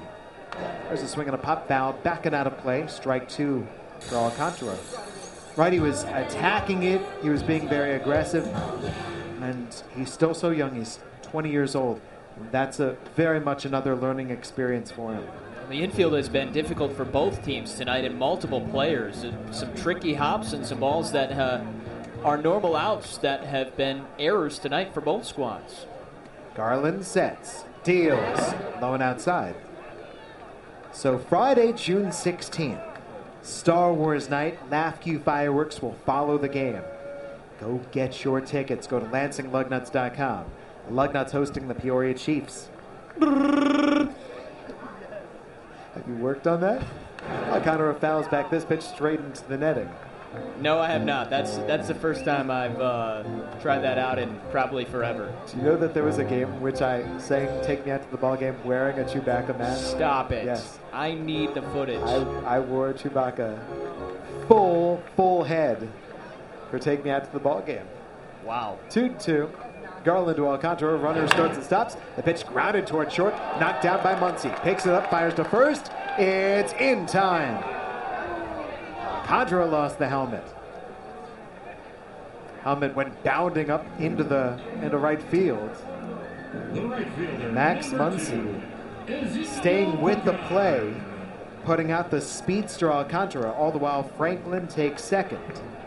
There's a swing and a pop, foul, back and out of play. Strike 2 for Alcantara. Right, he was attacking it. He was being very aggressive. And he's still so young. He's 20 years old. That's very much another learning experience for him. The infield has been difficult for both teams tonight, and multiple players. Some tricky hops and some balls that are normal outs that have been errors tonight for both squads. Garland sets, deals, low and outside. So Friday, June 16th, Star Wars night, LAFQ fireworks will follow the game. Go get your tickets. Go to LansingLugnuts.com. Lugnuts hosting the Peoria Chiefs. Have you worked on that? Alcantara fouls back this pitch straight into the netting. No, I have not. That's the first time I've tried that out in probably forever. Do you know that there was a game in which I sang "Take Me Out to the Ball Game" wearing a Chewbacca mask? Stop it. Yes. I need the footage. I wore a Chewbacca full head for "Take Me Out to the Ball Game." Wow. 2-2. Garland to Alcantara. Runner starts and stops. The pitch grounded toward short. Knocked down by Muncy. Picks it up, fires to first. It's in time. Alcantara lost the helmet. Helmet went bounding up into right field. Max Muncy staying with the play, putting out the speedster Alcantara, all the while Franklin takes second.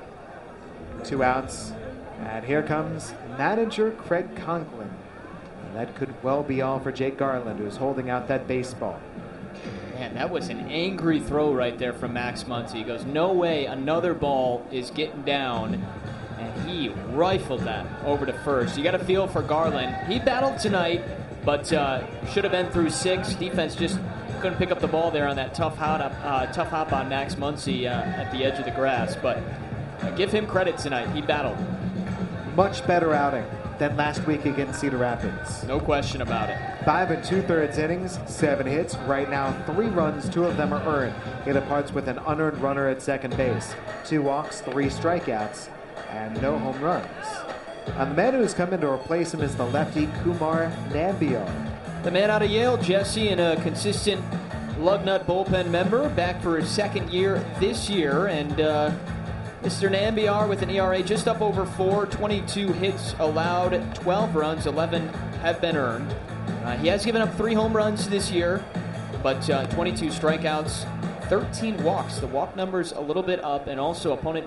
2 outs. And here comes manager Craig Conklin. And that could well be all for Jake Garland, who's holding out that baseball. Man, that was an angry throw right there from Max Muncy. He goes, no way another ball is getting down. And he rifled that over to first. You got a feel for Garland. He battled tonight, but should have been through 6. Defense just couldn't pick up the ball there on that tough hop on Max Muncy at the edge of the grass. But give him credit tonight. He battled. Much better outing than last week against Cedar Rapids. No question about it. 5 2/3 innings, 7 hits. Right now, 3 runs, 2 of them are earned. He departs with an unearned runner at second base. 2 walks, 3 strikeouts, and no home runs. And the man who's come in to replace him is the lefty Kumar Nambiar. The man out of Yale, Jesse, and a consistent Lugnut bullpen member, back for his second year this year, and Mr. Nambiar with an ERA just up over 4, 22 hits allowed, 12 runs, 11 have been earned. He has given up 3 home runs this year, but 22 strikeouts, 13 walks. The walk number's a little bit up, and also opponent's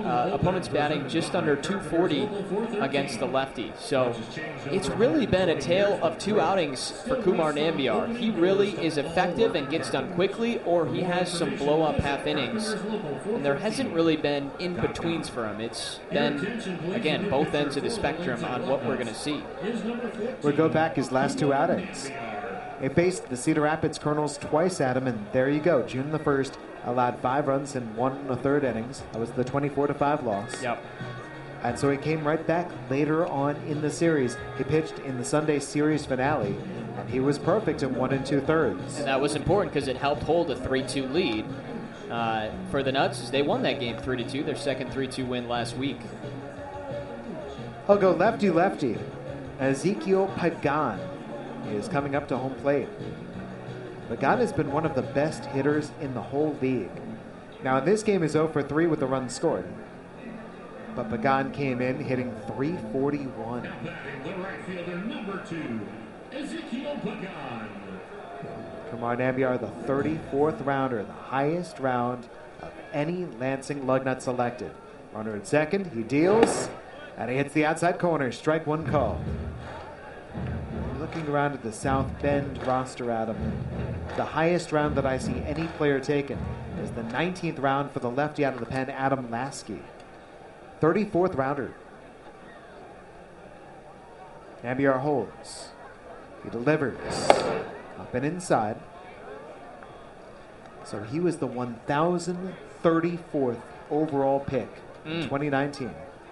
batting just under 240 against the lefty. So it's really been a tale of 2 outings for Kumar Nambiar. He really is effective and gets done quickly, or he has some blow-up half innings. And there hasn't really been in-betweens for him. It's been, again, both ends of the spectrum on what we're going to see. We'll go back his last 2 outings. He faced the Cedar Rapids Colonels twice at him, and there you go. June the 1st, allowed 5 runs in 1 1/3 innings. That was the 24-5 loss. Yep. And so he came right back later on in the series. He pitched in the Sunday series finale, and he was perfect in 1 2/3. And that was important because it helped hold a 3-2 lead for the Nuts as they won that game 3-2, their second 3-2 win last week. I'll go lefty-lefty. Ezekiel Pagan is coming up to home plate. Pagan has been one of the best hitters in the whole league. Now in this game is 0 for 3 with the runs scored. But Pagan came in hitting .341. The right fielder, number 2, Ezekiel Pagan. Kumar Nambiar, the 34th rounder, the highest round of any Lansing Lugnut selected. Runner at second, he deals, and he hits the outside corner. Strike 1 call. Looking around at the South Bend roster, Adam, the highest round that I see any player taken is the 19th round for the lefty out of the pen, Adam Lasky. 34th rounder. Nambiar holds. He delivers. Up and inside. So he was the 1,034th overall pick in 2019.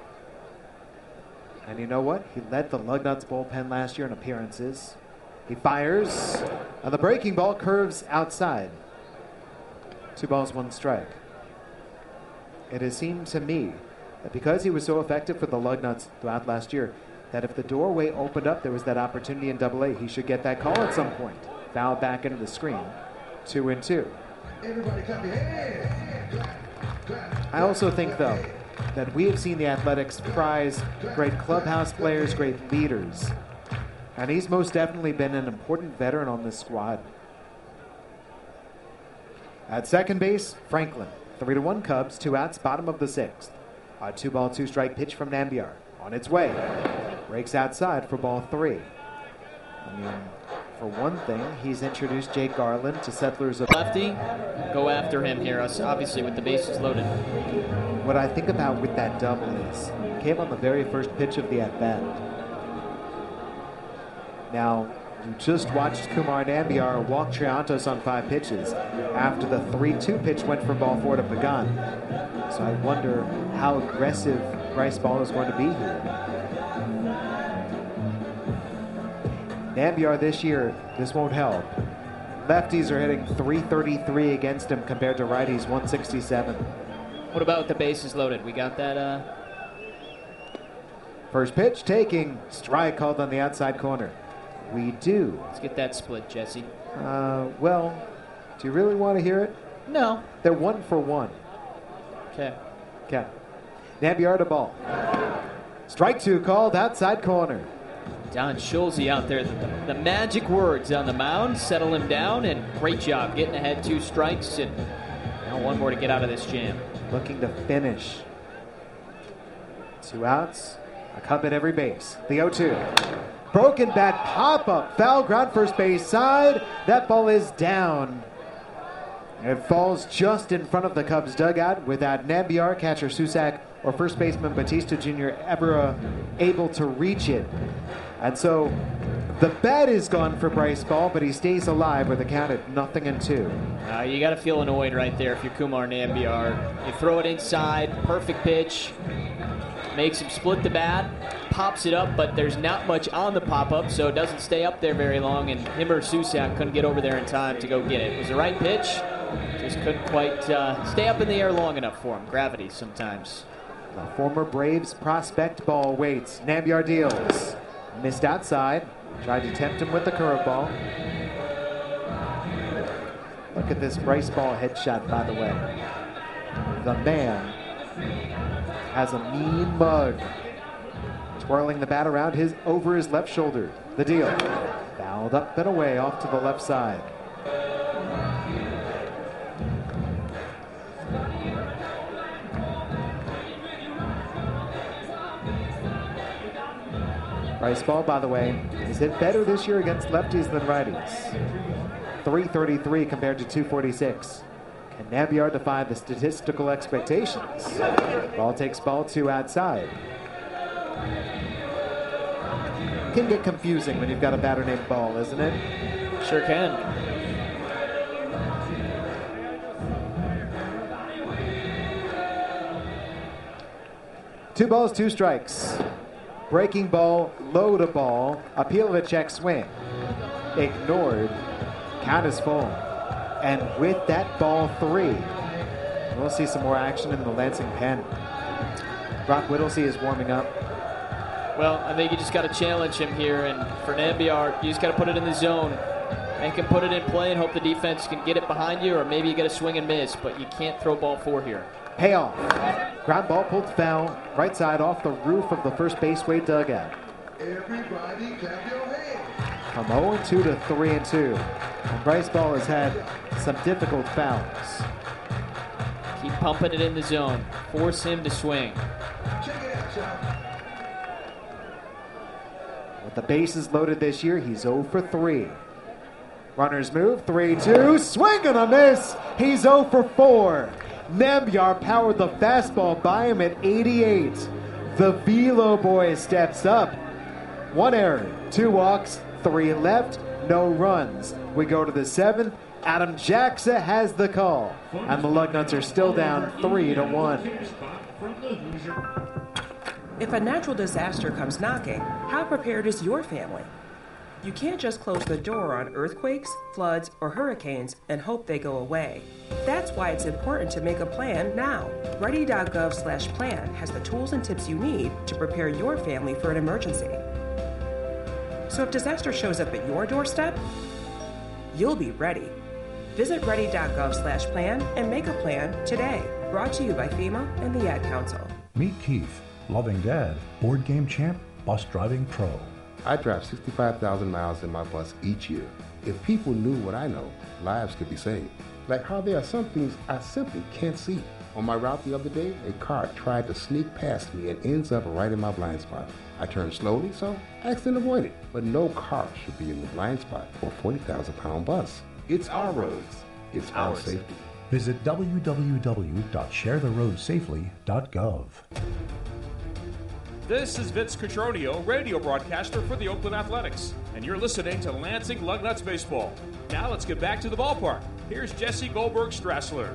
And you know what? He led the Lugnuts bullpen last year in appearances. He fires, and the breaking ball curves outside. 2 balls, 1 strike. It has seemed to me that because he was so effective for the Lugnuts throughout last year, that if the doorway opened up, there was that opportunity in Double-A. He should get that call at some point. Foul back into the screen. 2-2. I also think, though, that we have seen the Athletics prize great clubhouse players, great leaders. And he's most definitely been an important veteran on this squad. At second base, Franklin. 3-1 Cubs, 2 outs, bottom of the 6th. A 2-ball, 2-strike pitch from Nambiar. On its way. Breaks outside for ball 3. I mean, for one thing, he's introduced Jake Garland to Settlers of... Lefty, go after him here, obviously with the bases loaded. What I think about with that double is, came on the very first pitch of the at-bat. Now, you just watched Kumar Nambiar walk Triantos on 5 pitches after the 3-2 pitch went for ball 4 to Pagan. So I wonder how aggressive Bryce Ball is going to be here. Nambiar this year, this won't help. Lefties are hitting .333 against him compared to righties 167. What about the bases loaded? We got that. First pitch taking, strike called on the outside corner. We do. Let's get that split, Jesse. Well, do you really want to hear it? No. They're 1 for 1. Okay. Nambiar to ball. Strike 2 called, outside corner. Don Schulze out there, the magic words on the mound, settle him down, and great job getting ahead 2 strikes, and now 1 more to get out of this jam. Looking to finish. 2 outs, a Cub at every base. The 0-2. Broken bat pop-up, foul ground first base side. That ball is down. It falls just in front of the Cubs dugout without Nambiar, catcher Susak, or first baseman Batista Jr. ever able to reach it. And so the bat is gone for Bryce Ball, but he stays alive with a count at 0-2. You got to feel annoyed right there if you're Kumar Nambiar. You throw it inside, perfect pitch, makes him split the bat, pops it up, but there's not much on the pop-up, so it doesn't stay up there very long, and him or Susak couldn't get over there in time to go get it. It was the right pitch, just couldn't quite stay up in the air long enough for him. Gravity sometimes. The former Braves prospect Ball waits. Nambiar deals. Missed outside. Tried to tempt him with the curveball. Look at this Bryce Ball headshot, by the way. The man has a mean mug. Twirling the bat around over his left shoulder. The deal. Fouled up and away off to the left side. Bryce Ball, by the way, has hit better this year against lefties than righties. .333 compared to .246. Can Nambiar defy the statistical expectations? Ball takes ball 2 outside. Can get confusing when you've got a batter named Ball, isn't it? Sure can. Two balls, 2 strikes. Breaking ball, low to ball, appeal of a check swing. Ignored. Count is full. And with that ball 3, we'll see some more action in the Lansing pen. Brock Whittlesey is warming up. Well, I think you just got to challenge him here, and for Nambiar, you just got to put it in the zone and can put it in play and hope the defense can get it behind you, or maybe you get a swing and miss, but you can't throw ball 4 here. Payoff. Ground ball pulled foul, right side off the roof of the first base weight dugout. Everybody clap your hands. From 0-2 to 3-2. And Bryce Ball has had some difficult fouls. Keep pumping it in the zone. Force him to swing. Check it out, y'all. With the bases loaded this year, he's 0 for 3. Runners move, 3-2, swing and a miss. He's 0 for 4. Nambiar powered the fastball by him at 88. The Velo boy steps up. 1 error, 2 walks, 3 left, no runs. We go to the 7th. Adam Jackson has the call. And the Lugnuts are still down 3-1. If a natural disaster comes knocking, how prepared is your family? You can't just close the door on earthquakes, floods, or hurricanes and hope they go away. That's why it's important to make a plan now. Ready.gov/plan has the tools and tips you need to prepare your family for an emergency. So if disaster shows up at your doorstep, you'll be ready. Visit ready.gov/plan and make a plan today. Brought to you by FEMA and the Ad Council. Meet Keith, loving dad, board game champ, bus driving pro. I drive 65,000 miles in my bus each year. If people knew what I know, lives could be saved. Like how there are some things I simply can't see. On my route the other day, a car tried to sneak past me and ends up right in my blind spot. I turned slowly, so I accident avoided. But no car should be in the blind spot for a 40,000-pound bus. It's our roads. It's our safety. Visit www.sharetheroadsafely.gov. This is Vince Cotroneo, radio broadcaster for the Oakland Athletics, and you're listening to Lansing Lugnuts Baseball. Now let's get back to the ballpark. Here's Jesse Goldberg-Strassler.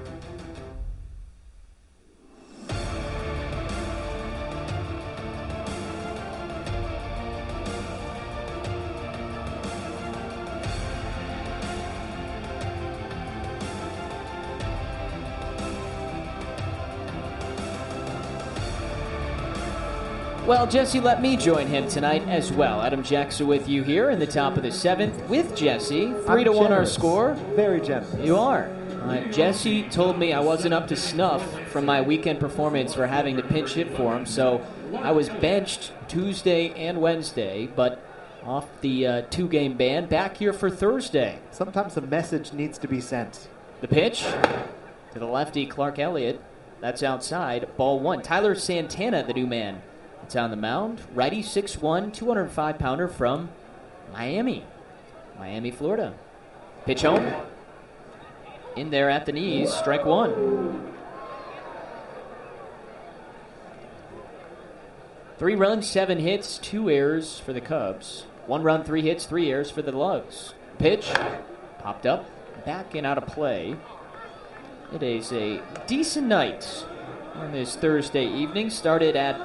Well, Jesse, let me join him tonight as well. Adam Jackson with you here in the top of the 7th with Jesse. 3-1 our score. Very generous. You are. Jesse told me I wasn't up to snuff from my weekend performance for having to pinch hit for him, so I was benched Tuesday and Wednesday, but off the 2-game ban, back here for Thursday. Sometimes a message needs to be sent. The pitch to the lefty, Clark Elliott. That's outside. Ball 1. Tyler Santana, the new man. It's on the mound. Righty, 6'1", 205-pounder from Miami, Florida. Pitch home. In there at the knees, strike 1. 3 runs, 7 hits, 2 errors for the Cubs. 1 run, 3 hits, 3 errors for the Lugs. Pitch popped up, back and out of play. It is a decent night on this Thursday evening. Started at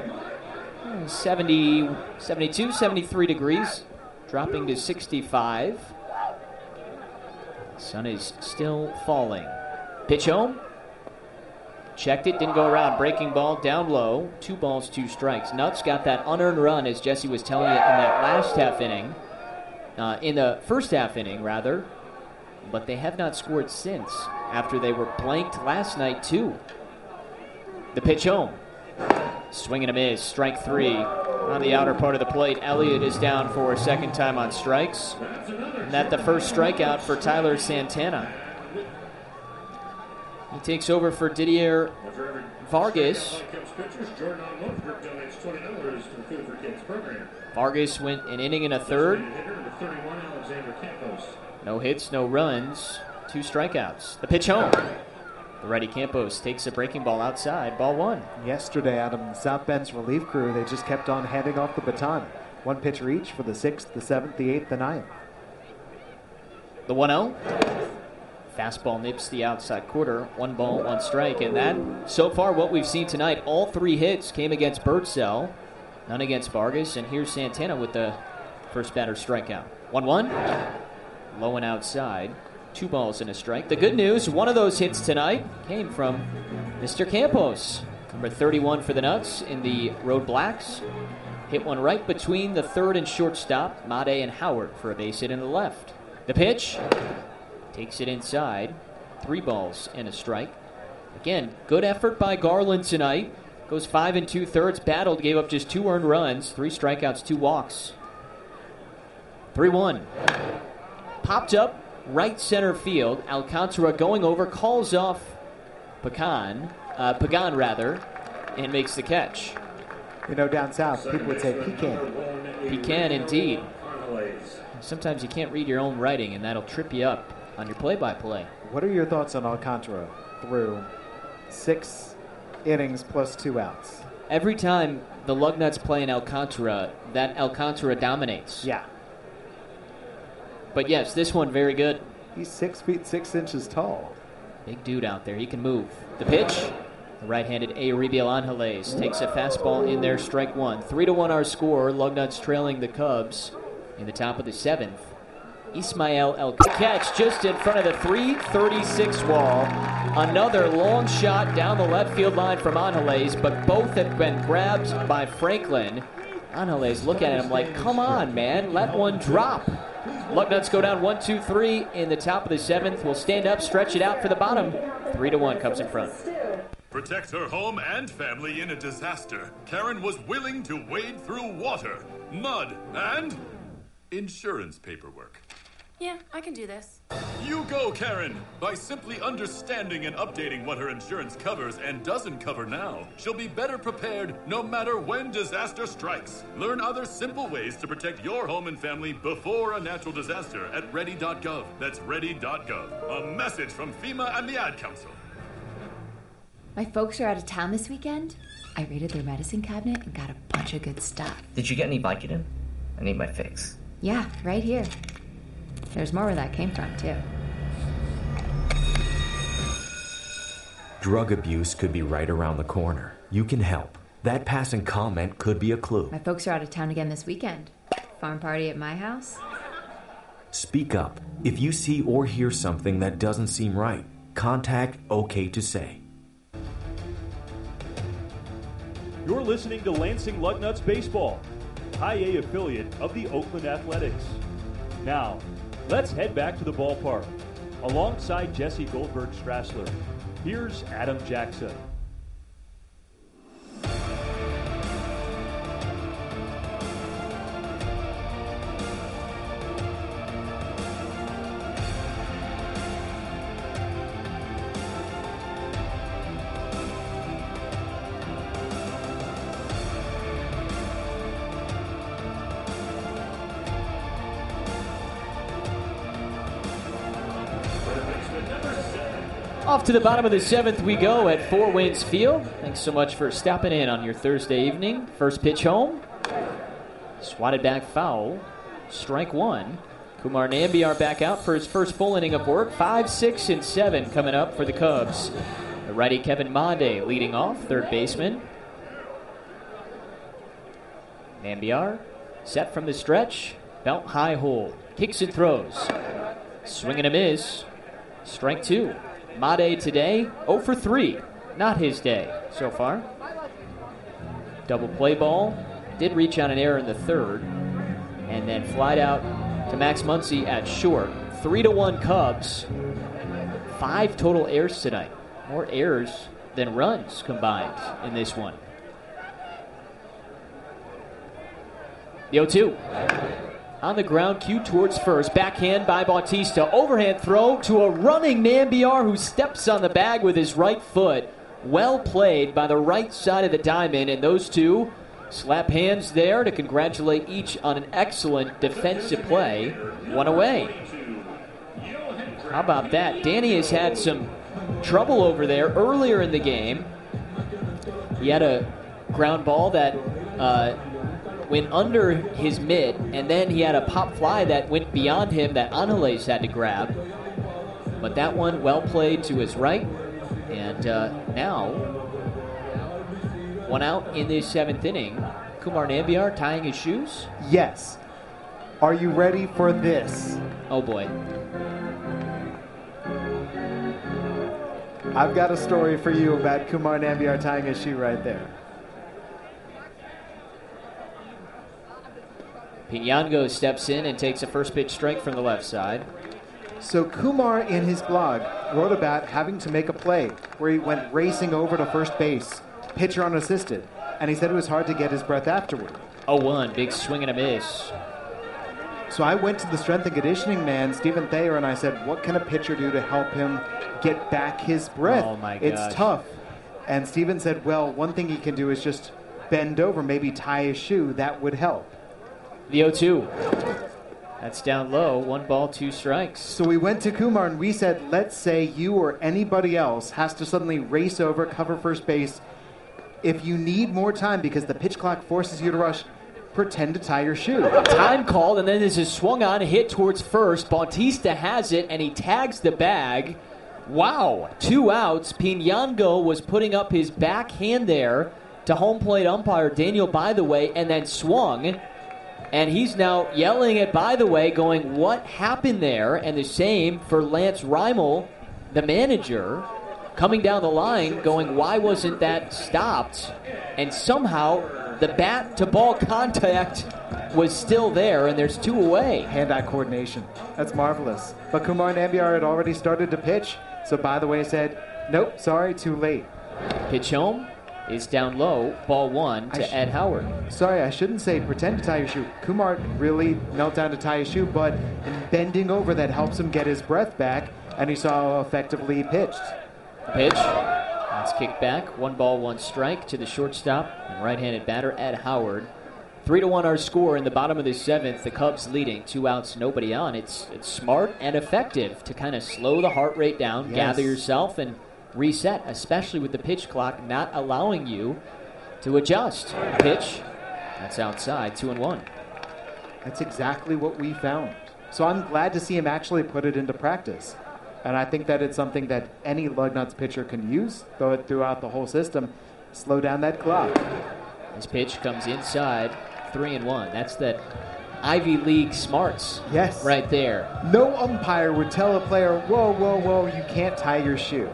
72, 73 degrees, dropping to 65. Sun is still falling. Pitch home. Checked it, didn't go around. Breaking ball down low. 2 balls, 2 strikes. Nuts got that unearned run, as Jesse was telling you, in that last half inning. In the first half inning, rather. But they have not scored since, after they were blanked last night, too. The pitch home. Swing and a miss. Strike 3 on the outer part of the plate. Elliott is down for a second time on strikes. And that's the first strikeout for Tyler Santana. He takes over for Didier Vargas. Vargas went an inning and a third. No hits, no runs, 2 strikeouts. The pitch home. The righty Campos takes a breaking ball outside. Ball 1. Yesterday, Adam, South Bend's relief crew, they just kept on handing off the baton. 1 pitcher each for the 6th, the 7th, the 8th, the 9th. The 1-0. Fastball nips the outside quarter. 1 ball, 1 strike. And that, so far, what we've seen tonight, all 3 hits came against Birdsell, none against Vargas. And here's Santana with the first batter strikeout. 1-1. Low and outside. 2 balls and a strike. The good news, one of those hits tonight came from Mr. Campos, number 31 for the Nuts in the Road Blacks. Hit one right between the third and shortstop, Made and Howard, for a base hit in the left. The pitch takes it inside. 3 balls and a strike. Again, good effort by Garland tonight. Goes 5 2/3, battled, gave up just 2 earned runs, 3 strikeouts, 2 walks. 3-1. Popped up. Right center field. Alcantara going over, calls off Pagan, and makes the catch. You know, down south, people would say pecan. Pecan, indeed. Sometimes you can't read your own writing, and that'll trip you up on your play-by-play. What are your thoughts on Alcantara through 6 innings plus 2 outs? Every time the Lugnuts play in Alcantara, that Alcantara dominates. Yeah. But yes, this one very good. He's 6 feet 6 inches tall. Big dude out there. He can move. The pitch. The right-handed Euribiel Angeles takes a fastball in there, strike 1. 3-1 our score. Lugnuts trailing the Cubs in the top of the 7th. Ismael El catch just in front of the 336 wall. Another long shot down the left field line from Angeles, but both have been grabbed by Franklin. Angeles look at him like, come on, man, let one drop. Lugnuts go down 1-2-3 in the top of the 7th. We'll stand up, stretch it out for the bottom. 3-1 Cubs in front. Protect her home and family in a disaster. Karen was willing to wade through water, mud, and insurance paperwork. Yeah, I can do this. You go, Karen! By simply understanding and updating what her insurance covers and doesn't cover now, she'll be better prepared no matter when disaster strikes. Learn other simple ways to protect your home and family before a natural disaster at ready.gov. That's ready.gov. A message from FEMA and the Ad Council. My folks are out of town this weekend. I raided their medicine cabinet and got a bunch of good stuff. Did you get any Vicodin? I need my fix. Yeah, right here. There's more where that came from, too. Drug abuse could be right around the corner. You can help. That passing comment could be a clue. My folks are out of town again this weekend. Farm party at my house. Speak up. If you see or hear something that doesn't seem right, contact OK to Say. You're listening to Lansing Lugnuts Baseball, High A affiliate of the Oakland Athletics. Now, let's head back to the ballpark. Alongside Jesse Goldberg-Strassler, here's Adam Jackson. Off to the bottom of the 7th we go at Four Winds Field. Thanks so much for stopping in on your Thursday evening. First pitch home. Swatted back foul. Strike one. Kumar Nambiar back out for his first full inning of work. 5, 6, and 7 coming up for the Cubs. The righty Kevin Mande leading off, third baseman. Nambiar set from the stretch. Belt high hole. Kicks and throws. Swing and a miss. Strike two. Made today, 0 for 3. Not his day so far. Double play ball. Did reach on an error in the third. And then flied out to Max Muncy at short. 3-1 Cubs. 5 total errors tonight. More errors than runs combined in this one. The 0-2. On the ground, cue towards first. Backhand by Bautista. Overhand throw to a running Nambiar who steps on the bag with his right foot. Well played by the right side of the diamond. And those two slap hands there to congratulate each on an excellent defensive play. One away. How about that? Danny has had some trouble over there earlier in the game. He had a ground ball that went under his mitt, and then he had a pop fly that went beyond him that Angeles had to grab. But that one well played to his right, and now one out in the 7th inning. Kumar Nambiar tying his shoes? Yes. Are you ready for this? Oh boy. I've got a story for you about Kumar Nambiar tying his shoe right there. Piñango steps in and takes a first pitch strike from the left side. So Kumar, in his blog, wrote about having to make a play where he went racing over to first base, pitcher unassisted, and he said it was hard to get his breath afterward. 0-1, big swing and a miss. So I went to the strength and conditioning man, Stephen Thayer, and I said, what can a pitcher do to help him get back his breath? Oh my gosh. It's tough. And Stephen said, well, one thing he can do is just bend over, maybe tie his shoe. That would help. The 0-2. That's down low. 1 ball, 2 strikes. So we went to Kumar and we said, let's say you or anybody else has to suddenly race over, cover first base. If you need more time because the pitch clock forces you to rush, pretend to tie your shoe. Time called, and then this is swung on, hit towards first. Bautista has it, and he tags the bag. Wow. 2 outs. Piñango was putting up his backhand there to home plate umpire Daniel By the Way, and then swung. And he's now yelling at By the Way, going, what happened there? And the same for Lance Reimel, the manager, coming down the line going, why wasn't that stopped? And somehow the bat-to-ball contact was still there, and there's 2 away. Hand-eye coordination. That's marvelous. But Kumar Nambiar had already started to pitch, so by the way said, nope, sorry, too late. Pitch home is down low, ball 1 to Ed Howard. Sorry, I shouldn't say pretend to tie your shoe. Kumar really knelt down to tie his shoe, but in bending over, that helps him get his breath back, and he saw how effectively he pitched. Pitch. That's kicked back. 1 ball, 1 strike to the shortstop and right-handed batter Ed Howard. 3-1 our score in the bottom of the 7th. The Cubs leading, 2 outs, nobody on. It's smart and effective to kind of slow the heart rate down, gather yourself, and reset, especially with the pitch clock not allowing you to adjust. Pitch. That's outside, 2-1. That's exactly what we found. So I'm glad to see him actually put it into practice. And I think that it's something that any Lugnuts pitcher can use, throw it throughout the whole system, slow down that clock. This pitch comes inside, 3-1. That's that Ivy League smarts right there. No umpire would tell a player, whoa, whoa, whoa, you can't tie your shoe.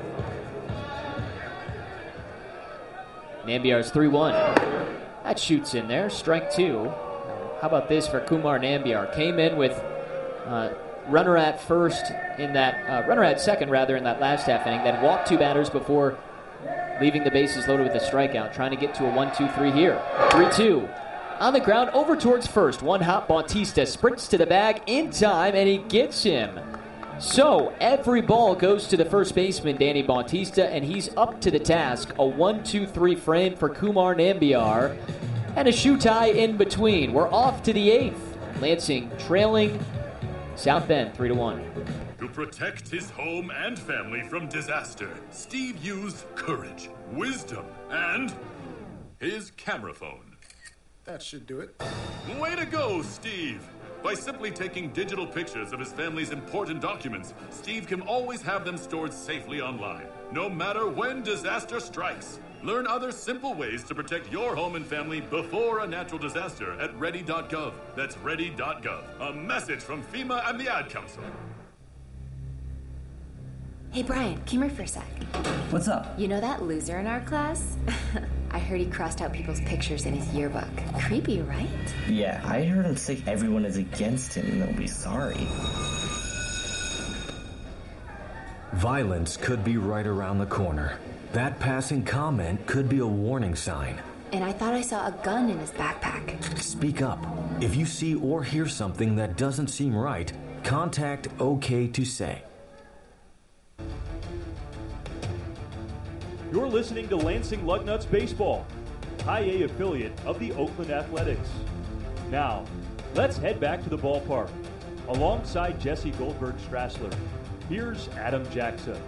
Nambiar's 3-1. That shoots in there, strike 2. How about this for Kumar Nambiar? Came in with runner at second in that last half inning, then walked 2 batters before leaving the bases loaded with a strikeout, trying to get to a 1-2-3 here. 3-2. On the ground, over towards first. One hop, Bautista sprints to the bag in time, and he gets him. So, every ball goes to the first baseman, Danny Bautista, and he's up to the task. A 1-2-3 frame for Kumar Nambiar, and a shoe tie in between. We're off to the 8th. Lansing trailing South Bend 3-1. To protect his home and family from disaster, Steve used courage, wisdom, and his camera phone. That should do it. Way to go, Steve! By simply taking digital pictures of his family's important documents, Steve can always have them stored safely online, no matter when disaster strikes. Learn other simple ways to protect your home and family before a natural disaster at ready.gov. That's ready.gov. A message from FEMA and the Ad Council. Hey, Brian, come here for a sec. What's up? You know that loser in our class? I heard he crossed out people's pictures in his yearbook. Creepy, right? Yeah, I heard him say everyone is against him and they'll be sorry. Violence could be right around the corner. That passing comment could be a warning sign. And I thought I saw a gun in his backpack. Speak up. If you see or hear something that doesn't seem right, contact OK to Say. You're listening to Lansing Lugnuts Baseball, High A affiliate of the Oakland Athletics. Now, let's head back to the ballpark. Alongside Jesse Goldberg-Strassler, here's Adam Jackson.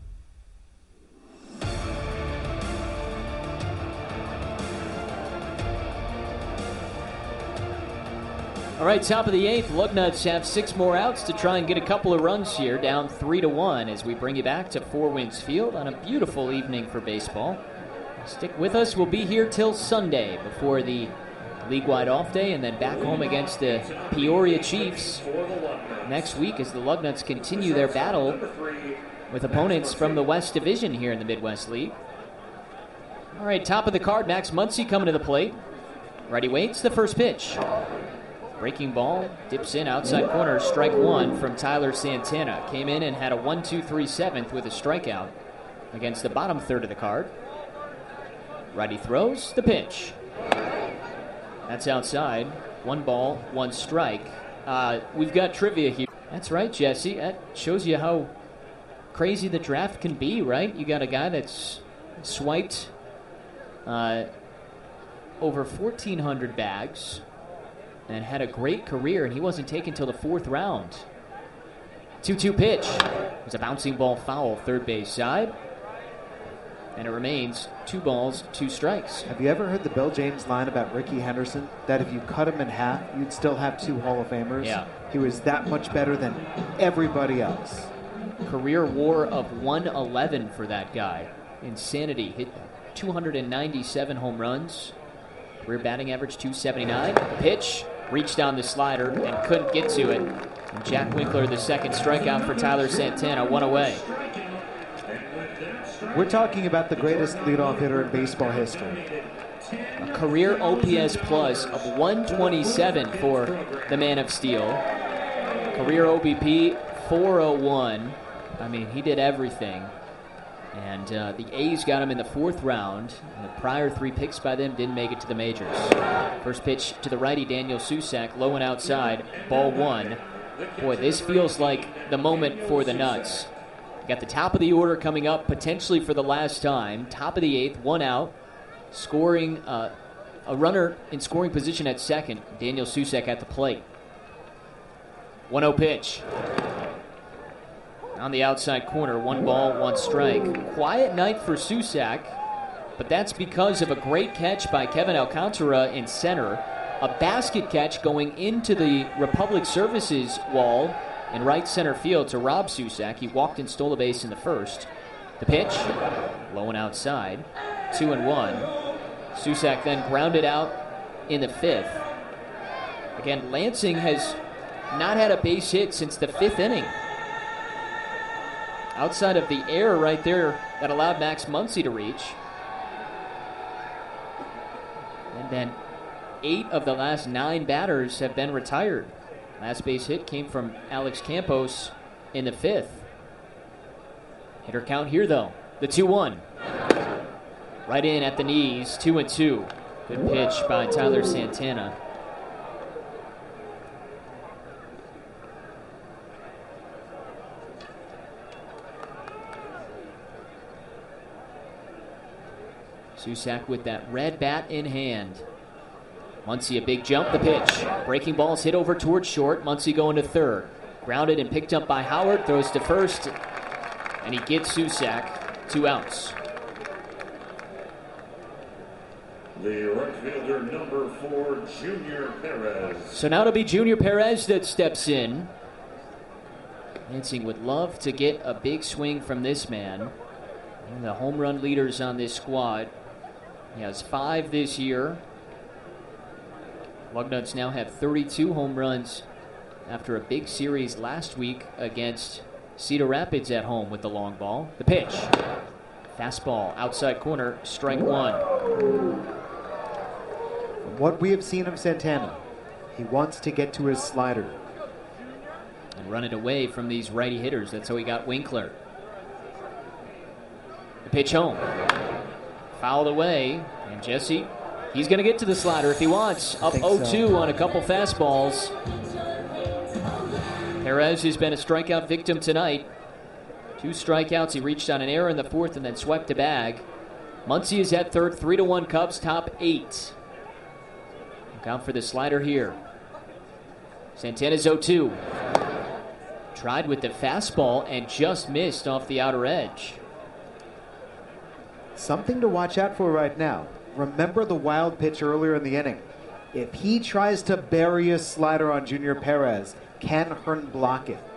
All right, top of the 8th. Lugnuts have 6 more outs to try and get a couple of runs here, down 3-1 as we bring you back to Four Winds Field on a beautiful evening for baseball. Stick with us. We'll be here till Sunday before the league-wide off day and then back home against the Peoria Chiefs next week as the Lugnuts continue their battle with opponents from the West Division here in the Midwest League. All right, top of the card, Max Muncy coming to the plate. Ready waits, the first pitch. Breaking ball, dips in, outside corner, strike 1 from Tyler Santana. Came in and had a 1-2-3 7th with a strikeout against the bottom third of the card. Righty throws, the pitch. That's outside. 1 ball, 1 strike. We've got trivia here. That's right, Jesse. That shows you how crazy the draft can be, right? You got a guy that's swiped over 1,400 bags and had a great career, and he wasn't taken till the 4th round. 2-2 pitch. It was a bouncing ball foul, third base side. And it remains 2 balls, 2 strikes. Have you ever heard the Bill James line about Ricky Henderson? That if you cut him in half, you'd still have 2 Hall of Famers? Yeah. He was that much better than everybody else. Career WAR of 111 for that guy. Insanity. Hit 297 home runs. Career batting average 279. Pitch. Reached down the slider and couldn't get to it. And Jack Winkler, the second strikeout for Tyler Santana, 1 away. We're talking about the greatest leadoff hitter in baseball history. A career OPS plus of 127 for the Man of Steel. Career OBP 401. I mean, he did everything. And the A's got him in the 4th round. And the prior 3 picks by them didn't make it to the majors. First pitch to the righty, Daniel Susac, low and outside, ball 1. Boy, this feels like the moment for the Nuts. Got the top of the order coming up, potentially for the last time. Top of the 8th, 1 out. Scoring, a runner in scoring position at second. Daniel Susac at the plate. 1-0 pitch. On the outside corner, 1 ball, 1 strike. Quiet night for Susac, but that's because of a great catch by Kevin Alcantara in center. A basket catch going into the Republic Services wall in right center field to Rob Susac. He walked and stole a base in the first. The pitch, low and outside, 2-1. Susac then grounded out in the 5th. Again, Lansing has not had a base hit since the 5th inning. Outside of the error right there that allowed Max Muncy to reach. And then 8 of the last 9 batters have been retired. Last base hit came from Alex Campos in the 5th. Hitter count here, though. The 2-1. Right in at the knees, 2-2. Good pitch by Tyler Santana. Susac with that red bat in hand. Muncy a big jump, the pitch. Breaking ball's hit over towards short. Muncy going to third. Grounded and picked up by Howard. Throws to first. And he gets Susac 2 outs. The right fielder, number 4, Junior Perez. So now it'll be Junior Perez that steps in. Lansing would love to get a big swing from this man. One of the home run leaders on this squad. He has 5 this year. Lugnuts now have 32 home runs after a big series last week against Cedar Rapids at home with the long ball. The pitch. Fastball, outside corner, strike 1. From what we have seen of Santana, he wants to get to his slider. And run it away from these righty hitters. That's how he got Winkler. The pitch home. Fouled away. And Jesse, he's going to get to the slider if he wants. Up 0-2 on a couple fastballs. Perez has been a strikeout victim tonight. 2 strikeouts. He reached on an error in the 4th and then swept a bag. Muncy is at third. 3-1 Cubs, top 8. Look out for the slider here. Santana's 0-2. Tried with the fastball and just missed off the outer edge. Something to watch out for right now. Remember the wild pitch earlier in the inning. If he tries to bury a slider on Junior Perez, can Hearn block it?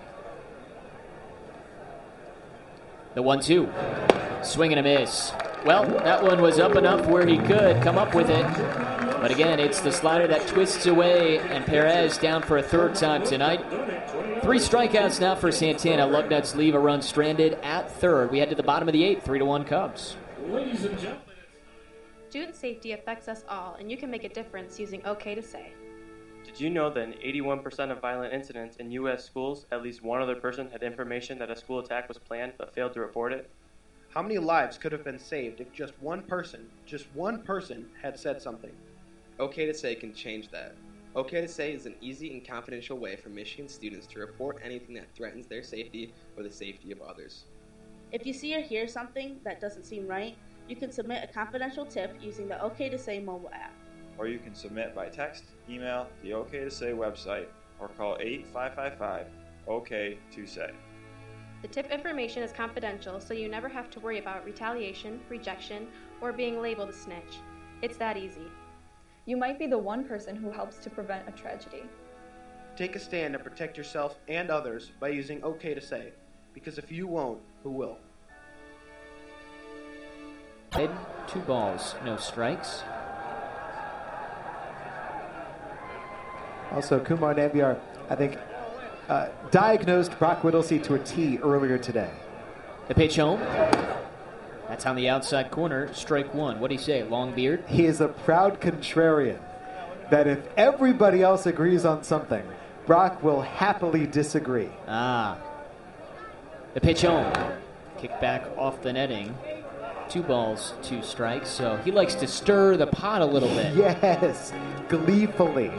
The 1-2. Swing and a miss. Well, that one was up enough where he could come up with it. But again, it's the slider that twists away, and Perez down for a 3rd time tonight. 3 strikeouts now for Santana. Lugnuts leave a run stranded at 3rd. We head to the bottom of the 8th, 3-1 Cubs. Ladies and gentlemen. Student safety affects us all, and you can make a difference using OK to Say. Did you know that in 81% of violent incidents in U.S. schools, at least one other person had information that a school attack was planned but failed to report it? How many lives could have been saved if just one person had said something? OK to Say can change that. OK to Say is an easy and confidential way for Michigan students to report anything that threatens their safety or the safety of others. If you see or hear something that doesn't seem right, you can submit a confidential tip using the OK to Say mobile app. Or you can submit by text, email, the OK to Say website, or call 855-OK-to-SAY. The tip information is confidential, so you never have to worry about retaliation, rejection, or being labeled a snitch. It's that easy. You might be the one person who helps to prevent a tragedy. Take a stand and protect yourself and others by using OK to Say, because if you won't, who will? 2 balls, no strikes. Also, Kumar Nambiar, I think, diagnosed Brock Whittlesey to a T earlier today. The pitch home. That's on the outside corner, strike one. What do you say, long beard? He is a proud contrarian that if everybody else agrees on something, Brock will happily disagree. The pitch home. Kick back off the netting. 2 balls, 2 strikes. So he likes to stir the pot a little bit. Yes, gleefully.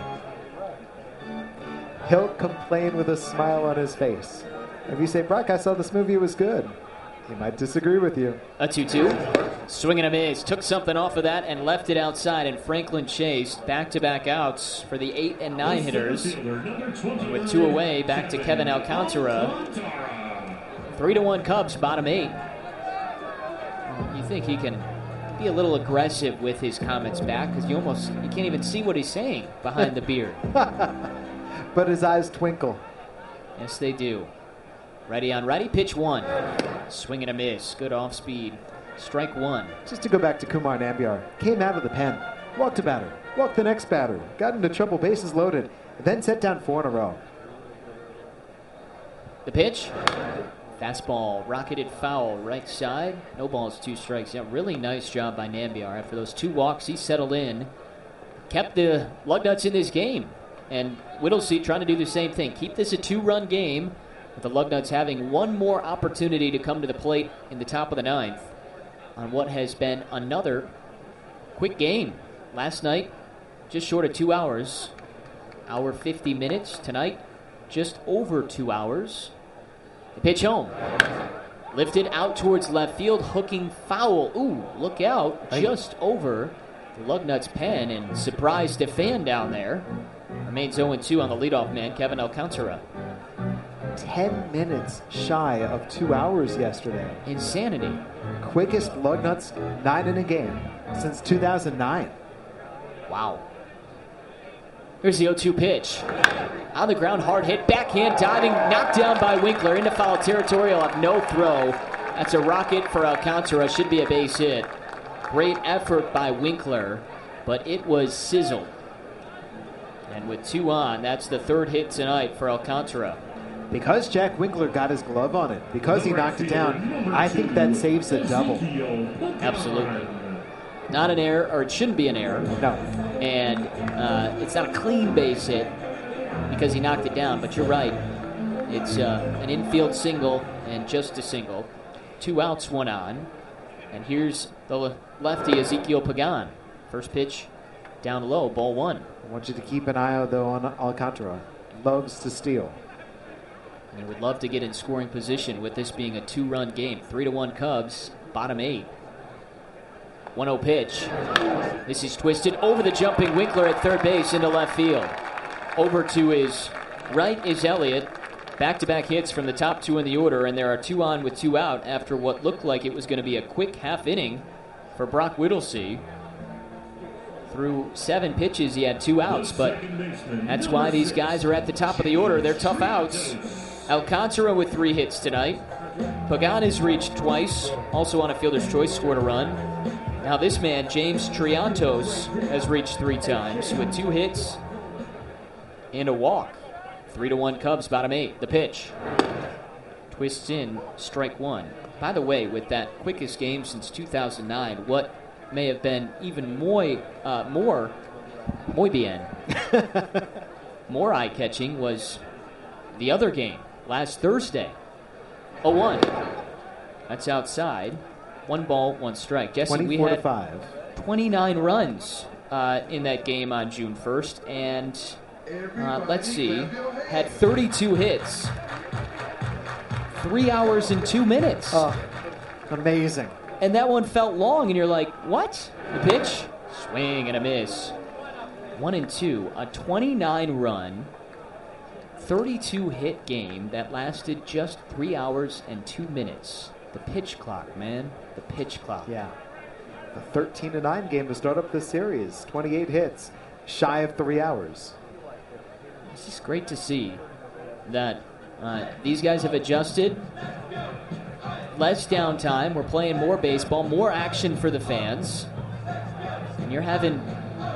He'll complain with a smile on his face. If you say, Brock, I saw this movie, it was good, he might disagree with you. A 2-2. Swing and a miss. Took something off of that and left it outside. And Franklin Chase back-to-back outs for the 8 and 9 hitters. With 2 away, back to Kevin Alcantara. 3-1 Cubs, bottom 8. You think he can be a little aggressive with his comments back because you can't even see what he's saying behind the beard. But his eyes twinkle. Yes, they do. Ready on ready, pitch 1. Swing and a miss. Good off speed. Strike 1. Just to go back to Kumar Nambiar, came out of the pen, walked a batter, walked the next batter, got into trouble, bases loaded, and then set down 4 in a row. The pitch. Fastball, rocketed foul, right side. No balls, 2 strikes. Yeah, really nice job by Nambiar. After those 2 walks, he settled in. Kept the Lugnuts in this game. And Whittlesey trying to do the same thing. Keep this a 2-run game, with the Lugnuts having one more opportunity to come to the plate in the top of the 9th on what has been another quick game. Last night, just short of 2 hours. Hour 50 minutes. Tonight, just over 2 hours. The pitch home. Lifted out towards left field, hooking foul. Ooh, look out. Just over the Lugnuts pen and surprised a fan down there. Remains 0-2 on the leadoff man, Kevin Alcantara. 10 minutes shy of 2 hours yesterday. Insanity. Quickest Lugnuts 9 in a game since 2009. Wow. Here's the 0-2 pitch. On the ground, hard hit, backhand diving, knocked down by Winkler into foul territory. He'll have no throw. That's a rocket for Alcantara. Should be a base hit. Great effort by Winkler, but it was sizzled. And with 2 on, that's the 3rd hit tonight for Alcantara. Because Jack Winkler got his glove on it, because he knocked it down, I think that saves a double. Absolutely. Not an error, or it shouldn't be an error. No. And it's not a clean base hit because he knocked it down, but you're right. It's an infield single and just a single. 2 outs, 1 on. And here's the lefty, Ezekiel Pagan. First pitch down low, ball 1. I want you to keep an eye out, though, on Alcantara. Loves to steal. And would love to get in scoring position with this being a 2-run game. 3-1 Cubs, bottom 8. 1-0 pitch. This is twisted over the jumping Winkler at third base into left field. Over to his right is Elliott. Back-to-back hits from the top 2 in the order, and there are 2 on with 2 out after what looked like it was going to be a quick half inning for Brock Whittlesey. Through 7 pitches, he had 2 outs, but that's why these guys are at the top of the order. They're tough outs. Alcantara with 3 hits tonight. Pagan has reached twice, also on a fielder's choice, scored a run. Now this man, James Triantos, has reached 3 times with 2 hits and a walk. 3-1 Cubs, bottom 8. The pitch. Twists in, strike 1. By the way, with that quickest game since 2009, what may have been even more eye-catching was the other game last Thursday. 0-1. That's outside. 1 ball, 1 strike. Jesse, we had 29 runs in that game on June 1st, and let's see, had 32 hits. 3 hours and 2 minutes. Oh, amazing. And that one felt long, and you're like, what? The pitch? Swing and a miss. 1-2. A 29-run, 32-hit game that lasted just 3 hours and 2 minutes. The pitch clock, man. The pitch clock. Yeah. The 13-9 game to start up this series. 28 hits, shy of 3 hours. It's just great to see that these guys have adjusted. Less downtime. We're playing more baseball, more action for the fans. And you're having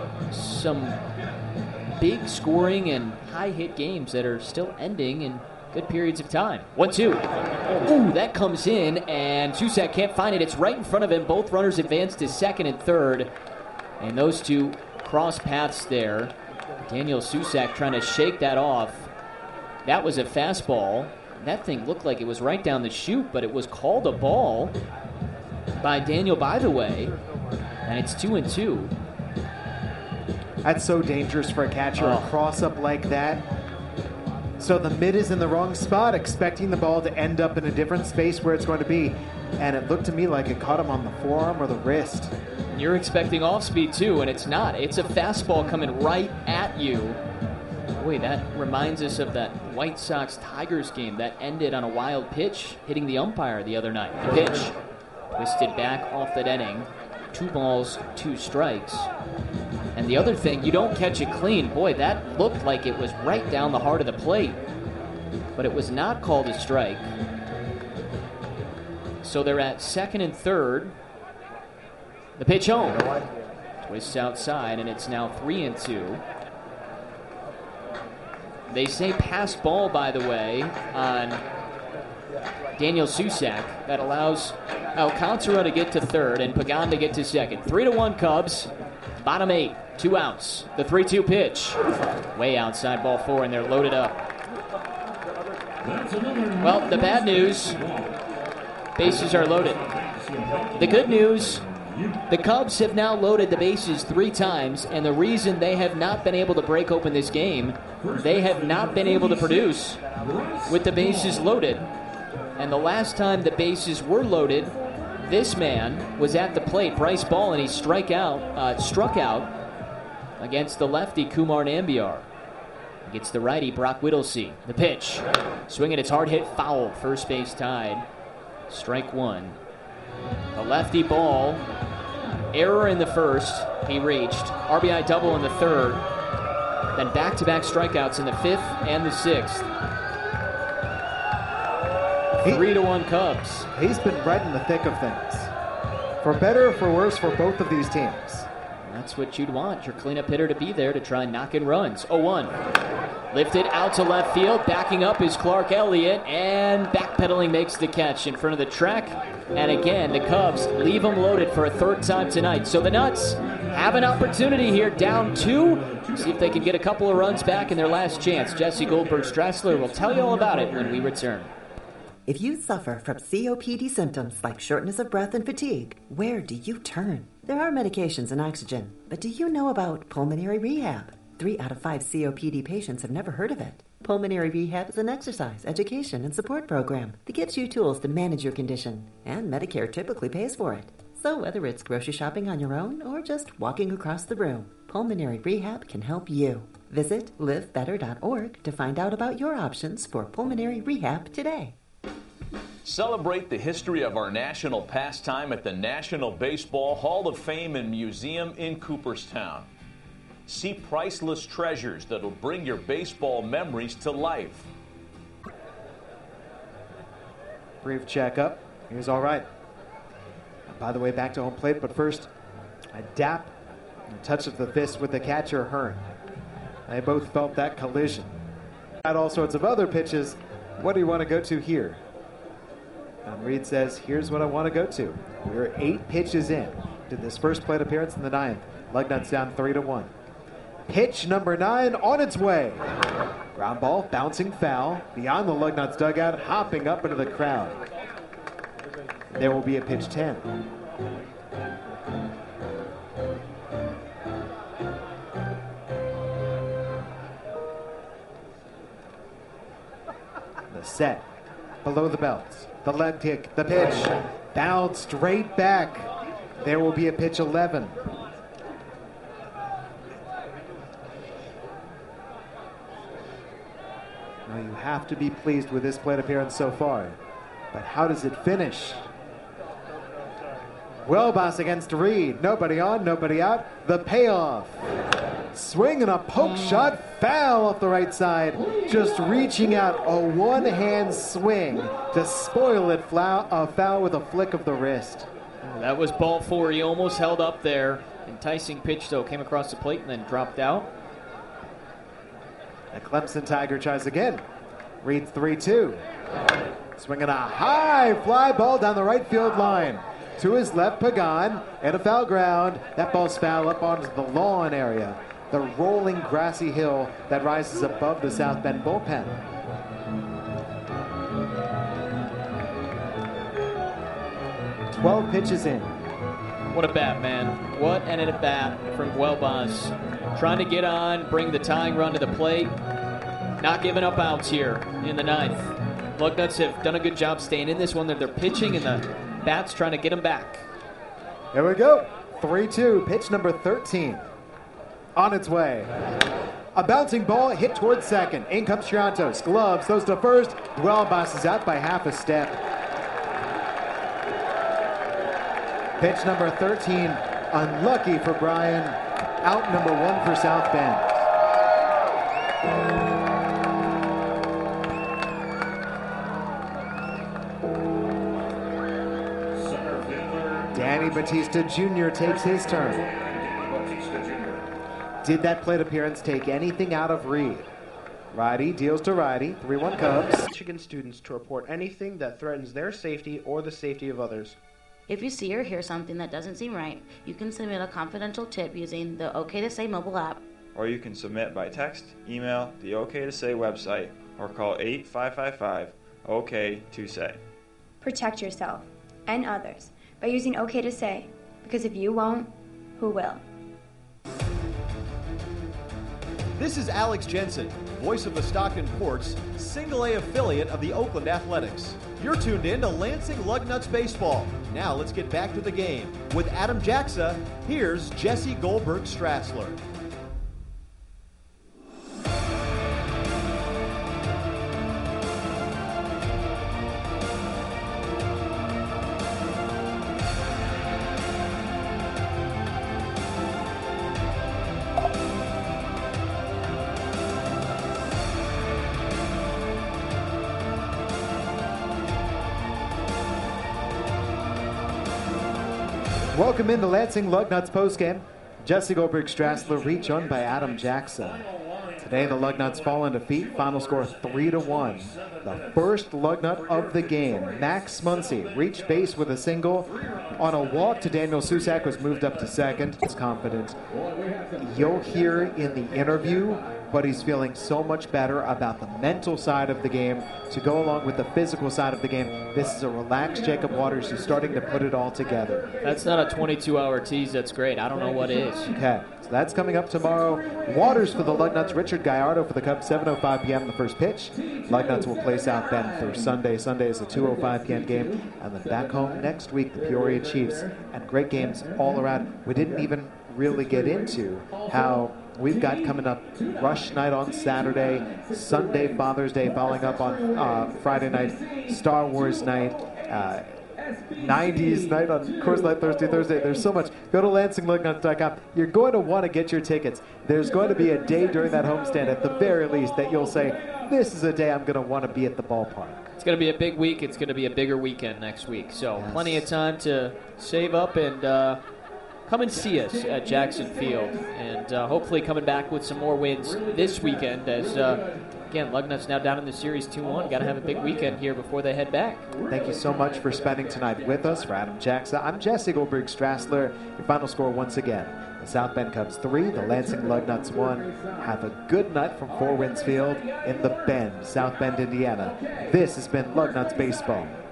some big scoring and high hit games that are still ending in good periods of time. 1-2. Ooh, that comes in, and Susak can't find it. It's right in front of him. Both runners advance to second and third, and those two cross paths there. Daniel Susak trying to shake that off. That was a fastball. That thing looked like it was right down the chute, but it was called a ball by Daniel, by the way, and it's 2-2. That's so dangerous for a catcher, a cross-up like that. So the mid is in the wrong spot, expecting the ball to end up in a different space where it's going to be. And it looked to me like it caught him on the forearm or the wrist. You're expecting off-speed, too, and it's not. It's a fastball coming right at you. Boy, that reminds us of that White Sox-Tigers game that ended on a wild pitch hitting the umpire the other night. The pitch twisted back off that inning. 2 balls, 2 strikes. And the other thing, you don't catch it clean. Boy, that looked like it was right down the heart of the plate. But it was not called a strike. So they're at second and third. The pitch home. Twists outside, and it's now 3-2. They say pass ball, by the way, on Daniel Susak. That allows Alcantara to get to third and Pagan to get to second. 3-1 Cubs. Bottom 8, 2 outs. The 3-2 pitch. Way outside ball 4, and they're loaded up. Well, the bad news, bases are loaded. The good news, the Cubs have now loaded the bases 3 times, and the reason they have not been able to break open this game, they have not been able to produce with the bases loaded. And the last time the bases were loaded, this man was at the plate, Bryce Ball, and he struck out against the lefty Kumar Nambiar. Against the righty Brock Whittlesey. The pitch. Swinging, it's hard hit foul. First base tied. Strike 1. The lefty Ball. Error in the first. He reached. RBI double in the third. Then back-to-back strikeouts in the 5th and the 6th. 3-1 Cubs. He's been right in the thick of things. For better or for worse for both of these teams. That's what you'd want, your cleanup hitter to be there to try and knock in runs. 0-1. Lifted out to left field. Backing up is Clark Elliott. And backpedaling makes the catch in front of the track. And again, the Cubs leave them loaded for a 3rd time tonight. So the Nuts have an opportunity here, down 2. See if they can get a couple of runs back in their last chance. Jesse Goldberg-Strassler will tell you all about it when we return. If you suffer from COPD symptoms like shortness of breath and fatigue, where do you turn? There are medications and oxygen, but do you know about pulmonary rehab? 3 out of 5 COPD patients have never heard of it. Pulmonary rehab is an exercise, education, and support program that gives you tools to manage your condition, and Medicare typically pays for it. So whether it's grocery shopping on your own or just walking across the room, pulmonary rehab can help you. Visit livebetter.org to find out about your options for pulmonary rehab today. Celebrate the history of our national pastime at the National Baseball Hall of Fame and Museum in Cooperstown. See priceless treasures that'll bring your baseball memories to life. Brief checkup. He was all right. By the way, back to home plate, but first, a dap, a touch of the fist with the catcher, Hearn. They both felt that collision. Had all sorts of other pitches. What do you want to go to here? And Reed says, here's what I want to go to. We're 8 pitches in to this first plate appearance in the 9th. Lugnut's down 3-1. Pitch number 9 on its way. Ground ball, bouncing foul, beyond the Lugnut's dugout, hopping up into the crowd. There will be a pitch 10. The set, below the belt. The leg kick, the pitch, bounced straight back. There will be a pitch 11. Now you have to be pleased with this plate appearance so far. But how does it finish? Welbas against Reed. Nobody on, nobody out. The payoff. Swing and a poke shot, foul off the right side. Just reaching out, a one-hand swing to spoil it, foul with a flick of the wrist. That was ball 4. He almost held up there. Enticing pitch, though, came across the plate and then dropped out. The Clemson Tiger tries again. Reads 3-2. Swinging a high fly ball down the right field line. To his left, Pagan, at a foul ground. That ball's foul up onto the lawn area. The rolling grassy hill that rises above the South Bend bullpen. "12 pitches in. What a bat, man. What an at-bat from Huelbas. Trying to get on, bring the tying run to the plate. Not giving up outs here in the ninth. Lugnuts have done a good job staying in this one. They're pitching, and the bat's trying to get them back. Here we go. 3-2, pitch number 13. On its way. A bouncing ball hit towards second. In comes Chirantos. Gloves, throws to first. Huelbas is out by half a step. Pitch number 13, unlucky for Brian. Out number 1 for South Bend. Danny Batista Jr. takes his turn. Did that plate appearance take anything out of Reed? Righty deals to righty. 3-1 Cubs. Michigan students to report anything that threatens their safety or the safety of others. If you see or hear something that doesn't seem right, you can submit a confidential tip using the OK to Say mobile app. Or you can submit by text, email, the OK to Say website, or call 855-OK-TO-SAY. Protect yourself and others by using OK to Say, because if you won't, who will? This is Alex Jensen, voice of the Stockton Ports, single A affiliate of the Oakland Athletics. You're tuned in to Lansing Lugnuts Baseball. Now let's get back to the game. With Adam Jaxa, here's Jesse Goldberg-Strassler. Welcome into Lansing Lugnuts postgame. Jesse Goldberg-Strassler, rejoined by Adam Jaxa. Today the Lugnuts fall in defeat. Final score 3-1. The first Lugnut of the game, Max Muncy, reached base with a single. On a walk to Daniel Susak, was moved up to second. He's confident. You'll hear in the interview, but he's feeling so much better about the mental side of the game to go along with the physical side of the game. This is a relaxed Jacob Waters who's starting to put it all together. That's not a 22-hour tease. That's great. I don't know what is. Okay, so that's coming up tomorrow. Waters for the Lugnuts, Richard Gallardo for the Cubs, 7:05 p.m. the first pitch. Lugnuts will play South Bend for Sunday. Sunday is a 2:05 p.m. game. And then back home next week, the Peoria Chiefs. And great games all around. We didn't even really get into how we've got coming up Rush Night on Saturday, Sunday Father's Day, following up on Friday night, Star Wars night, 90s night on Coors Light Thursday. There's so much. Go to LansingLugnuts.com. You're going to want to get your tickets. There's going to be a day during that homestand at the very least that you'll say, this is a day I'm going to want to be at the ballpark. It's going to be a big week. It's going to be a bigger weekend next week. So plenty of time to save up and come and see us at Jackson Field. And hopefully coming back with some more wins this weekend as, again, Lugnuts now down in the series 2-1. Got to have a big weekend here before they head back. Thank you so much for spending tonight with us. For Adam Jaxa, I'm Jesse Goldberg-Strassler. Your final score once again, the South Bend Cubs 3, the Lansing Lugnuts 1. Have a good night from Four Winds Field in the Bend, South Bend, Indiana. This has been Lugnuts Baseball.